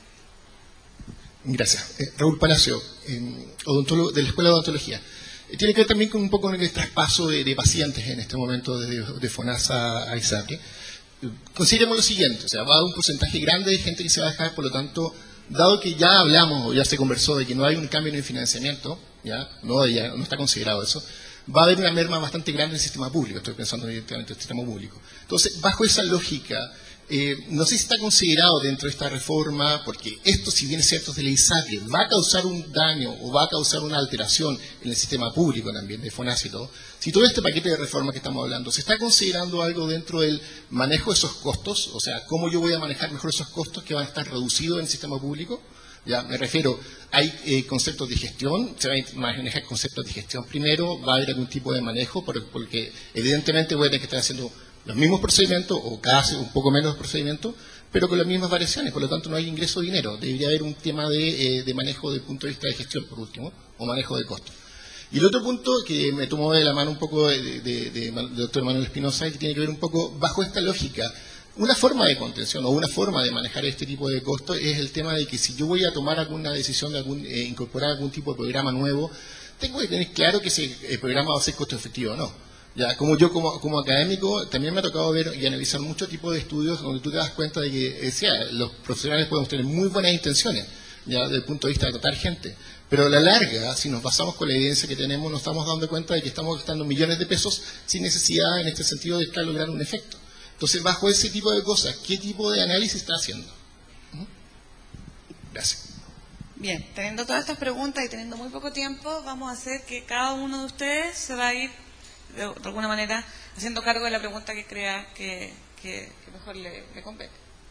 Gracias. Raúl Palacio, odontólogo de la Escuela de Odontología. Tiene que ver también con un poco con el traspaso de pacientes en este momento de FONASA a ISAPRE. Consideremos lo siguiente, o sea, va a haber un porcentaje grande de gente que se va a dejar, por lo tanto, dado que ya hablamos o ya se conversó de que no hay un cambio en el financiamiento, ya no está considerado eso, va a haber una merma bastante grande en el sistema público, estoy pensando directamente en el sistema público. Entonces, bajo esa lógica, no sé si está considerado dentro de esta reforma, porque esto, si bien es cierto de la ISAPRE, va a causar un daño o va a causar una alteración en el sistema público también, de FONASA y todo. Si todo este paquete de reforma que estamos hablando, ¿se está considerando algo dentro del manejo de esos costos? O sea, ¿cómo yo voy a manejar mejor esos costos que van a estar reducidos en el sistema público? Ya me refiero, hay conceptos de gestión, se van a manejar conceptos de gestión primero, va a haber algún tipo de manejo, porque evidentemente voy a tener que estar haciendo los mismos procedimientos, o casi un poco menos procedimientos, pero con las mismas variaciones, por lo tanto no hay ingreso de dinero. Debería haber un tema de manejo desde el punto de vista de gestión, por último, o manejo de costos. Y el otro punto que me tomó de la mano un poco del doctor Manuel Espinosa, que tiene que ver un poco bajo esta lógica. Una forma de contención o una forma de manejar este tipo de costos es el tema de que si yo voy a tomar alguna decisión de incorporar algún tipo de programa nuevo, tengo que tener claro que ese programa va a ser costo efectivo o no. Ya, como yo como académico también me ha tocado ver y analizar muchos tipos de estudios donde tú te das cuenta de que los profesionales podemos tener muy buenas intenciones, ya desde el punto de vista de tratar gente, pero a la larga, si nos basamos con la evidencia que tenemos, nos estamos dando cuenta de que estamos gastando millones de pesos sin necesidad en este sentido de lograr un efecto. Entonces, bajo ese tipo de cosas, ¿qué tipo de análisis está haciendo? Gracias. Bien, teniendo todas estas preguntas y teniendo muy poco tiempo, vamos a hacer que cada uno de ustedes se va a ir, de alguna manera, haciendo cargo de la pregunta que crea que mejor le compete.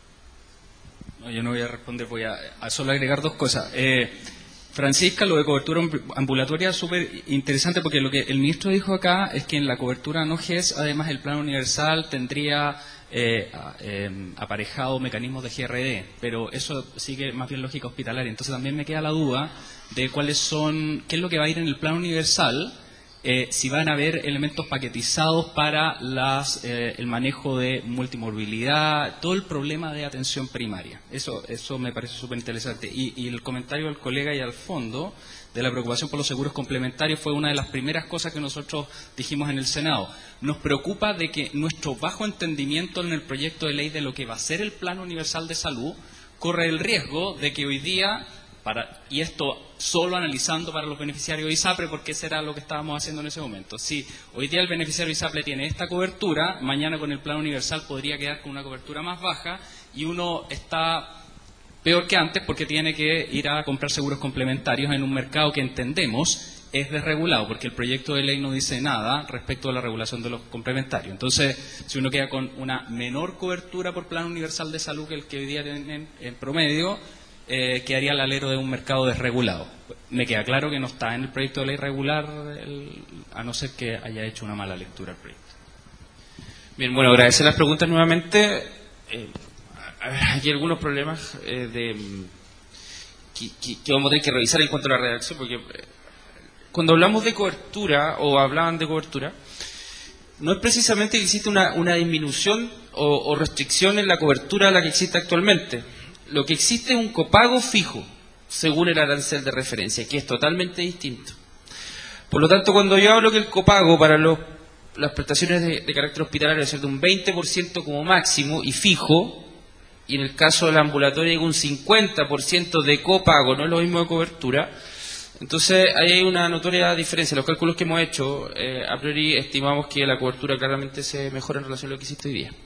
No, yo no voy a responder, voy a solo agregar dos cosas. Francisca, lo de cobertura ambulatoria es súper interesante porque lo que el ministro dijo acá es que en la cobertura no GES, además el plan universal tendría aparejado mecanismos de GRD, pero eso sigue más bien lógica hospitalaria. Entonces también me queda la duda de qué es lo que va a ir en el plan universal, si van a haber elementos paquetizados para el manejo de multimorbilidad, todo el problema de atención primaria. Eso me parece súper interesante. Y el comentario del colega y al fondo de la preocupación por los seguros complementarios fue una de las primeras cosas que nosotros dijimos en el Senado. Nos preocupa de que nuestro bajo entendimiento en el proyecto de ley de lo que va a ser el Plan Universal de Salud corre el riesgo de que hoy día, y esto solo analizando para los beneficiarios de ISAPRE, porque ese era lo que estábamos haciendo en ese momento. Si hoy día el beneficiario de ISAPRE tiene esta cobertura, mañana con el plan universal podría quedar con una cobertura más baja y uno está peor que antes porque tiene que ir a comprar seguros complementarios en un mercado que entendemos es desregulado, porque el proyecto de ley no dice nada respecto a la regulación de los complementarios. Entonces, si uno queda con una menor cobertura por plan universal de salud que el que hoy día tienen en promedio, quedaría al alero de un mercado desregulado. Me queda claro que no está en el proyecto de ley regular, a no ser que haya hecho una mala lectura al proyecto. Bien, bueno, agradecer las preguntas nuevamente. Hay algunos problemas que vamos a tener que revisar en cuanto a la redacción, porque cuando hablamos de cobertura, o hablaban de cobertura, no es precisamente que existe una disminución o restricción en la cobertura a la que existe actualmente. Lo que existe es un copago fijo, según el arancel de referencia, que es totalmente distinto. Por lo tanto, cuando yo hablo que el copago para las prestaciones de carácter hospitalario debe ser de un 20% como máximo y fijo, y en el caso de la ambulatoria un 50% de copago, no es lo mismo de cobertura, entonces ahí hay una notoria diferencia. Los cálculos que hemos hecho, a priori estimamos que la cobertura claramente se mejora en relación a lo que existe hoy día.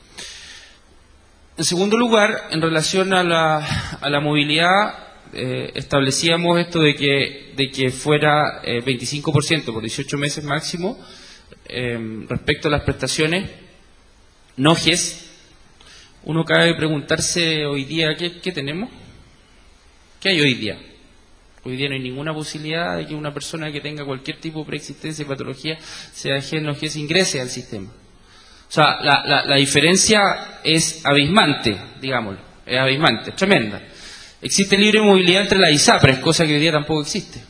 En segundo lugar, en relación a la movilidad, establecíamos esto de que fuera 25% por 18 meses máximo respecto a las prestaciones no GES. Uno cabe preguntarse hoy día, ¿qué tenemos? ¿Qué hay hoy día? Hoy día no hay ninguna posibilidad de que una persona que tenga cualquier tipo de preexistencia y patología, sea GES o no GES, ingrese al sistema. O sea, la diferencia es abismante, digámoslo, es abismante, es tremenda. Existe libre movilidad entre las ISAPRES, cosa que hoy día tampoco existe.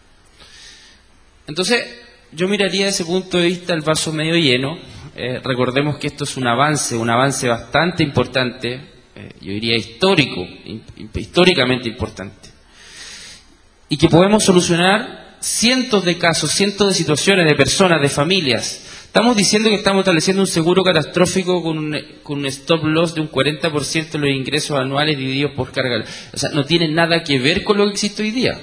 Entonces, yo miraría desde ese punto de vista el vaso medio lleno. Recordemos que esto es un avance bastante importante, yo diría históricamente importante. Y que podemos solucionar cientos de casos, cientos de situaciones de personas, de familias. Estamos diciendo que estamos estableciendo un seguro catastrófico con un stop loss de un 40% de los ingresos anuales divididos por carga. O sea, no tiene nada que ver con lo que existe hoy día.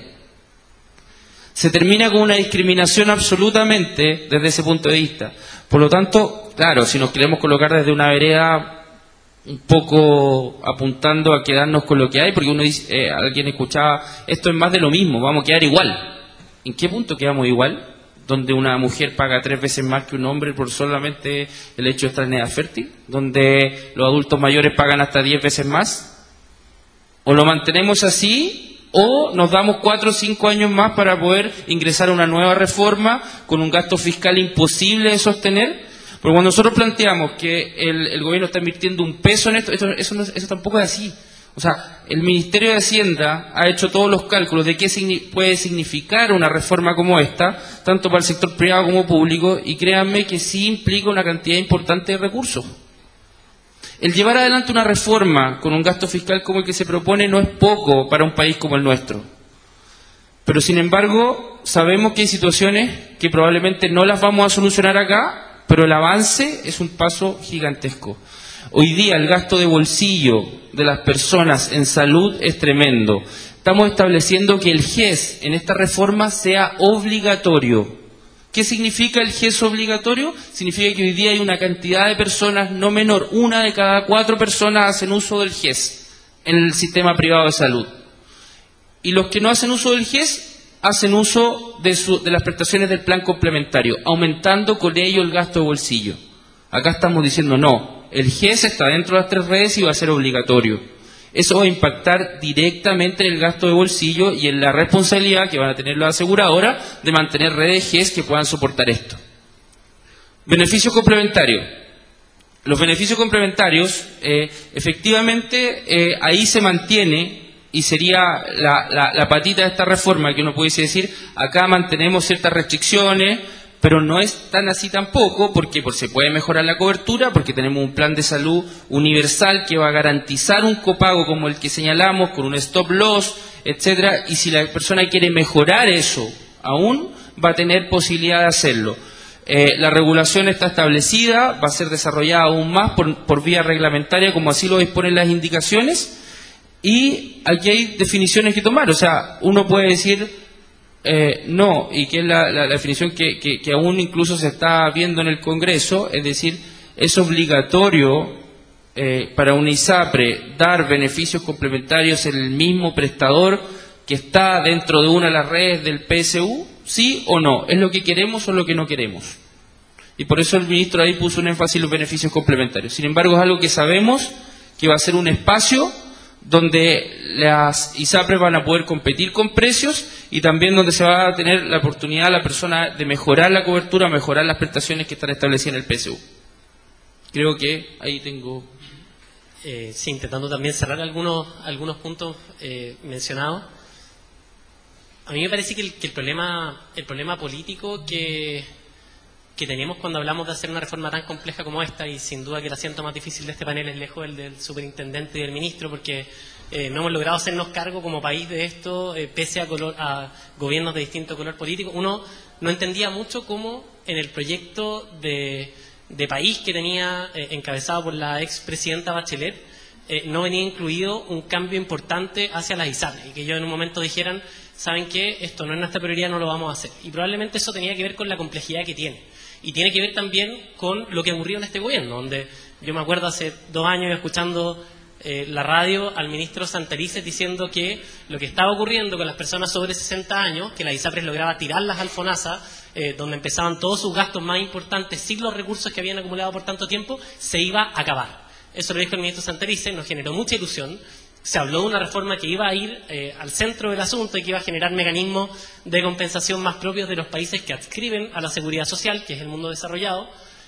Se termina con una discriminación absolutamente desde ese punto de vista. Por lo tanto, claro, si nos queremos colocar desde una vereda un poco apuntando a quedarnos con lo que hay, porque uno dice, alguien escuchaba, esto es más de lo mismo, vamos a quedar igual. ¿En qué punto quedamos igual? Donde una mujer paga 3 veces más que un hombre por solamente el hecho de estar en edad fértil, donde los adultos mayores pagan hasta 10 veces más, o lo mantenemos así o nos damos 4 o 5 años más para poder ingresar a una nueva reforma con un gasto fiscal imposible de sostener. Porque cuando nosotros planteamos que el gobierno está invirtiendo un peso en esto, eso tampoco es así. O sea, el Ministerio de Hacienda ha hecho todos los cálculos de qué puede significar una reforma como esta, tanto para el sector privado como público, y créanme que sí implica una cantidad importante de recursos. El llevar adelante una reforma con un gasto fiscal como el que se propone no es poco para un país como el nuestro. Pero sin embargo, sabemos que hay situaciones que probablemente no las vamos a solucionar acá, pero el avance es un paso gigantesco. Hoy día el gasto de bolsillo de las personas en salud es tremendo. Estamos estableciendo que el GES en esta reforma sea obligatorio. ¿Qué significa el GES obligatorio? Significa que hoy día hay una cantidad de personas no menor, 1 de cada 4 personas hacen uso del GES en el sistema privado de salud. Y los que no hacen uso del GES hacen uso de las prestaciones del plan complementario, aumentando con ello el gasto de bolsillo. Acá estamos diciendo no, el GES está dentro de las 3 redes y va a ser obligatorio. Eso va a impactar directamente en el gasto de bolsillo y en la responsabilidad que van a tener las aseguradoras de mantener redes GES que puedan soportar esto. Beneficios complementarios. Los beneficios complementarios, efectivamente, ahí se mantiene, y sería la patita de esta reforma que uno pudiese decir, acá mantenemos ciertas restricciones, pero no es tan así tampoco, porque se puede mejorar la cobertura, porque tenemos un plan de salud universal que va a garantizar un copago como el que señalamos, con un stop loss, etcétera, y si la persona quiere mejorar eso aún, va a tener posibilidad de hacerlo. La regulación está establecida, va a ser desarrollada aún más por vía reglamentaria, como así lo disponen las indicaciones, y aquí hay definiciones que tomar. O sea, uno puede decir no, y que es la definición que aún incluso se está viendo en el Congreso, es decir, es obligatorio para una ISAPRE dar beneficios complementarios en el mismo prestador que está dentro de una de las redes del PSU, ¿sí o no? ¿Es lo que queremos o lo que no queremos? Y por eso el ministro ahí puso un énfasis en los beneficios complementarios. Sin embargo, es algo que sabemos que va a ser un espacio donde las ISAPRES van a poder competir con precios y también donde se va a tener la oportunidad a la persona de mejorar la cobertura, mejorar las prestaciones que están establecidas en el PSU. Creo que ahí tengo... Sí, intentando también cerrar algunos puntos mencionados. A mí me parece que el problema político que tenemos cuando hablamos de hacer una reforma tan compleja como esta, y sin duda que el asiento más difícil de este panel es lejos el del superintendente y del ministro, porque no hemos logrado hacernos cargo como país de esto, pese a gobiernos de distinto color político. Uno no entendía mucho cómo en el proyecto de país que tenía encabezado por la expresidenta Bachelet no venía incluido un cambio importante hacia las ISAPRES, y que ellos en un momento dijeran, ¿saben qué? Esto no es nuestra prioridad, no lo vamos a hacer. Y probablemente eso tenía que ver con la complejidad que tiene. Y tiene que ver también con lo que ocurrió en este gobierno, donde yo me acuerdo hace 2 años escuchando la radio al ministro Santelices diciendo que lo que estaba ocurriendo con las personas sobre 60 años, que la ISAPRES lograba tirarlas al FONASA, donde empezaban todos sus gastos más importantes sin los recursos que habían acumulado por tanto tiempo, se iba a acabar. Eso lo dijo el ministro Santelices, nos generó mucha ilusión. Se habló de una reforma que iba a ir al centro del asunto y que iba a generar mecanismos de compensación más propios de los países que adscriben a la seguridad social, que es el mundo desarrollado.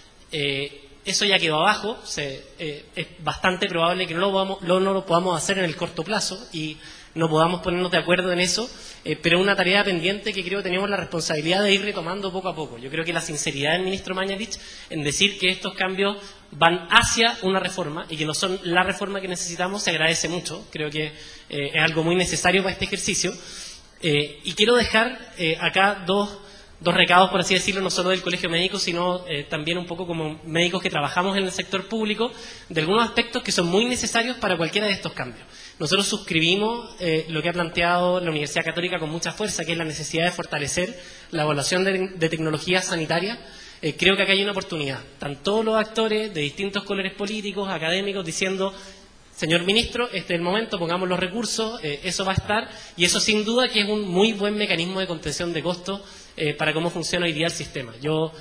Eso ya quedó abajo. Es bastante probable que no lo podamos hacer en el corto plazo y no podamos ponernos de acuerdo en eso, pero es una tarea pendiente que creo que tenemos la responsabilidad de ir retomando poco a poco. Yo creo que la sinceridad del ministro Mañalich en decir que estos cambios van hacia una reforma y que no son la reforma que necesitamos se agradece mucho. Creo que es algo muy necesario para este ejercicio. Y quiero dejar acá dos recados, por así decirlo, no solo del Colegio Médico, sino también un poco como médicos que trabajamos en el sector público, de algunos aspectos que son muy necesarios para cualquiera de estos cambios. Nosotros suscribimos lo que ha planteado la Universidad Católica con mucha fuerza, que es la necesidad de fortalecer la evaluación de tecnologías sanitarias. Creo que acá hay una oportunidad. Están todos los actores de distintos colores políticos, académicos, diciendo, señor ministro, este es el momento, pongamos los recursos, eso va a estar, y eso sin duda que es un muy buen mecanismo de contención de costos para cómo funciona hoy día el sistema. Yo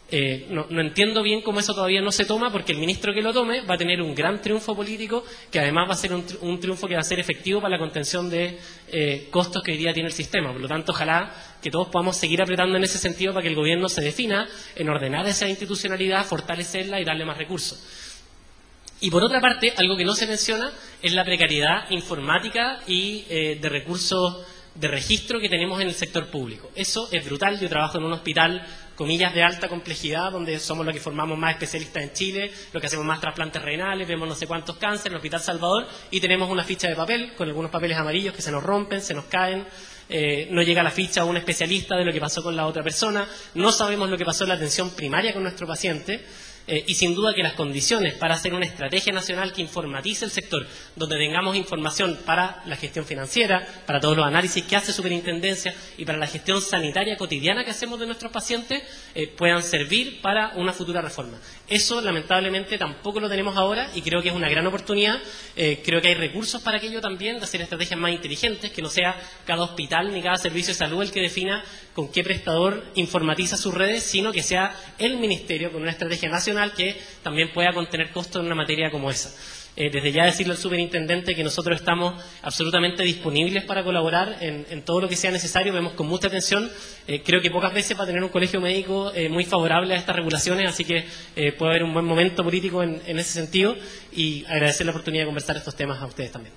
No entiendo bien cómo eso todavía no se toma, porque el ministro que lo tome va a tener un gran triunfo político, que además va a ser un triunfo que va a ser efectivo para la contención de costos que hoy día tiene el sistema. Por lo tanto, ojalá que todos podamos seguir apretando en ese sentido para que el gobierno se defina en ordenar esa institucionalidad, fortalecerla y darle más recursos. Y por otra parte, algo que no se menciona es la precariedad informática y de recursos de registro que tenemos en el sector público. Eso es brutal. Yo trabajo en un hospital, comillas, de alta complejidad, donde somos los que formamos más especialistas en Chile, los que hacemos más trasplantes renales, vemos no sé cuántos cánceres, en el Hospital Salvador, y tenemos una ficha de papel, con algunos papeles amarillos que se nos rompen, se nos caen, no llega la ficha a un especialista de lo que pasó con la otra persona, no sabemos lo que pasó en la atención primaria con nuestro paciente. Y sin duda que las condiciones para hacer una estrategia nacional que informatice el sector, donde tengamos información para la gestión financiera, para todos los análisis que hace Superintendencia y para la gestión sanitaria cotidiana que hacemos de nuestros pacientes, puedan servir para una futura reforma. Eso lamentablemente tampoco lo tenemos ahora y creo que es una gran oportunidad. Creo que hay recursos para aquello también, de hacer estrategias más inteligentes, que no sea cada hospital ni cada servicio de salud el que defina con qué prestador informatiza sus redes, sino que sea el Ministerio con una estrategia nacional que también pueda contener costos en una materia como esa. Desde ya decirle al superintendente que nosotros estamos absolutamente disponibles para colaborar en todo lo que sea necesario. Vemos con mucha atención. Creo que pocas veces va a tener un colegio médico muy favorable a estas regulaciones, así que puede haber un buen momento político en ese sentido, y agradecer la oportunidad de conversar estos temas a ustedes también.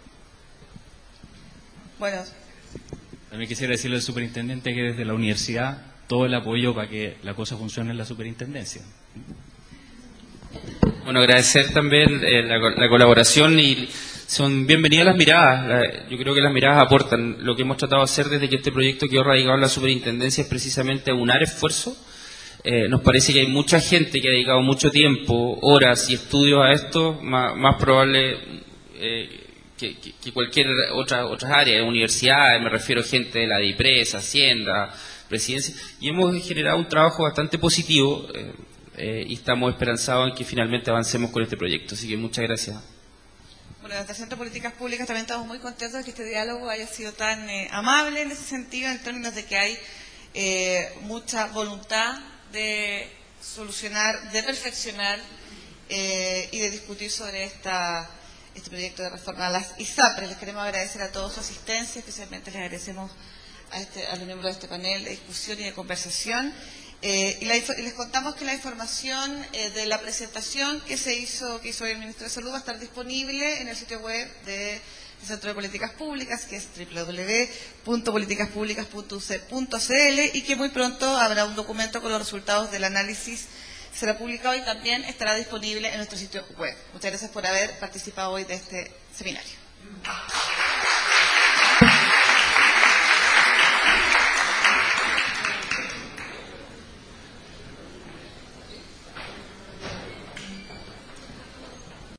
Bueno. También quisiera decirle al superintendente que desde la universidad todo el apoyo para que la cosa funcione en la superintendencia. Bueno, agradecer también la colaboración, y son bienvenidas las miradas. Yo creo que las miradas aportan. Lo que hemos tratado de hacer desde que este proyecto quedó radicado en la superintendencia es precisamente aunar esfuerzo. Nos parece que hay mucha gente que ha dedicado mucho tiempo, horas y estudios a esto, más probable que cualquier otras áreas, universidades, me refiero a gente de la DIPRES, Hacienda, Presidencia, y hemos generado un trabajo bastante positivo. Y estamos esperanzados en que finalmente avancemos con este proyecto. Así que muchas gracias. Bueno, desde el Centro de Políticas Públicas también estamos muy contentos de que este diálogo haya sido tan amable en ese sentido, en términos de que hay mucha voluntad de solucionar, de perfeccionar y de discutir sobre este proyecto de reforma a las ISAPRES. Les queremos agradecer a todos su asistencia, especialmente les agradecemos a los miembros de este panel de discusión y de conversación. Y les contamos que la información de la presentación que hizo el Ministro de Salud va a estar disponible en el sitio web del Centro de Políticas Públicas, que es www.politicaspublicas.uc.cl, y que muy pronto habrá un documento con los resultados del análisis, será publicado y también estará disponible en nuestro sitio web. Muchas gracias por haber participado hoy de este seminario.